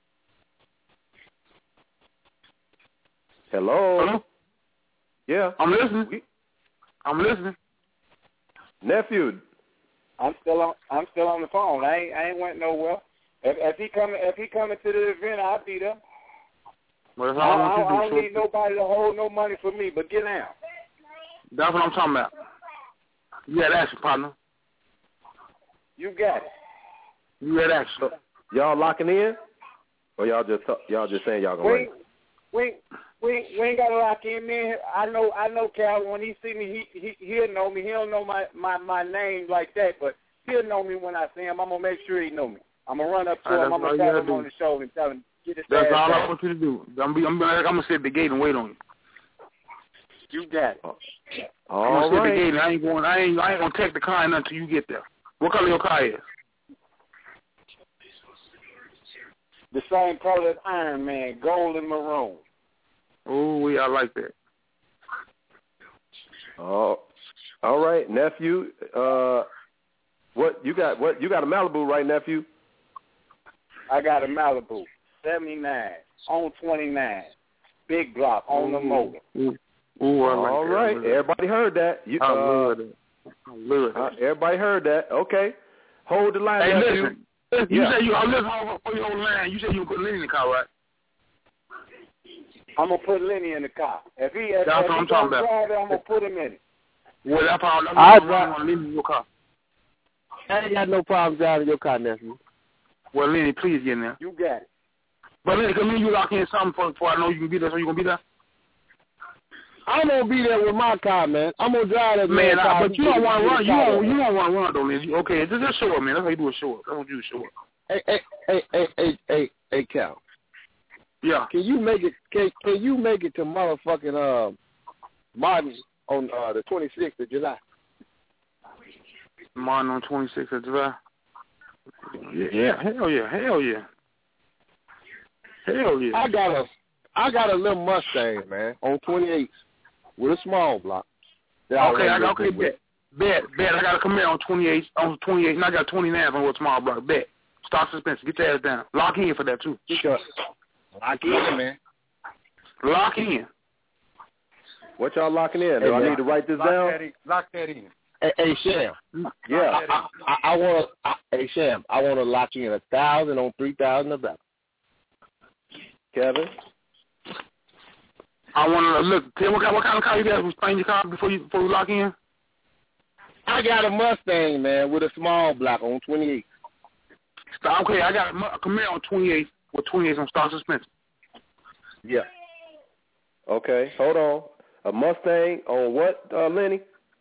Hello? Yeah. I'm listening. Nephew. I'm still on the phone. I ain't went nowhere. If he coming to the event, I'll be there. Well, I don't need nobody to hold no money for me, but get out. That's what I'm talking about. You had action, partner. You got it. You had action. Y'all locking in, or y'all just saying y'all gonna wait? We ain't gotta lock in, man. I know Cal. When he see me, he'll know me. He don't know my name like that, but he'll know me when I see him. I'm gonna make sure he know me. I'm gonna run up to him. I'm gonna tap him on the shoulder and tell him get his That's ass all down. I want you to do. I'm gonna sit at the gate and wait on you. You got it. I'm gonna sit at the gate and I ain't gonna take the car until you get there. What color your car is? The same color as Iron Man, gold and maroon. Oh, I like that. Oh, all right, nephew. What you got? What you got a Malibu, right, nephew? I got a Malibu, 79 on 29, big block on the motor. All right, everybody heard that. I love it. Everybody heard that. Okay, hold the line, hey, nephew. Listen. You say you listen for your old line. You say you put Lenny in the car, right? I'm gonna put Lenny in the car. If he that's what I'm talking about. Drive it, I'm gonna put him in it. Well, that's how I'm gonna leave your car. I ain't got no problem driving your car, nephew. Well, Lenny, please get in there. You got it. But Lenny, come here, you lock in something before I know you can be there. So you gonna be there? I'm gonna be there with my car, man. I'm gonna drive that man. Car. But you don't want to run. You don't want to run though, Lenny. Okay, just show up, man. That's how you do a show up. I want you to show up. Hey, Cal. Yeah. Can you make it? Can you make it to motherfucking Martin on the 26th of July? Martin on 26th of July. Yeah. Hell yeah. I got a little Mustang, man, on 28th with a small block. Bet. I got a Camaro on 28th, and I got 29 on a small block. Bet. Stock suspension. Get your ass down. Lock in for that too. Lock in, man. Lock in. What y'all locking in? Do I need to write this down? Lock that in. Hey, Sham. Yeah. I want to lock in 1,000 on 3,000 or better. Kevin. I want to look. Tell what kind of car you got? Explain your car before you lock in. I got a Mustang, man, with a small block on 28. Okay, I got a Camaro on 28 with 28 on stock suspension. Yeah. Okay, hold on. A Mustang on what, Lenny?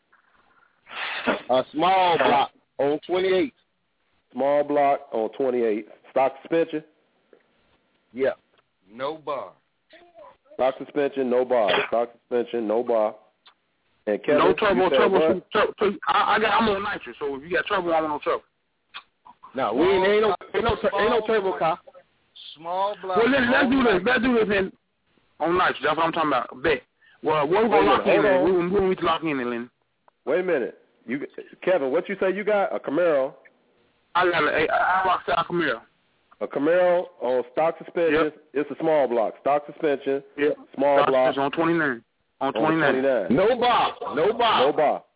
A small block on 28. Small block on 28. Stock suspension? Yeah. No bar. Stock suspension, no bar. Stock suspension, no bar. And Kevin, no trouble. I'm on nitrous, so if you got trouble, I don't want no trouble. No, we ain't no turbo car. Small block. Well, let's do this. Let's do this then. On night. That's what I'm talking about. Bet. Well, what we gonna lock in? We need to lock in, Lynn. Wait a minute. Kevin, what you say you got? A Camaro? I rock a Camaro. A Camaro on stock suspension. Yep. It's a small block. Stock suspension. Yep. Small stock block. on 29. On 29. No bar. No bar.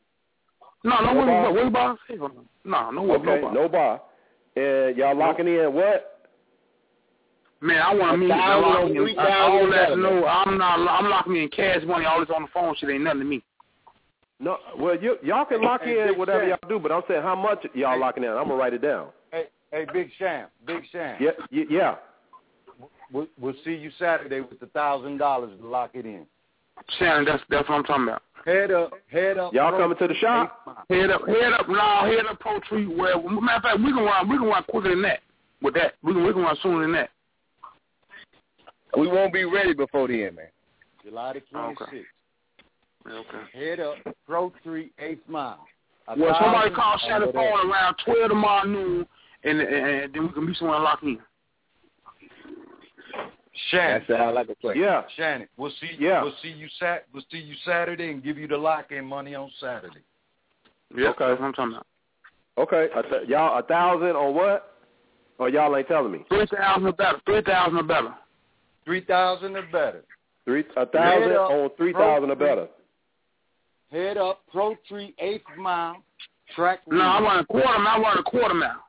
What bar? No Okay, bar. no bar. And y'all locking in what? Man, I want to meet all that. No, I'm locking in cash money. All this on the phone shit ain't nothing to me. No, well, y'all can lock in whatever y'all do, but I'm saying how much y'all locking in. I'm gonna write it down. Hey, Big Sham. Yeah. We'll see you Saturday with the $1,000 to lock it in. Shannon, that's what I'm talking about. Head up. Y'all coming to the shop? Head up, Pro Tree. Well, matter of fact, we can run quicker than that. With that, we can run sooner than that. We won't be ready before then, man. July the 26th. Okay. Head up, Pro Tree, 8th Mile. Well, somebody call Shannon phone around 12 tomorrow noon, and then we can be somewhere locked in. Shannon. That sounds like a plan. Yeah. Shannon, we'll see you Saturday and give you the lock-in money on Saturday. Yeah, okay. That's what I'm talking about. Okay. Y'all 1,000 on what? Or y'all ain't telling me? 3,000 or better. 3,000 or better. 3,000 or better. 1,000 on 3,000 or better. Head up, Pro Tree, 8th Mile, track. No, I want a quarter mile. I want a quarter mile.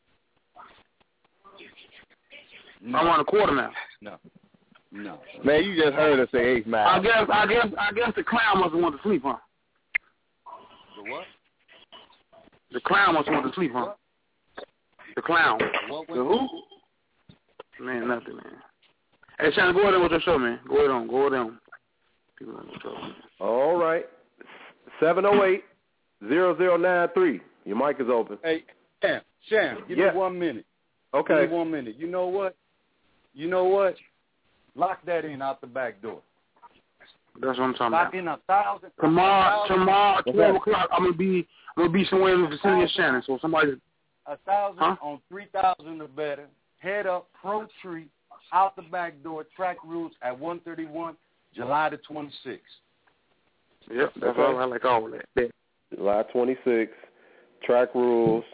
No. I want a quarter mile. No. Man, you just heard us say 8 mile. I guess the clown must have wanted to sleep, huh? The what? The clown must have wanted to sleep, huh? The clown. The who? Man, nothing, man. Hey, Shannon, go ahead with your show, man. Go ahead on. People on the show, man. All right. 708-0093. Your mic is open. Hey, Sham, give me 1 minute. Okay. Give me 1 minute. You know what? Lock that in out the back door. That's what I'm talking Lock about. in 1,000. Tomorrow, 12 o'clock, I'm gonna be somewhere in the vicinity of Shannon. So somebody 1,000 on 3,000 or better. Head up, Pro Tree, out the back door. Track rules at 131, July the 26th. Yep, that's all I like all of that. Yeah. July 26th. Track rules.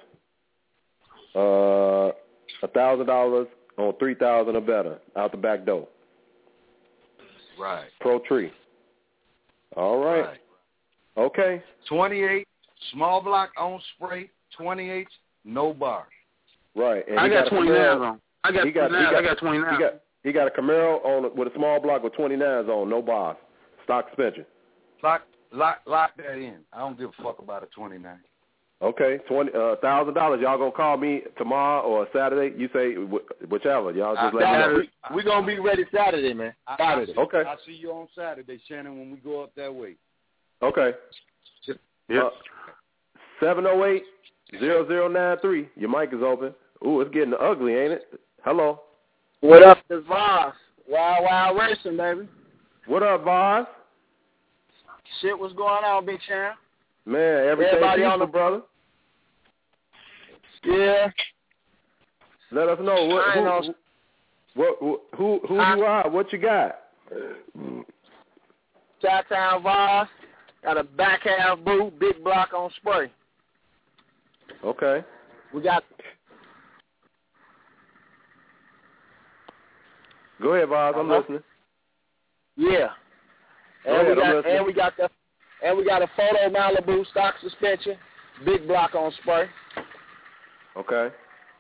$1,000 on 3,000 or better out the back door. Right. Pro Tree. All right. Okay. 28, small block on spray. 28, no bar. Right. And I got 29 on. I got 29. He got a Camaro on with a small block with 29s on, no bars, stock suspension. Lock that in. I don't give a fuck about a 29. Okay, $1,000. Y'all gonna call me tomorrow or Saturday? You say whichever. Y'all just let me know. We're gonna be ready Saturday, man. Saturday. Okay. I'll see you on Saturday, Shannon, when we go up that way. Okay. Yep. 708-0093. Your mic is open. Ooh, it's getting ugly, ain't it? Hello. What up, this Voss? Wild Racing, baby. What up, Voss? Shit, what's going on, Big Sham? Man, everybody on the brother. Yeah. Let us know who you are. What you got? Chi-Town Voss. Got a back half boot, big block on spray. Okay. We got. Go ahead, Voss. I'm listening. Yeah. And we got a photo Malibu stock suspension, big block on spray. Okay.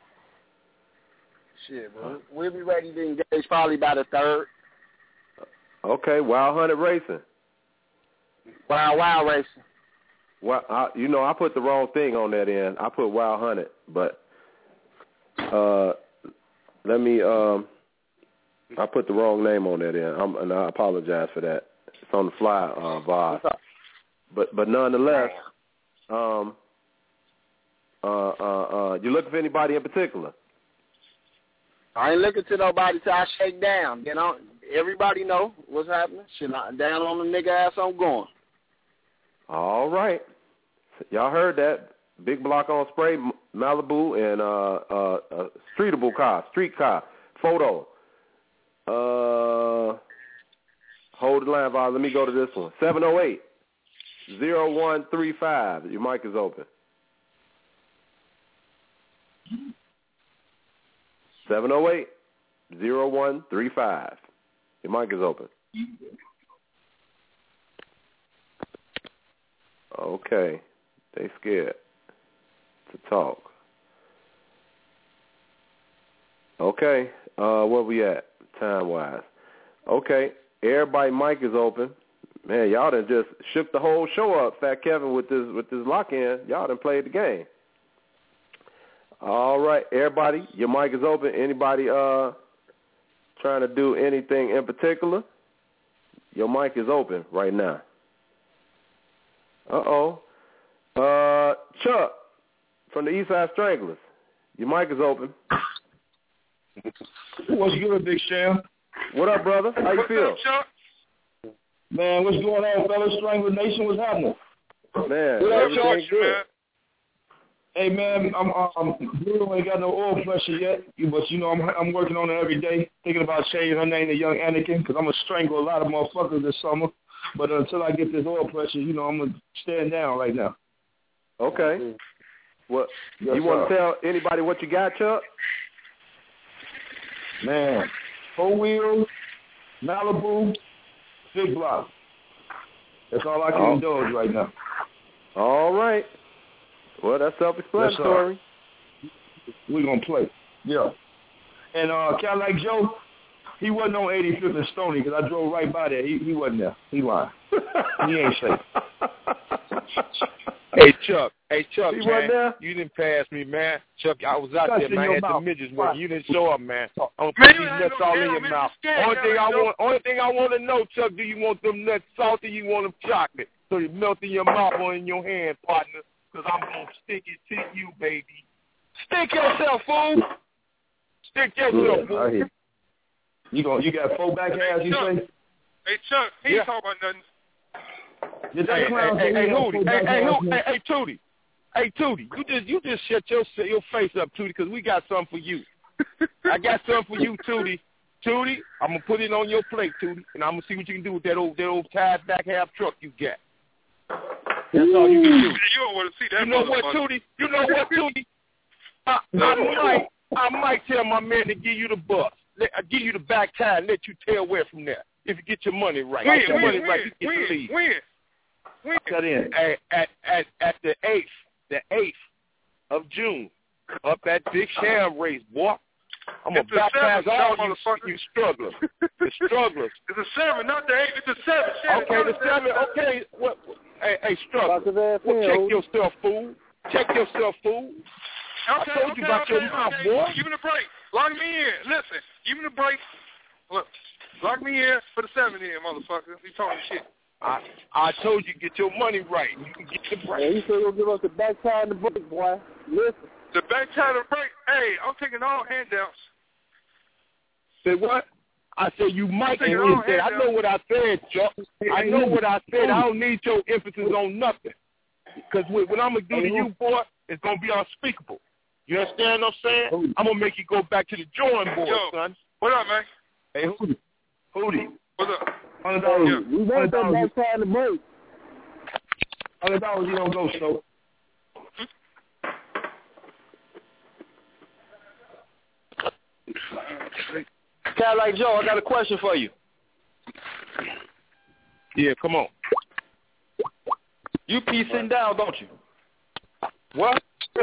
Shit, bro. We'll be ready to engage probably by the 3rd. Okay, Wild Hunted Racing. Wild Racing. Well, I put the wrong thing on that end. I put Wild Hunted, but let me. I put the wrong name on that end, and I apologize for that. It's on the fly, Voss. But nonetheless, you looking for anybody in particular? I ain't looking to nobody till I shake down. Then everybody know what's happening. Shit, down on the nigga ass, I'm going. All right. Y'all heard that. big block on spray, Malibu, and street car, photo. Hold the line, Bob. Let me go to this one. 708-0135. Your mic is open. 708-0135. Your mic is open. Okay. They scared to talk. Okay. Where we at time-wise? Okay. Everybody mic is open. Man, y'all done just shook the whole show up, Fat Kevin, with this lock-in. Y'all done played the game. All right, everybody, your mic is open. Anybody trying to do anything in particular? Your mic is open right now. Chuck from the Eastside Stranglers, your mic is open. What's good, Big Sham? What up, brother? How you feel? What's up, Chuck? Man, what's going on, fellas? Strangler Nation, what's happening? Man, everything's good. Man. Hey, man, I'm Blue ain't got no oil pressure yet, but, you know, I'm working on it every day, thinking about changing her name to Young Anakin, because I'm going to strangle a lot of motherfuckers this summer. But until I get this oil pressure, you know, I'm going to stand down right now. Okay. What you want to tell anybody what you got, Chuck? Man, 4-wheel, Malibu, big block. That's all I can indulge right now. All right. Well, that's self-explanatory. We're going to play. Yeah. And Cadillac Joe, he wasn't on 85th and Stony because I drove right by there. He wasn't there. He lying. He ain't safe. Hey, Chuck, he man, you didn't pass me, man. Chuck, I was out there, man. I had the midgets working. You didn't show up, man. I'm going to put these nuts all in your mouth. Only thing I want to know, Chuck, do you want them nuts salty or you want them chocolate? So they melt in your mouth or in your hand, partner, because I'm going to stick it to you, baby. Stick yourself, fool. Stick yourself, fool. You got 4 back hands, you say? Hey, Chuck, he ain't talking about nothing. Hey, Tootie. Hey, Tootie, you just shut your face up, Tootie, because we got something for you. I got something for you, Tootie. Tootie, I'm going to put it on your plate, Tootie, and I'm going to see what you can do with that old tied back half truck you got. That's all you can do. You don't want to see that. You know what, Tootie? I might tell my man to give you the bus. I'll give you the back tie and let you tail where from there. If you get your money right. You get the lead. When? At the 8th of June, up at Big Sham race, boy. I'm going to baptize all you strugglers. The strugglers. It's the 7, not the 8. It's the 7. Okay, the 7. Okay. Hey, strugglers. Well, check yourself, fool. Okay, I told you about your mouth, boy. Give me the break. Lock me in. Listen, give me the break. Look, lock me in for the 7 in, motherfucker. You talking shit. I told you get your money right. You can get the break. Yeah, you said you'll give us the back tie and the break, boy. Listen. The back tie and the break. Hey, I'm taking all handouts. Say what? I said you might get it. I know what I said, Chuck. I know what I said. I don't need your emphasis on nothing. Because what I'm going to do to you, boy, it's going to be unspeakable. You understand what I'm saying? I'm going to make you go back to the drawing board, son. What up, man? Hey, Hootie. What's up? $100. We want that back tie and the break. $100 you don't go, so. Cadillac Joe, I got a question for you. Yeah, come on. You piecing down, don't you? What?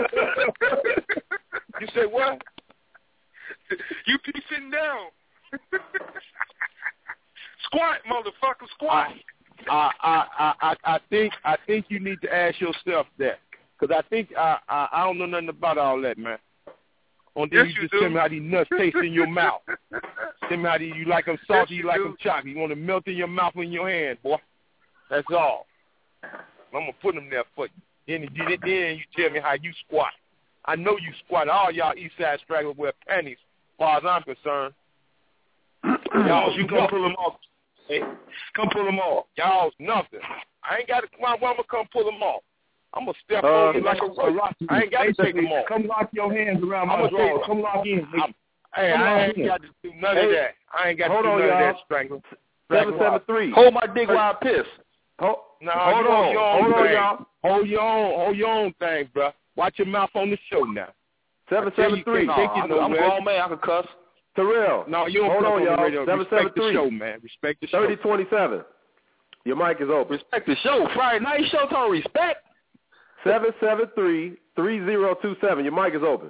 You say what? You piecing down. Squat, motherfucker, squat. I think you need to ask yourself that, because I think I don't know nothing about all that, man. On yes, you just tell me how these nuts taste in your mouth. Tell me how you like them salty, you like them chocolate. You want to melt in your mouth and in your hand, boy. That's all. I'm gonna put them there for you. Then you tell me how you squat. I know you squat. All y'all Eastside stragglers wear panties, as far as I'm concerned. Y'all, you come pull them off. Hey, come pull them off. Y'all's nothing. I ain't got to come out. I'm gonna come pull them off. I'm going to step on you like a rock. I ain't got to take them off. Come lock your hands around my drawers. Come lock in. Hey, I ain't got to do none of that. I ain't got to do none of that, Strangler. 773. Hold my dick while I piss. Hold on, y'all. Hold your own thing, bro. Watch your mouth on the show now. 773. I'm a grown man. I can cuss. Terrell. No, you don't hold on, y'all. 773. Respect the show, man. Respect the show. 3027. Your mic is open. Respect the show. Friday night show talking respect. 773-3027. Your mic is open.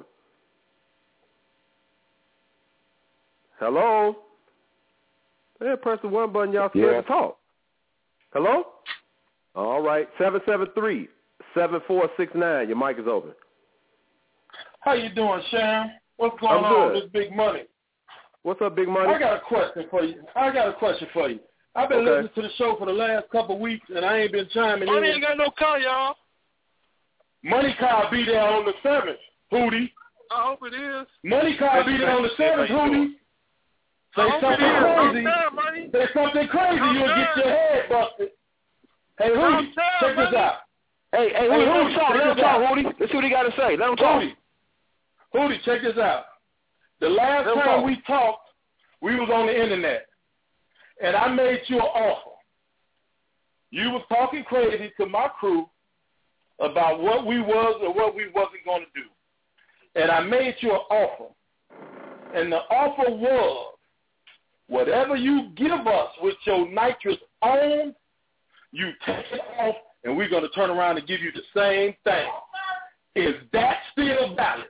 Hello? Yeah, press the one button. Y'all scared to talk. Hello? All right. 773-7469. Your mic is open. How you doing, Sharon? What's going on with Big Money? What's up, Big Money? I got a question for you. I've been listening to the show for the last couple of weeks, and I ain't been chiming in. Money ain't got no car, y'all. Money car be there on the 7th, Hootie. I hope it is. Money car be there on the 7th, Hootie. Say something crazy. Say something crazy, you'll get your head busted. Hey, Hootie, check this out. Hey, Hootie, let him talk, Hootie. Let's see what he got to say. Let him talk. Hootie, check this out. The last time we talked, we was on the internet, and I made you an offer. You was talking crazy to my crew about what we was or what we wasn't going to do, and I made you an offer, and the offer was whatever you give us with your nitrous on, you take it off, and we're going to turn around and give you the same thing. Is that still valid?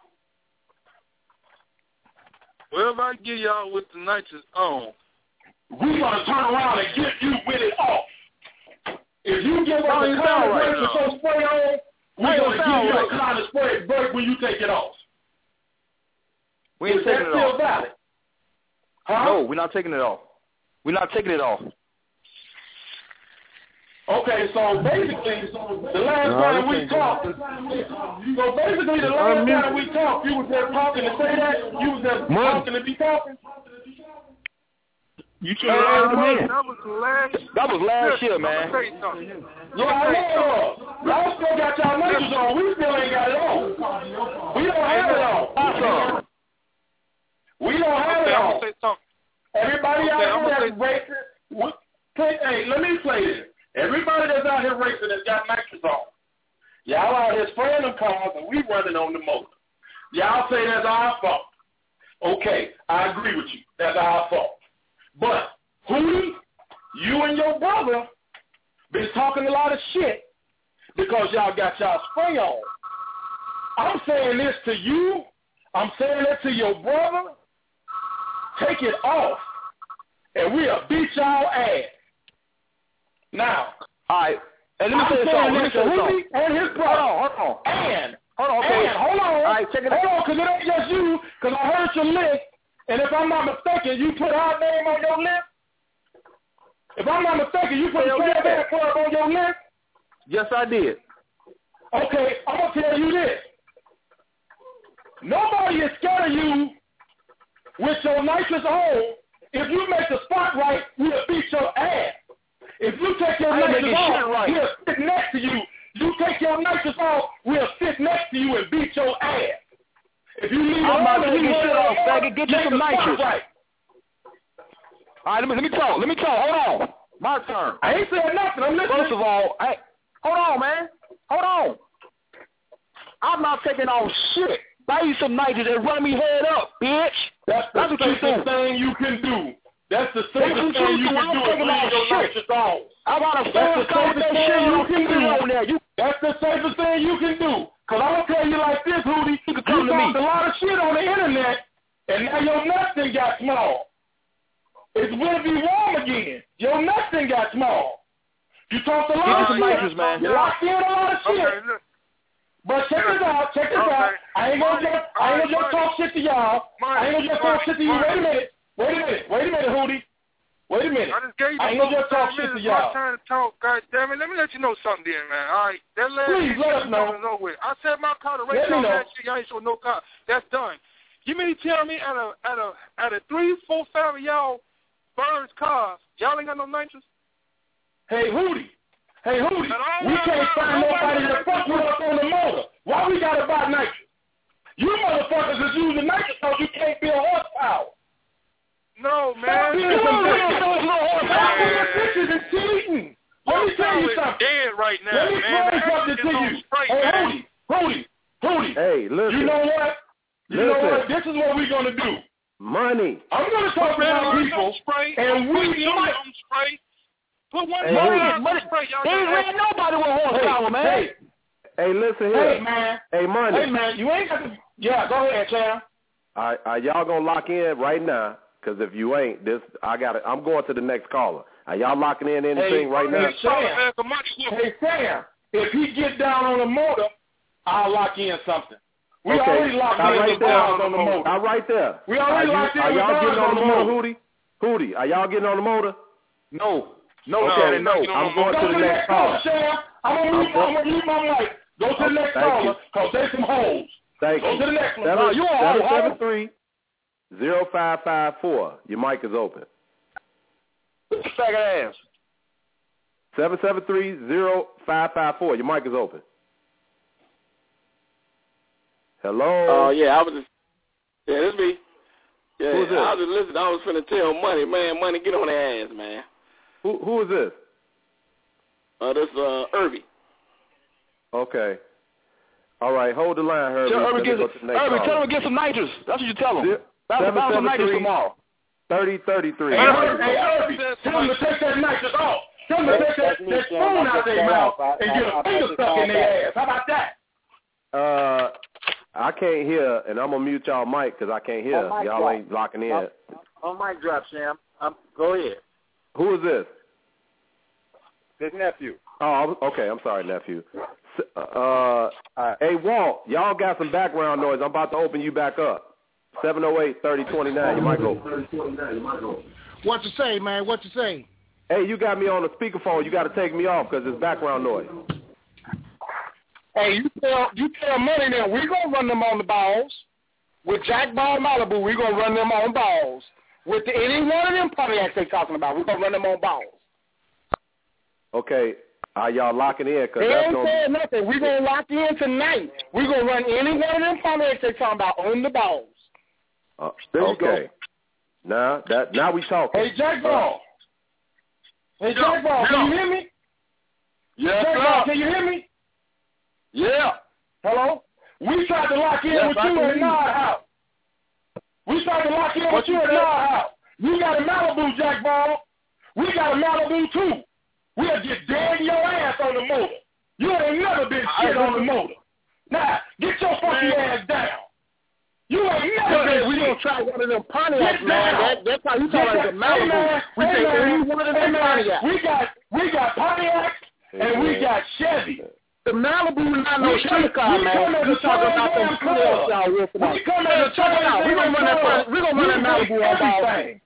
Whatever I give y'all with the nitrous on, we're going to turn around and give you with it off. If you give us a kind of nitrous spray on, we're going to give you a kind of spray break when you take it off. We ain't taking it off. Is that still valid? Huh? No, we're not taking it off. We're not taking it off. Okay, so basically, the last time we talked, you was there talking to say that? You was there talking to be talking? You should have that was last year, man. Yeah, I know. Y'all still got y'all nitrous on. We still ain't got it on. We don't have it on. We don't have it on. Everybody out there that's racing, hey, let me play this. Everybody that's out here racing has got nitrous on. Y'all out here spraying them cars and we running on the motor. Y'all say that's our fault. Okay, I agree with you. That's our fault. But Hootie, you and your brother been talking a lot of shit because y'all got y'all spray on. I'm saying this to you. I'm saying that to your brother. Take it off, and we'll beat y'all ass. Now, all right. And let me say something. And his brother. Hold on. Hold on, all right, check it out. Hold on, because it ain't just you, because I heard your list, and if I'm not mistaken, you put our name on your list? If I'm not mistaken, you put the Taliban Club on your list? Yes, I did. Okay, I'm going to tell you this. Nobody is scared of you with your nitrous on. If you make the spot right, we'll beat your ass. If you take your nitrous off, we'll sit next to you. You take your nitrous off, we'll sit next to you and beat your ass. If you leave I'm about to take your shit off, faggot. Get you some nitrous. Right. All right, let me talk. Hold on. My turn. I ain't saying nothing. I'm listening. First of all, hold on, man. Hold on. I'm not taking off shit. Buy you some nitrous and run me head up, bitch. That's the safest thing you can do. That's the safest thing you can do is leave your nitrous on. I got a phone call that shit you can do on there. That's the safest thing you can do. Because I'm going to tell you like this, Hootie. You talked a lot of shit on the internet, and now your nuts done got small. It's going to be warm again. Your nuts done got small. You talked a lot of shit. Nitrous, man. You locked in a lot of shit. Okay, but check this out. I ain't gonna just talk shit to y'all. I ain't gonna just talk shit to you. Wait a minute, Hootie. Wait a minute. I just gave you I ain't gonna just talk shit to y'all. My turn to talk, goddammit. Let me let you know something then, man. All right. That last Please let us know. I said my car to race on that shit. Y'all ain't show no car. That's done. You mean to tell me at a 3-4 family y'all burns cars, y'all ain't got no nitrous? Hey, Hootie. Hey, Hootie, we can't find nobody to fuck with us on the motor. Why we got to buy nitrous? You motherfuckers is using nitrous because you can't build horsepower. No, man. Stop being bitches and cheating. Let me tell you something. Dead right now, Let me explain something to you. Hey, Hootie. Hey, listen. You know what? You know what? This is what we're going to do. Money. I'm going to talk to my people, and we might. Put one spray. They ain't ran nobody with horsepower, man. Hey, listen here. Hey, man. Hey, Money. Hey, man, you ain't got to. Yeah, go ahead, Sam. Are y'all going to lock in right now? Because if you ain't, I'm going to the next caller. Are y'all locking in anything right now? Hey, Sam, if he get down on the motor, I'll lock in something. We already locked in with down on the motor. Not right there. We already locked in with down on the motor, Hootie? Hootie, are y'all getting on the motor? No. Okay, no. I'm going to the next caller. I'm going to mute my mic. Go to the next caller, because there's some holes. Thank you. Go to the next one. 773-0554. Your mic is open. Faggot ass. 773-0554. Your mic is open. Hello? This me. Yeah, Who's this? I was just listening. I was finna tell Money, get on their ass, man. Who is this? This Irby. Okay. All right, hold the line, Herbie. Tell him to get some nitrous. That's what you tell him. Bounce some nitrous tomorrow. 3033. Hey, Irby, tell him to take that nitrous off. Tell them to take that spoon out their mouth and get a finger stuck in their ass. How about that? I can't hear, and I'm going to mute y'all mic because I can't hear. Y'all ain't locking in. On mic drop, Sam. Go ahead. Who is this? His nephew. Oh, okay. I'm sorry, nephew. Hey, Walt, y'all got some background noise. I'm about to open you back up. 708-3029. You might go. What to say, man? What to say? Hey, you got me on the speakerphone. You got to take me off because it's background noise. Hey, you tell Money now, we're going to run them on the balls. With Jack Ball Malibu, we're going to run them on balls. With any one of them Pontiacs they talking about, we're going to run them on balls. Okay. Are y'all locking in? They ain't saying nothing. We're going to lock in tonight. We're going to run any one of them Pontiacs they talking about on the balls. There you go. Now we talking. Hey, Jack Ball. Jack Ball, can you hear me? Yes, Jack Ball, can you hear me? Yeah. Hello? We tried to lock in with you in the Nod house. We tried to lock in with you in the Nod house. You got a Malibu, Jack Ball. We got a Malibu, too. We'll get dead in your ass on the motor. You ain't never been shit on the motor. Now, get your fucking ass down. You ain't never been we going to try one of them Pontiacs, man. That's how you talk about the Malibu. We take any one of them Pontiacs. We got Pontiacs and we got Chevy. The Malibu is not no street car, man. You talking about them Pontiacs y'all ripping out. Check it out. We're going to run that Malibu on ball.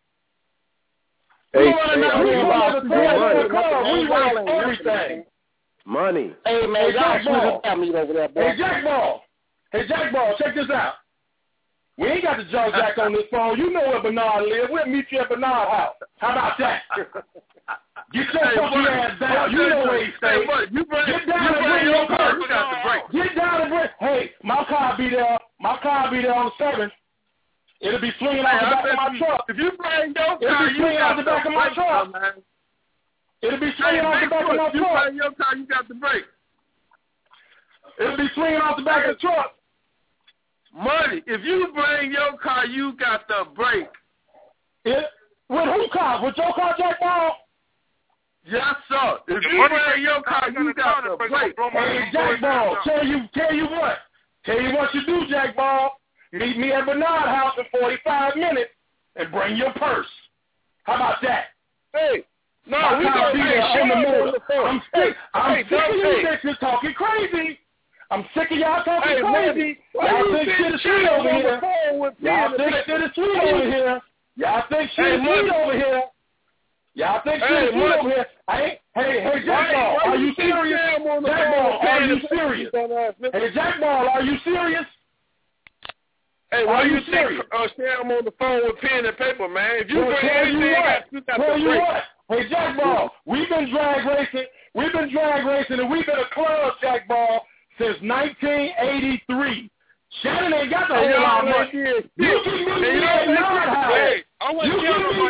Everything. Money. Hey, man, y'all shoot at me over there, boy. Hey, Jack Ball, check this out. We ain't got the Joe Jack on this phone. You know where Bernard lives. We'll meet you at Bernard's house. How about that? Get your fucking ass down. You know where he stays. Get down and bring your car. Get down and bring. Hey, my car be there. My car be there on the 7th. It'll be flinging out the back of my truck. If you bring your car, it'll be flinging out the back of my truck. It'll be swinging off the back of my truck. You bring your car, you got the brake. It'll be swinging off the back of the truck. Money, if you bring your car, you got the brake. With who car? With your car, Jack Ball? Yes, sir. If you bring your car, you got the brake. Hey, Jack Ball, tell you what. Tell you what you do, Jack Ball. Meet me at Bernard's house in 45 minutes and bring your purse. How about that? Hey, no, we gonna be there on the motor. I'm sick of you bitches talking crazy. I'm sick of y'all talking crazy. Y'all think shit is sweet over here. Y'all think shit is sweet over here. Y'all think shit is sweet over here. Y'all think shit is sweet over here. Hey, Jack Ball, are you serious? Jack Ball, are you serious? Hey, Jack Ball, are you serious? Hey, why you serious? Stay on the phone with pen and paper, man. If you bring anything, you got the break. Hey, Jack Ball, we've been drag racing We've been drag racing, and we've been a club, Jack Ball, since 1983. Shannon ain't got the whole lot of money. You can meet me at Nod House. You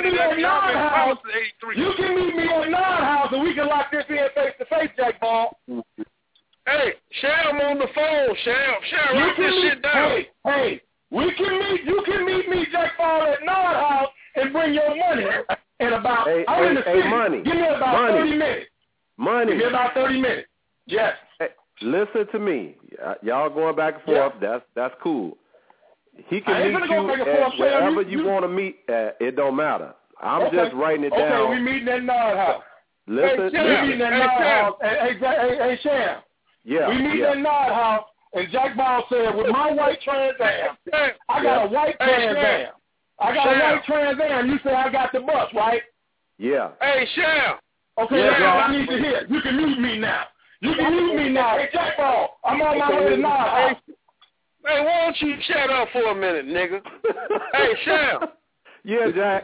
can meet me at Nod House, and we can lock this in face to face, Jack Ball. Hey, Sham on the phone, Sham, write this shit down. Hey, you can meet me, Jack Ball, at Nod House and bring your money in about, money. Give me about 30 minutes. Money. Give me about 30 minutes. Yes. Hey, listen to me. Y'all going back and forth. Yeah. That's cool. He can meet you at wherever you want to meet at. It don't matter. I'm just writing it down. Okay, we meeting at Nod House. Listen, we meeting at Nod House. Hey, Sham. Yeah. We meet at Nod House, and Jack Ball said, with my white Trans Am, I got a white Trans Am. I got a white Trans Am. You say I got the bus, right? Yeah. Hey, Sham. Okay, now I need to hear. You can mute me now. Hey, Jack Ball, I'm on my way to Nod House. Hey, why don't you shut up for a minute, nigga? Hey, Sham. Yeah, Jack.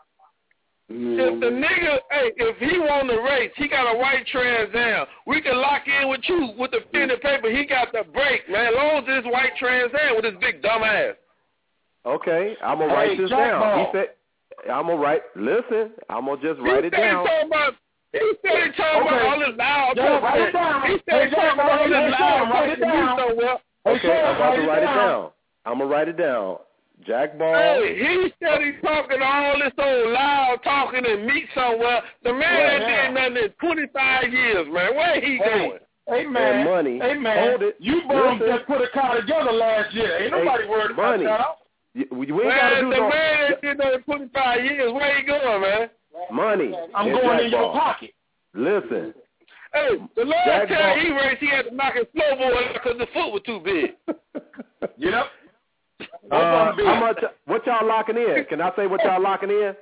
If the nigga, if he want to race, he got a white Trans Am. We can lock in with you with the pen and paper. He got the break, man. As long as this white Trans Am with his big dumb ass. Okay, I'm going to write this down. Ball. He said, I'm going to write, listen, I'm going to just write it down. He said he talking about all this loud talking. He said he talking about all this loud talking. Okay, I'm about to write it down. I'm going to write it down. Jack Ball. Hey, he said he's talking all this old loud talking and meet somewhere. The man ain't did nothing in 25 years, man. Where he going? Hey, man. And money. Hey, man. Hold it. You bums just put a car together last year. Ain't nobody worried about that. We ain't got to do the man ain't did nothing in 25 years. Where he going, man? Money. I'm going in your pocket. Listen. Hey, the last time he raced, he had to knock his snowboard because the foot was too big. Yep. How much? What y'all locking in? Can I say what y'all locking in?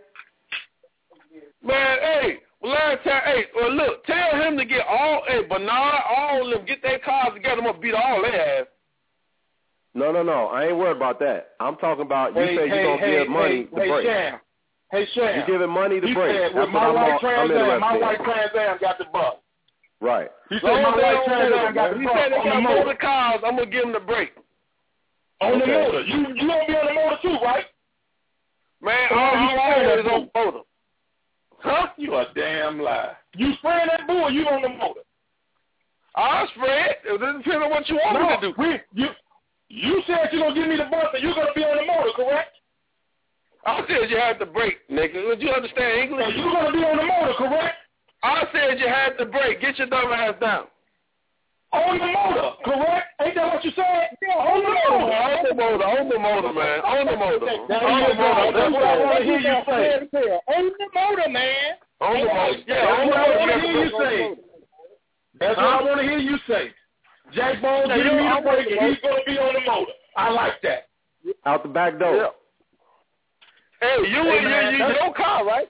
Man, last time, look, tell him to get Bernard, all of them, get their cars together. I'm gonna beat all their ass. No. I ain't worried about that. I'm talking about you say you gonna give money to break. Hey, Sham. You giving money to break. Said, with my white Trans Am got the bus. Right. He said my white Trans Am got the bus. He said they got motor cars. I'm gonna give him the break. On the motor. You gonna be on the motor too, right? Man, all is on the motor. Huh? You a damn lie. You spraying that bull, you on the motor. I'll spray it. It depends on what you want me to do. You said you're gonna give me the bus and you're gonna be on the motor, correct? I said you had to brake, nigga. Did you understand English? So you're gonna be on the motor, correct? I said you had to brake. Get your dumb ass down. On the motor, correct? Ain't that what you said? Yeah, on the motor. On the motor, man. On the motor. That's what I want to hear you say. On the motor, man. On the motor. Yeah, that's what I want to hear you say. That's what I want to hear you say. Jack Ball giving me the break, and he's going to be on the motor. I like that. Out the back door. Yeah. Hey, your car, right?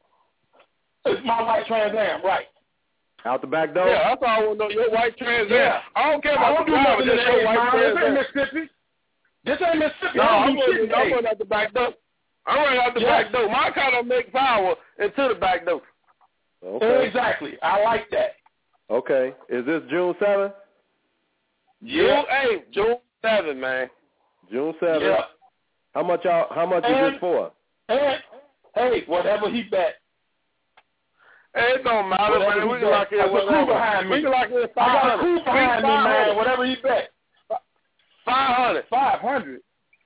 It's my white Trans Am, right? Out the back door? Yeah, that's all I want to know. Your white Trans Am. Yeah. I don't care about the car, just your white Trans Am. This ain't Mississippi. This ain't Mississippi. No, I'm going out the back door. I'm running out the back door. My car don't make power into the back door. Okay. Exactly. I like that. Okay. Is this June 7th? Yeah. June 7th, man. June 7th. Yeah. How much is this for? Hey, whatever he bet. Hey, it don't matter, man. We can lock in. There's a crew behind me. We can lock in 500. I got a crew behind me, man. Whatever he bet. 500. 500.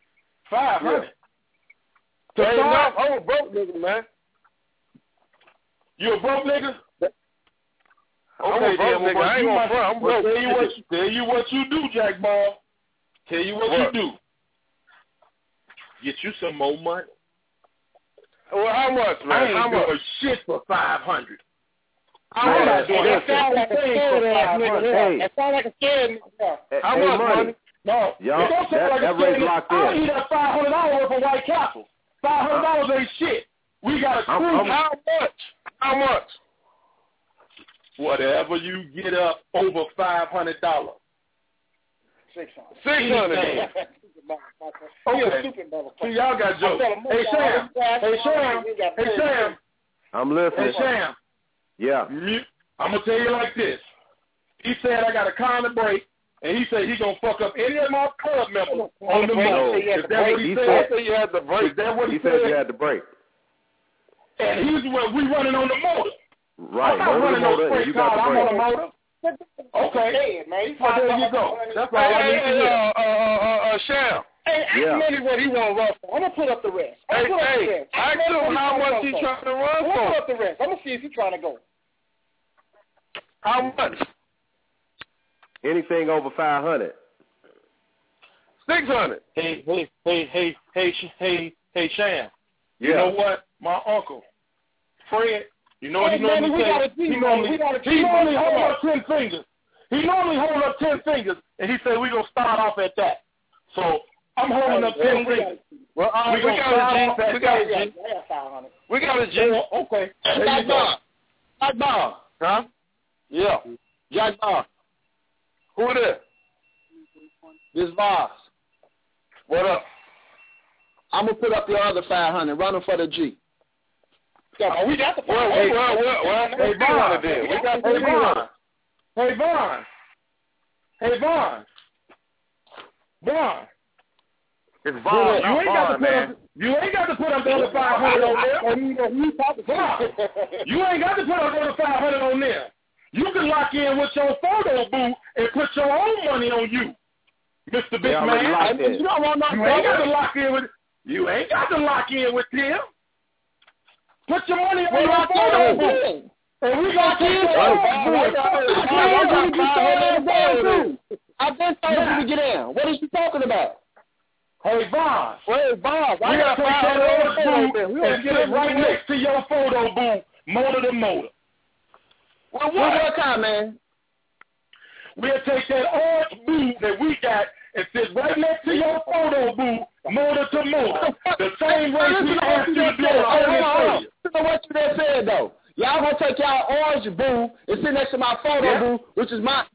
Yeah. Hey, I'm a broke nigga, man. You a broke nigga? I'm a broke nigga. I ain't gonna front. I'm broke. Tell you what you do, Jack Ball. Tell you what you do. Get you some more money. Well, how much, man? I ain't doing shit for 500. I'm not doing that. That sounds like a scared nigga. How much money? No. Y'all, that rate's locked in. I eat up $500 worth of White Castle. $500 ain't shit. We got a crew. How much? Whatever you get up over $500. 600. Okay. See, y'all got jokes. Hey, Sam. I'm listening. Hey, Sam. Yeah. I'm going to tell you like this. He said I got a kind of break, and he said he going to fuck up any of my club members on the motor. Is that what he said? He had the break. Is that what he said? He had the break. And we running on the motor. Right. I'm not running on the straight car. I'm on the motor. Okay. Man, well, there you go. That's all I need to hear. Sham. Hey, ask Manny what he want to run for. I'm going to put up the rest. Ask him how much he trying to run for. I'm going to put up the rest. I'm going to see if he's trying to go. How much? Anything over 500. 600. Hey, Sham. Yeah. You know what? My uncle, Fred, you know what he normally says? He normally hold up 10 fingers. He normally hold up 10 fingers, and he said we're going to start off at that. So I'm holding up 10 fingers. Well, we got a G. Okay. Jack Bob. Huh? Yeah. Jack Bob. Who it is? This Boss. What up? I'm going to put up your other 500. Run them for the G. Yeah, we got the Well, hey, Vaughn. Hey, Vaughn. It's Vaughn, you ain't got to put up the other 500 on there. You ain't got to put up the other 500 on there. You can lock in with your photo booth and put your own money on you, Mr. Big Man. You ain't got to lock in with. You ain't got to lock in with him. Put your money on your photo booth. And we got to I've been told you to get in. What is you talking about? Hey, Vaughn. Hey, Vaughn. We got to take that orange booth and get it right next to your photo booth, motor to motor. Well, what time, man? We'll take that orange booth that we got and sit right next to your photo booth, motor to motor. The same way we asked you to do it on what you just said, though. Y'all gonna take y'all orange booth and sit next to my photo booth, which is my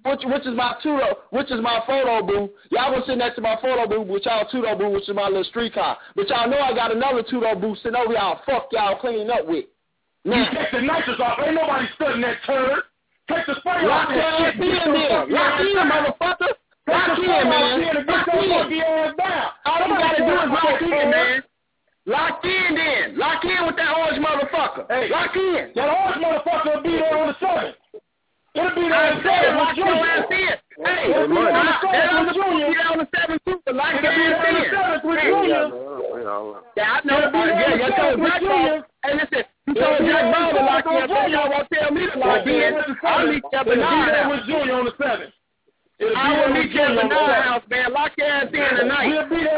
photo booth. Y'all gonna sit next to my photo booth, which y'all two-door booth, which is my little street car. But y'all know I got another two-door booth sitting over y'all. Fuck y'all cleaning up with. You take the nitrous off. Ain't nobody studying that turd. Take the spray off. Lock in, motherfucker. Lock in, man. Lock in. All you gotta do is lock in, man. Lock in then. Lock in with that orange motherfucker. Hey, lock in. That orange motherfucker will be there on the 7th. It'll be there on the 7th. Lock your ass in. Hey, it'll be there on the 7th with Junior. It'll be there on the 7th too, but lock your ass in. It'll be there on the 7th with Junior. Yeah, I know. Yeah, told Jack Ball. Hey, listen. You told Jack Ball to lock in, but y'all won't tell me to lock in. I'll meet you up in our house. With Junior on the 7th. I will meet you up in our house, man. Lock your ass in tonight.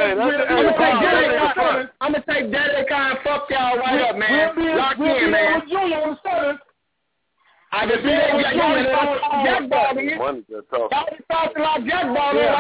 I'm going to take Daddy Car and fuck y'all right up, man. Lock in, man. With Junior on the 7th. I can see that y'all Jack Ball in. Y'all just talking like Jack Ball in.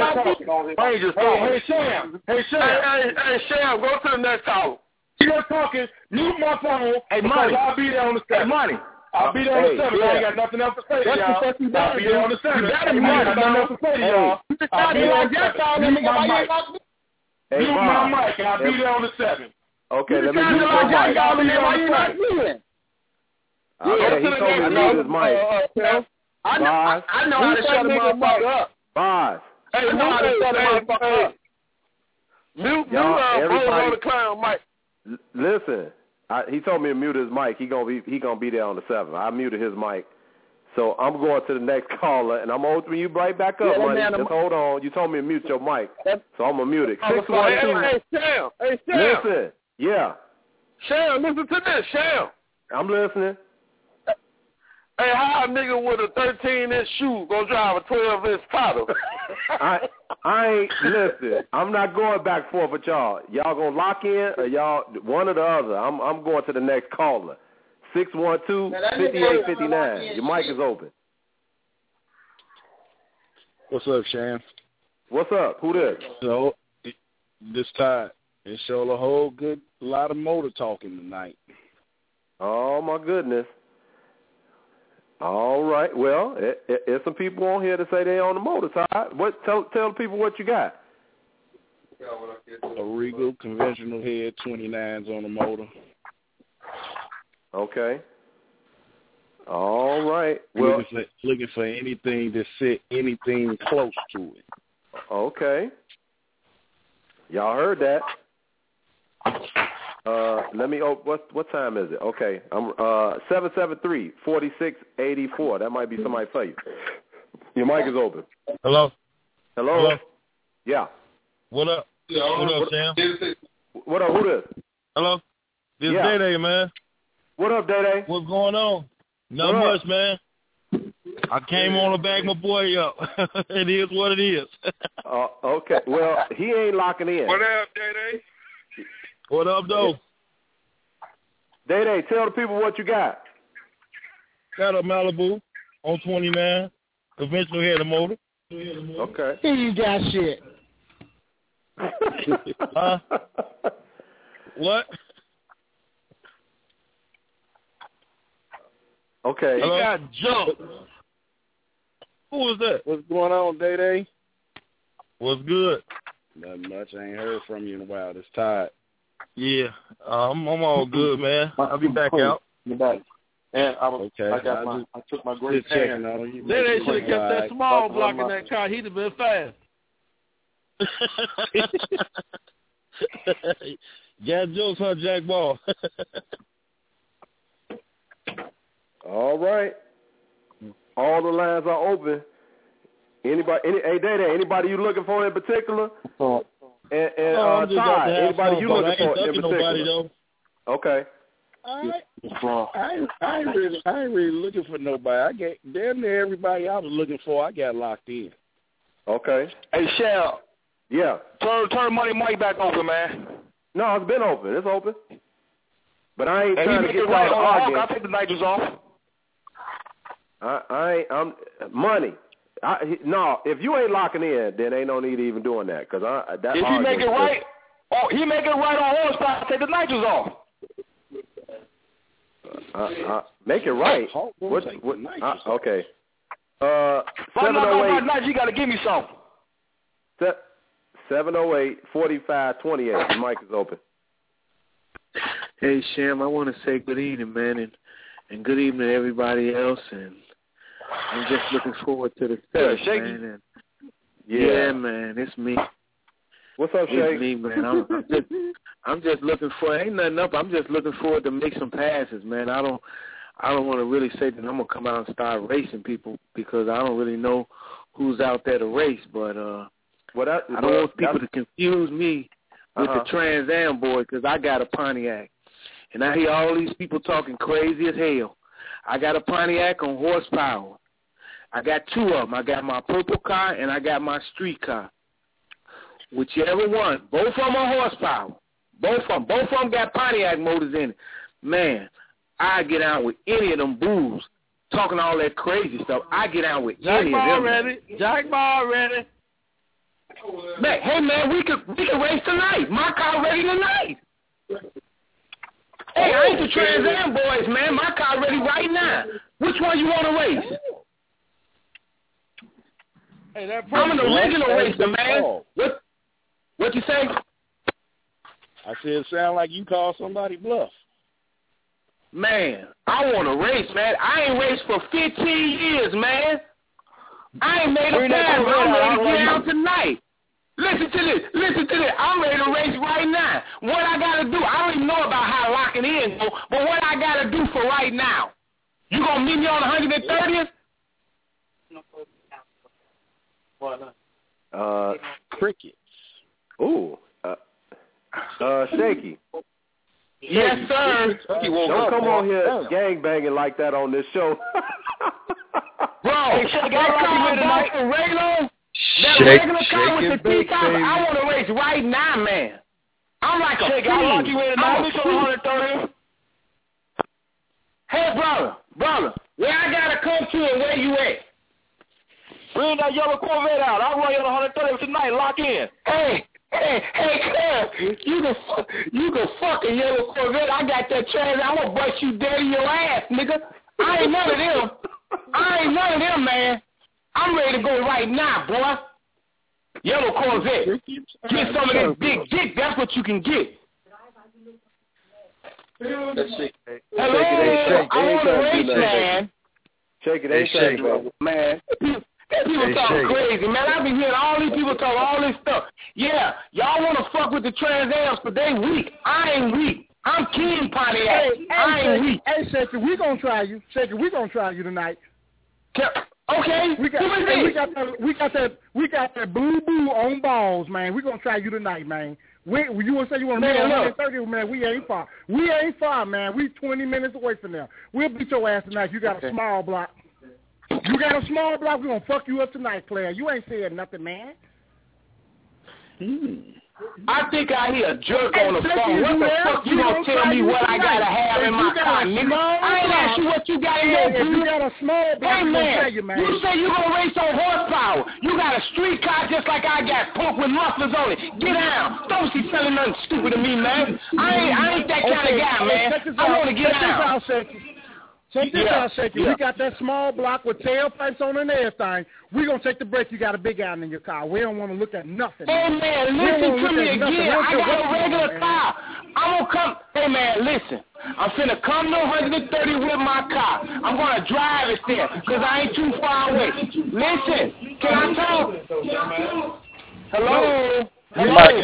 Hey, Sham, go to the next call. You're talking, mute my phone. Hey, Money. I'll be there on the 7th. Hey, Money. I'll be there on the 7th. I ain't got nothing else to say to y'all. I'll be there on the 7th. I got nothing else to say to y'all. I'll be there on the 7th. Mute my mic. Mute my mic, and I'll be there on the 7th. Okay, let me mute your mic. I'll be there on the 7th. Okay, he told me to mute his mic. I know how to shut a motherfucker up. Boss. Hey, I know how to shut a motherfucker up. Mute on the clown mic. Listen, he told me to mute his mic. He gonna be there on the 7th. I muted his mic, so I'm going to the next caller, and I'm opening you right back up, Money. Just hold on. You told me to mute your mic, so I'm gonna mute it. 612. Hey, Sham. Listen, yeah. Sham, listen to this, Sham. I'm listening. Hey, how a nigga with a 13-inch shoe gonna drive a 12-inch paddle? I ain't, listen, I'm not going back and forth with y'all. Y'all gonna lock in or y'all, one or the other. I'm going to the next caller. 612-5859. Your mic is open. What's up, Sham? What's up? Who this? So, this time, it showed a whole good lot of motor talking tonight. Oh, my goodness. All right. Well, there's some people on here that say they on the motor side. Tell people what you got. A Regal conventional head 29s on the motor. Okay. All right. Well, looking for anything that fit anything close to it. Okay. Y'all heard that. Let me. What time is it? Okay. I'm 773-4684. That might be somebody for you. Your mic is open. Hello. Hello. Yeah. What up? What up, Sam? What up? Who this? Hello. This Yeah. Day, man. What up, Day? What's going on? Not much, man. I came on to back my boy up. It is what it is. Okay. Well, he ain't locking in. What up, Day? What up, though? Day, tell the people what you got. Got a Malibu on 29. Conventional header motor. Okay. Here you got shit. What? Okay. You got jumped. Who was that? What's going on, Day? What's good? Nothing much. I ain't heard from you in a while. It's tired. Yeah, I'm all good, man. I'll be back out. You're back. And I took my great hand. They should have kept that small block in that car. He'd have been fast. Got jokes, huh, Jack Ball? All right. All the lines are open. Anybody you looking for in particular? Ty, anybody you looking for in particular? Okay. I ain't really looking for nobody. I got damn near everybody I was looking for. I got locked in. Okay. Hey, Shell. Yeah. Turn Money Mike back open, man. No, it's been open. It's open. But I ain't and trying to get right on. I'll take the nitrous off. I'm money. No, if you ain't locking in, then ain't no need of even doing that. Cause if he make it right, he make it right on horsepower. Take the nitrous off. Make it right. Okay. 708. You got to give me some. 708-4528. The mic is open. Hey, Sham, I want to say good evening, man, and good evening to everybody else, and I'm just looking forward to the stage, man. And yeah, man, it's me. What's up, Shake? It's me, man. I'm just looking for. Ain't nothing up. I'm just looking forward to make some passes, man. I don't want to really say that I'm gonna come out and start racing people because I don't really know who's out there to race. But I don't want people to confuse me with the Trans Am boy because I got a Pontiac, and I hear all these people talking crazy as hell. I got a Pontiac on horsepower. I got two of them. I got my purple car and I got my street car. Whichever one. Both of them are horsepower. Both of them got Pontiac motors in it. Man, I get out with any of them boos talking all that crazy stuff. I get out with any of them. Jack Ball ready. Man, hey, man, we can race tonight. My car ready tonight. Hey, I ain't the Trans Am boys, man. My car ready right now. Which one you want to race? Hey, I'm an original racer, man. What you say? I said it sound like you called somebody bluff. Man, I want to race, man. I ain't raced for 15 years, man. I ain't made a pass. I'm ready to get out tonight. Listen to this. I'm ready to race right now. What I got to do, I don't even know about how locking in go, but what I got to do for right now. You going to meet me on 130th? Crickets. Ooh. Shaky. Yes, sir. Don't come on here gangbanging like that on this show. Bro, that car Boston Raylo, that regular car with the T-top, I want to race right now, man. I'm like a fiend. I'm a fiend. Hey, brother, where I got to come to and where you at? Bring that yellow Corvette out. I'll run you on 130 tonight. Lock in. Hey, Cub, you can fuck a yellow Corvette. I got that Trans. I'm going to bust you dead in your ass, nigga. I ain't none of them, man. I'm ready to go right now, boy. Yellow Corvette. Get some of this big dick. That's what you can get. Hello, I want to race, man. Shake it, ain't shake it, man. People talk crazy, man. I've been hearing all these people talk all this stuff. Yeah, y'all want to fuck with the Trans Ams, but they weak. I ain't weak. I'm King Pontiac. I ain't weak. Hey, Shaky, we gonna try you. Shaky, we gonna try you tonight. Okay. We got that blue on balls, man. We gonna try you tonight, man. You want to say you want to meet on 130, man? We ain't far. Man. We 20 minutes away from there. We'll beat your ass tonight. You got a small block. You got a small block. We gonna fuck you up tonight, player. You ain't saying nothing, man. I think I hear a jerk on the phone. What the fuck you gonna tell me what I gotta have in my car, nigga? I ain't asked you what you got in your car. You got a small block. Hey, man, you say you gonna race on horsepower. You got a street car just like I got, punk with mufflers on it. Get down. Don't be selling nothing stupid to me, man. I ain't that kind of guy, man. I want to get down. Check this out, Shaky. We got that small block with tailpipes on it and everything. We're going to take the break. You got a big iron in your car. We don't want to look at nothing. Hey, man, listen to me again. I got a regular car. I'm going to come. Hey, man, listen. I'm finna come to 130 with my car. I'm going to drive it there because I ain't too far away. Listen, can I talk? Hello? Somebody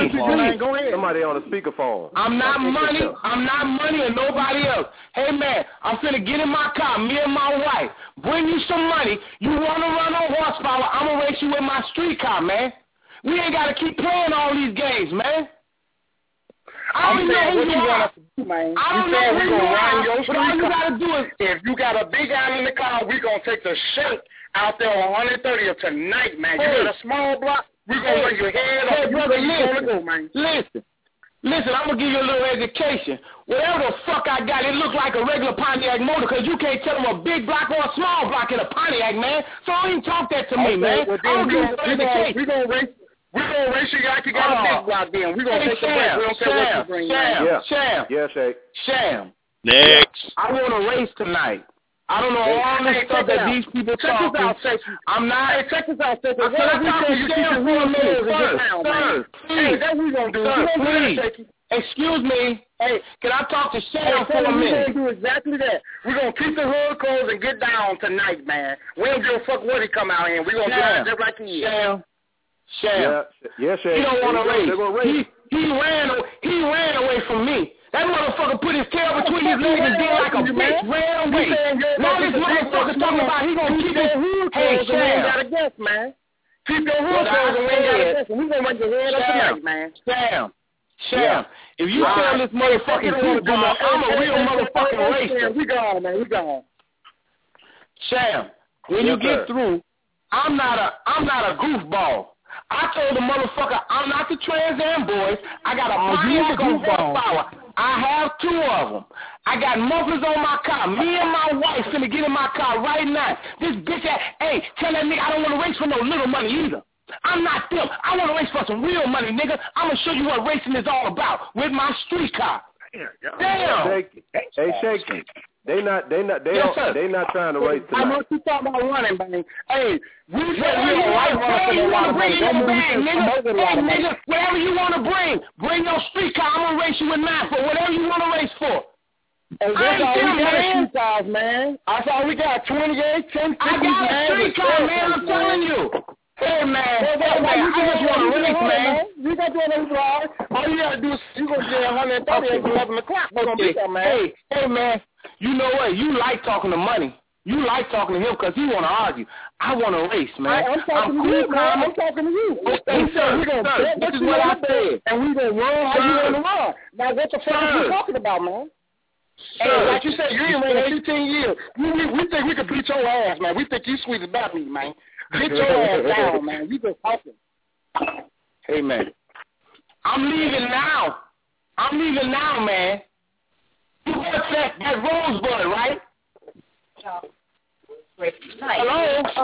on the speakerphone. I'm not money or nobody else. Hey, man, I'm finna get in my car, me and my wife. Bring you some money. You want to run on horsepower, I'm going to race you with my street car, man. We ain't got to keep playing all these games, man. I don't know who you are. I don't know who you are, but all you got to do is, if you got a big guy in the car, we going to take the shit out there on 130 tonight, man. You got a small block. We're going to bring your head up. Hey, brother, listen, I'm going to give you a little education. Whatever the fuck I got, it looks like a regular Pontiac motor because you can't tell them a big block or a small block in a Pontiac, man. So don't even talk that to me, man. Well, then we're going to race you like you got a big block then. We're going to take the break. We don't care what you bring, man. Sham. Next. I want to race tonight. I don't know all this stuff that these people talking. I'm not. Hey, check this out, Sir. What if we tell you keep your real minutes and get down, man? Hey, that's what we gonna do. Please. Excuse me. Hey, can I talk to Sham for a minute? We're gonna do exactly that. We're gonna keep the hood closed and get down tonight, man. We don't give a fuck what he come out in. We're gonna drive just like he is. Sham. Yeah, Sham. He don't want to race. He ran away from me. That motherfucker put his tail between his legs and did like a bitch, ran away. Now this motherfucker talking about he gonna keep his hood closed and we ain't got a guess, man. Keep your hood closed and we ain't got a guess. We gonna run your head up tonight, man. Sham. If you tell this motherfucking goofball, I'm a real motherfucking racer. We gone, man. We gone. Sham, when you get through, I'm not a goofball. I told the motherfucker, I'm not the Trans Am boys. I got a Pontiac on horsepower. I have 2 of them. I got mufflers on my car. Me and my wife finna get in my car right now. This bitch hey, tell that nigga I don't want to race for no little money either. I'm not them. I want to race for some real money, nigga. I'm going to show you what racing is all about with my street car. Damn. Hey, Shaky. They not trying to race tonight. I know you talking about running, man. Hey, we said we don't like nigga, whatever you want to bring your street car. I'm gonna race you with mine for whatever you want to race for. Hey, that's all we got street cars, man. That's all we got. 28, 10, 50, I got a street car, man. I'm telling you. Hey, man. I just want to race, man. You got to drive. All you got to do is you going to get 130 at 11 o'clock. Hey, man. You know what? You like talking to money. You like talking to him because he want to argue. I want to race, man. I'm talking to you, man. I'm talking to you. Okay, sir. This is what I said. And we going to run how you want to run. Now, what the fuck are you talking about, man? Hey, like you said, you ain't ran 15 years. We think we could beat your ass, man. We think you sweet about me, man. Get your ass down, man. You just talking. Hey, man. I'm leaving now, man. What's that Rosebud, right? Hello?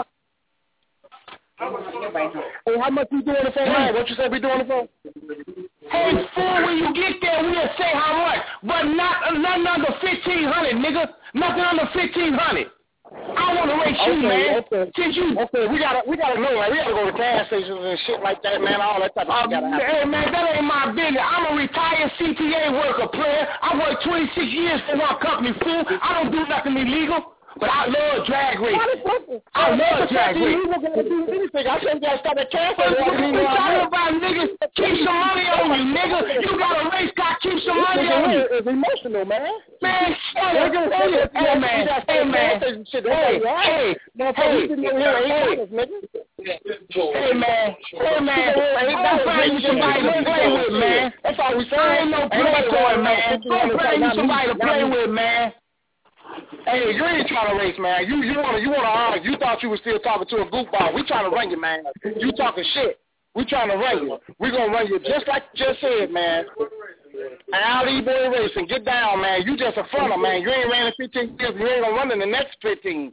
Hey, how much you doing it for, man? What you say we doing it for? Hey, fool, when you get there, we'll say how much. But nothing under 1,500, nigga. Nothing under 1,500. I want to race you, man. Okay, we gotta know, right? We gotta go to gas stations and shit like that, man. All that type of stuff gotta happen. Hey, man, that ain't my business. I'm a retired CTA worker, player. I worked 26 years for one company, fool. I don't do nothing illegal. But I love drag racing. I love drag racing. I said you gotta start at gas What station. you talking about, niggas? Keep some money on you, nigga. You got a race car, keep some money on you. It's emotional, man. Man, shut up. Hey, man. Hey, man. Hey, man. Don't find you somebody to play with, man. That's all we saying. I ain't no playboy, man. Don't find you somebody to play with, man. Hey, you ain't trying to race, man. You wanna argue. You thought you were still talking to a goofball. We trying to run you, man. You talking shit. We trying to run you. We gonna run you just like you just said, man. Ali Boy Racing, get down, man. You just a fronter, man. You ain't ran in 15 years. You ain't gonna run in the next 15.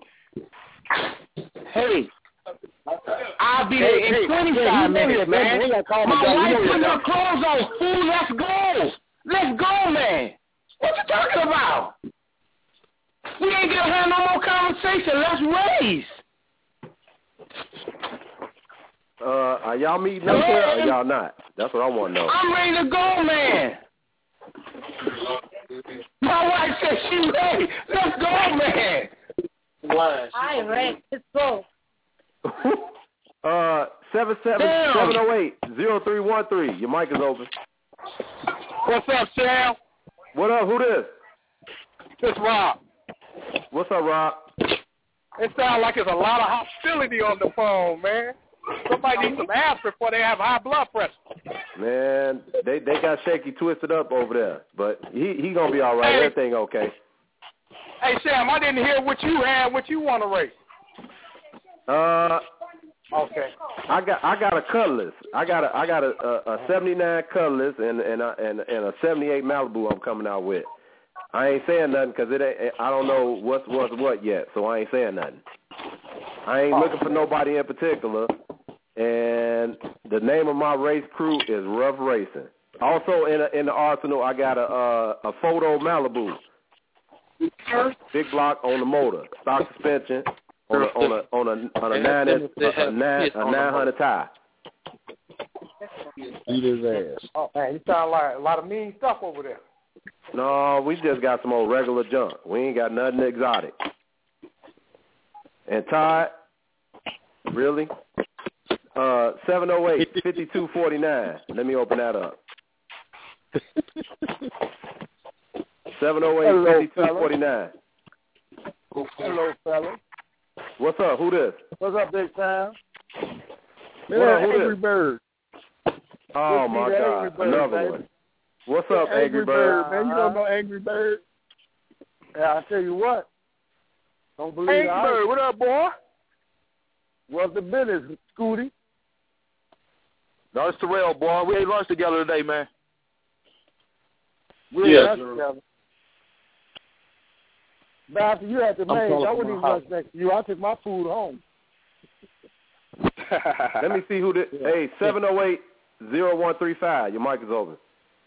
Hey, I'll be there in 25 minutes, man. My wife putting her clothes on. Fool, let's go. Let's go, man. What you talking about? We ain't gonna have no more conversation. Let's race. Are y'all meeting up there or y'all not? That's what I want to know. I'm ready to go, man. My wife said she ready. Let's go, man. I'm ready. Let's go. 708-0313. Your mic is open. What's up, Sam? What up? Who this? It's Rob. What's up, Rob? It sounds like there's a lot of hostility on the phone, man. Somebody needs some aspirin before they have high blood pressure. Man, they got Shaky twisted up over there, but he gonna be all right. Hey. Everything okay. Hey Sam, I didn't hear what you had. What you want to race? Okay. I got a Cutlass. I got a 79 Cutlass and a 78 Malibu. I'm coming out with. I ain't saying nothing because I don't know what's what yet, so I ain't saying nothing. I ain't looking for nobody in particular, and the name of my race crew is Rough Racing. Also in the arsenal, I got a photo Malibu, big block on the motor, stock suspension on a 900 tie. Beat his ass. Oh man, you sound like a lot of mean stuff over there. No, we just got some old regular junk. We ain't got nothing exotic. And Todd, really? 708-5249. Let me open that up. 708-5249. Hello, fella. What's up? Who this? What's up, Big Sam? What up? Who Angry this? Bird. Oh, my God. Bird, another baby. one. What's up, Angry Bird? Man, you don't know Angry Bird? Yeah, I tell you what. Don't believe Angry Bird, what up, boy? What's the business, Scooty? No, it's Terrell, boy. We ate lunch together today, man. We ate lunch together. But after you had the main, I wouldn't even lunch next to you. I took my food home. Let me see who this. Hey, 708-0135. Your mic is open.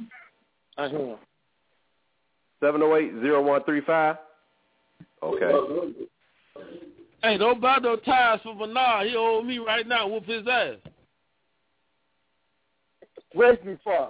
708-0135. Okay. Hey, don't buy no tires for Bernard. He owe me right now. Whoop his ass. Race me for.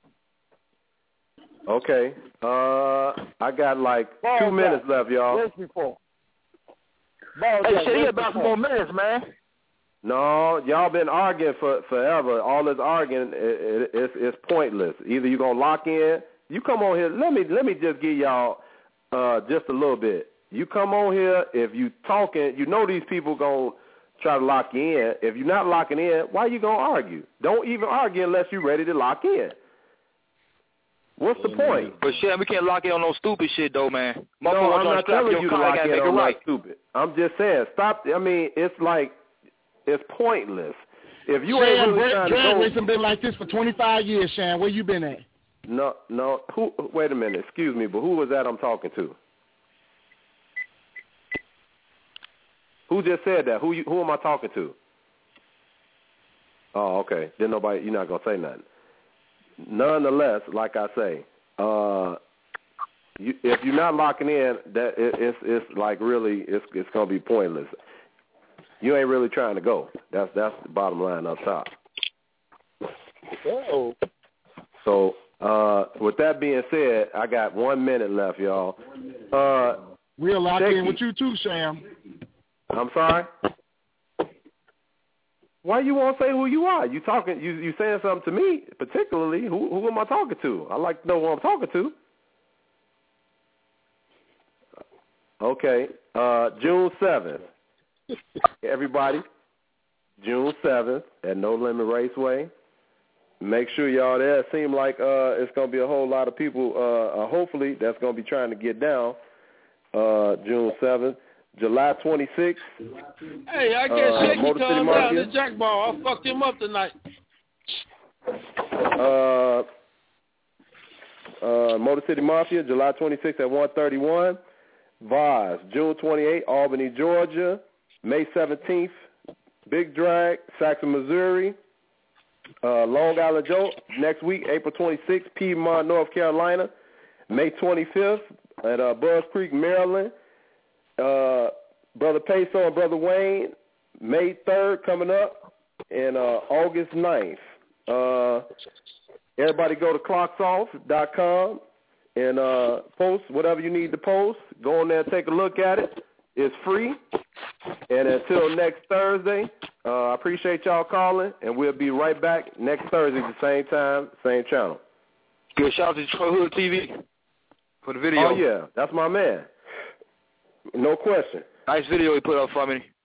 Okay. I got like Ball 2 minutes left, y'all. Race me for. Hey, shit, you about some more minutes, man. No, y'all been arguing forever. All this arguing is pointless. Either you gonna lock in. You come on here. Let me just give y'all just a little bit. You come on here. If you talking, you know these people gonna try to lock you in. If you're not locking in, why you gonna argue? Don't even argue unless you're ready to lock in. What's the point? But shit, we can't lock in on no stupid shit though, man. No, I'm not telling you to lock in on no stupid. I'm just saying, stop. I mean, it's like. It's pointless. If you ain't really trying to go... Racing been like this for 25 years, Shan. Where you been at? No. Who? Wait a minute. Excuse me, but who was that I'm talking to? Who just said that? Who am I talking to? Oh, okay. Then nobody... You're not going to say nothing. Nonetheless, like I say, if you're not locking in, that it's like really it's gonna be pointless. You ain't really trying to go. That's the bottom line up top. Oh. So with that being said, I got 1 minute left, y'all. We'll lock in with you too, Sam. I'm sorry. Why you won't say who you are? You talking? You saying something to me particularly? Who am I talking to? I like to know who I'm talking to. Okay, June 7th. Everybody, June 7th at No Limit Raceway. Make sure y'all there. It seems like it's going to be a whole lot of people, hopefully, that's going to be trying to get down June 7th. July 26th. Hey, I guess Shaky calmed down the jackball. I fucked him up tonight. Motor City Mafia, July 26th at 131. Vaz, June 28th, Albany, Georgia. May 17th, Big Drag, Saxon, Missouri. Long Island Joe, next week, April 26th, Piedmont, North Carolina. May 25th at Buzz Creek, Maryland. Brother Peso and Brother Wayne, May 3rd coming up, and August 9th. Everybody go to clocksoff.com and post whatever you need to post. Go on there and take a look at it. It's free. And until next Thursday, I appreciate y'all calling, and we'll be right back next Thursday at the same time, same channel. Good shout out to Detroit Hood TV for the video. Oh, yeah. That's my man. No question. Nice video he put up for me.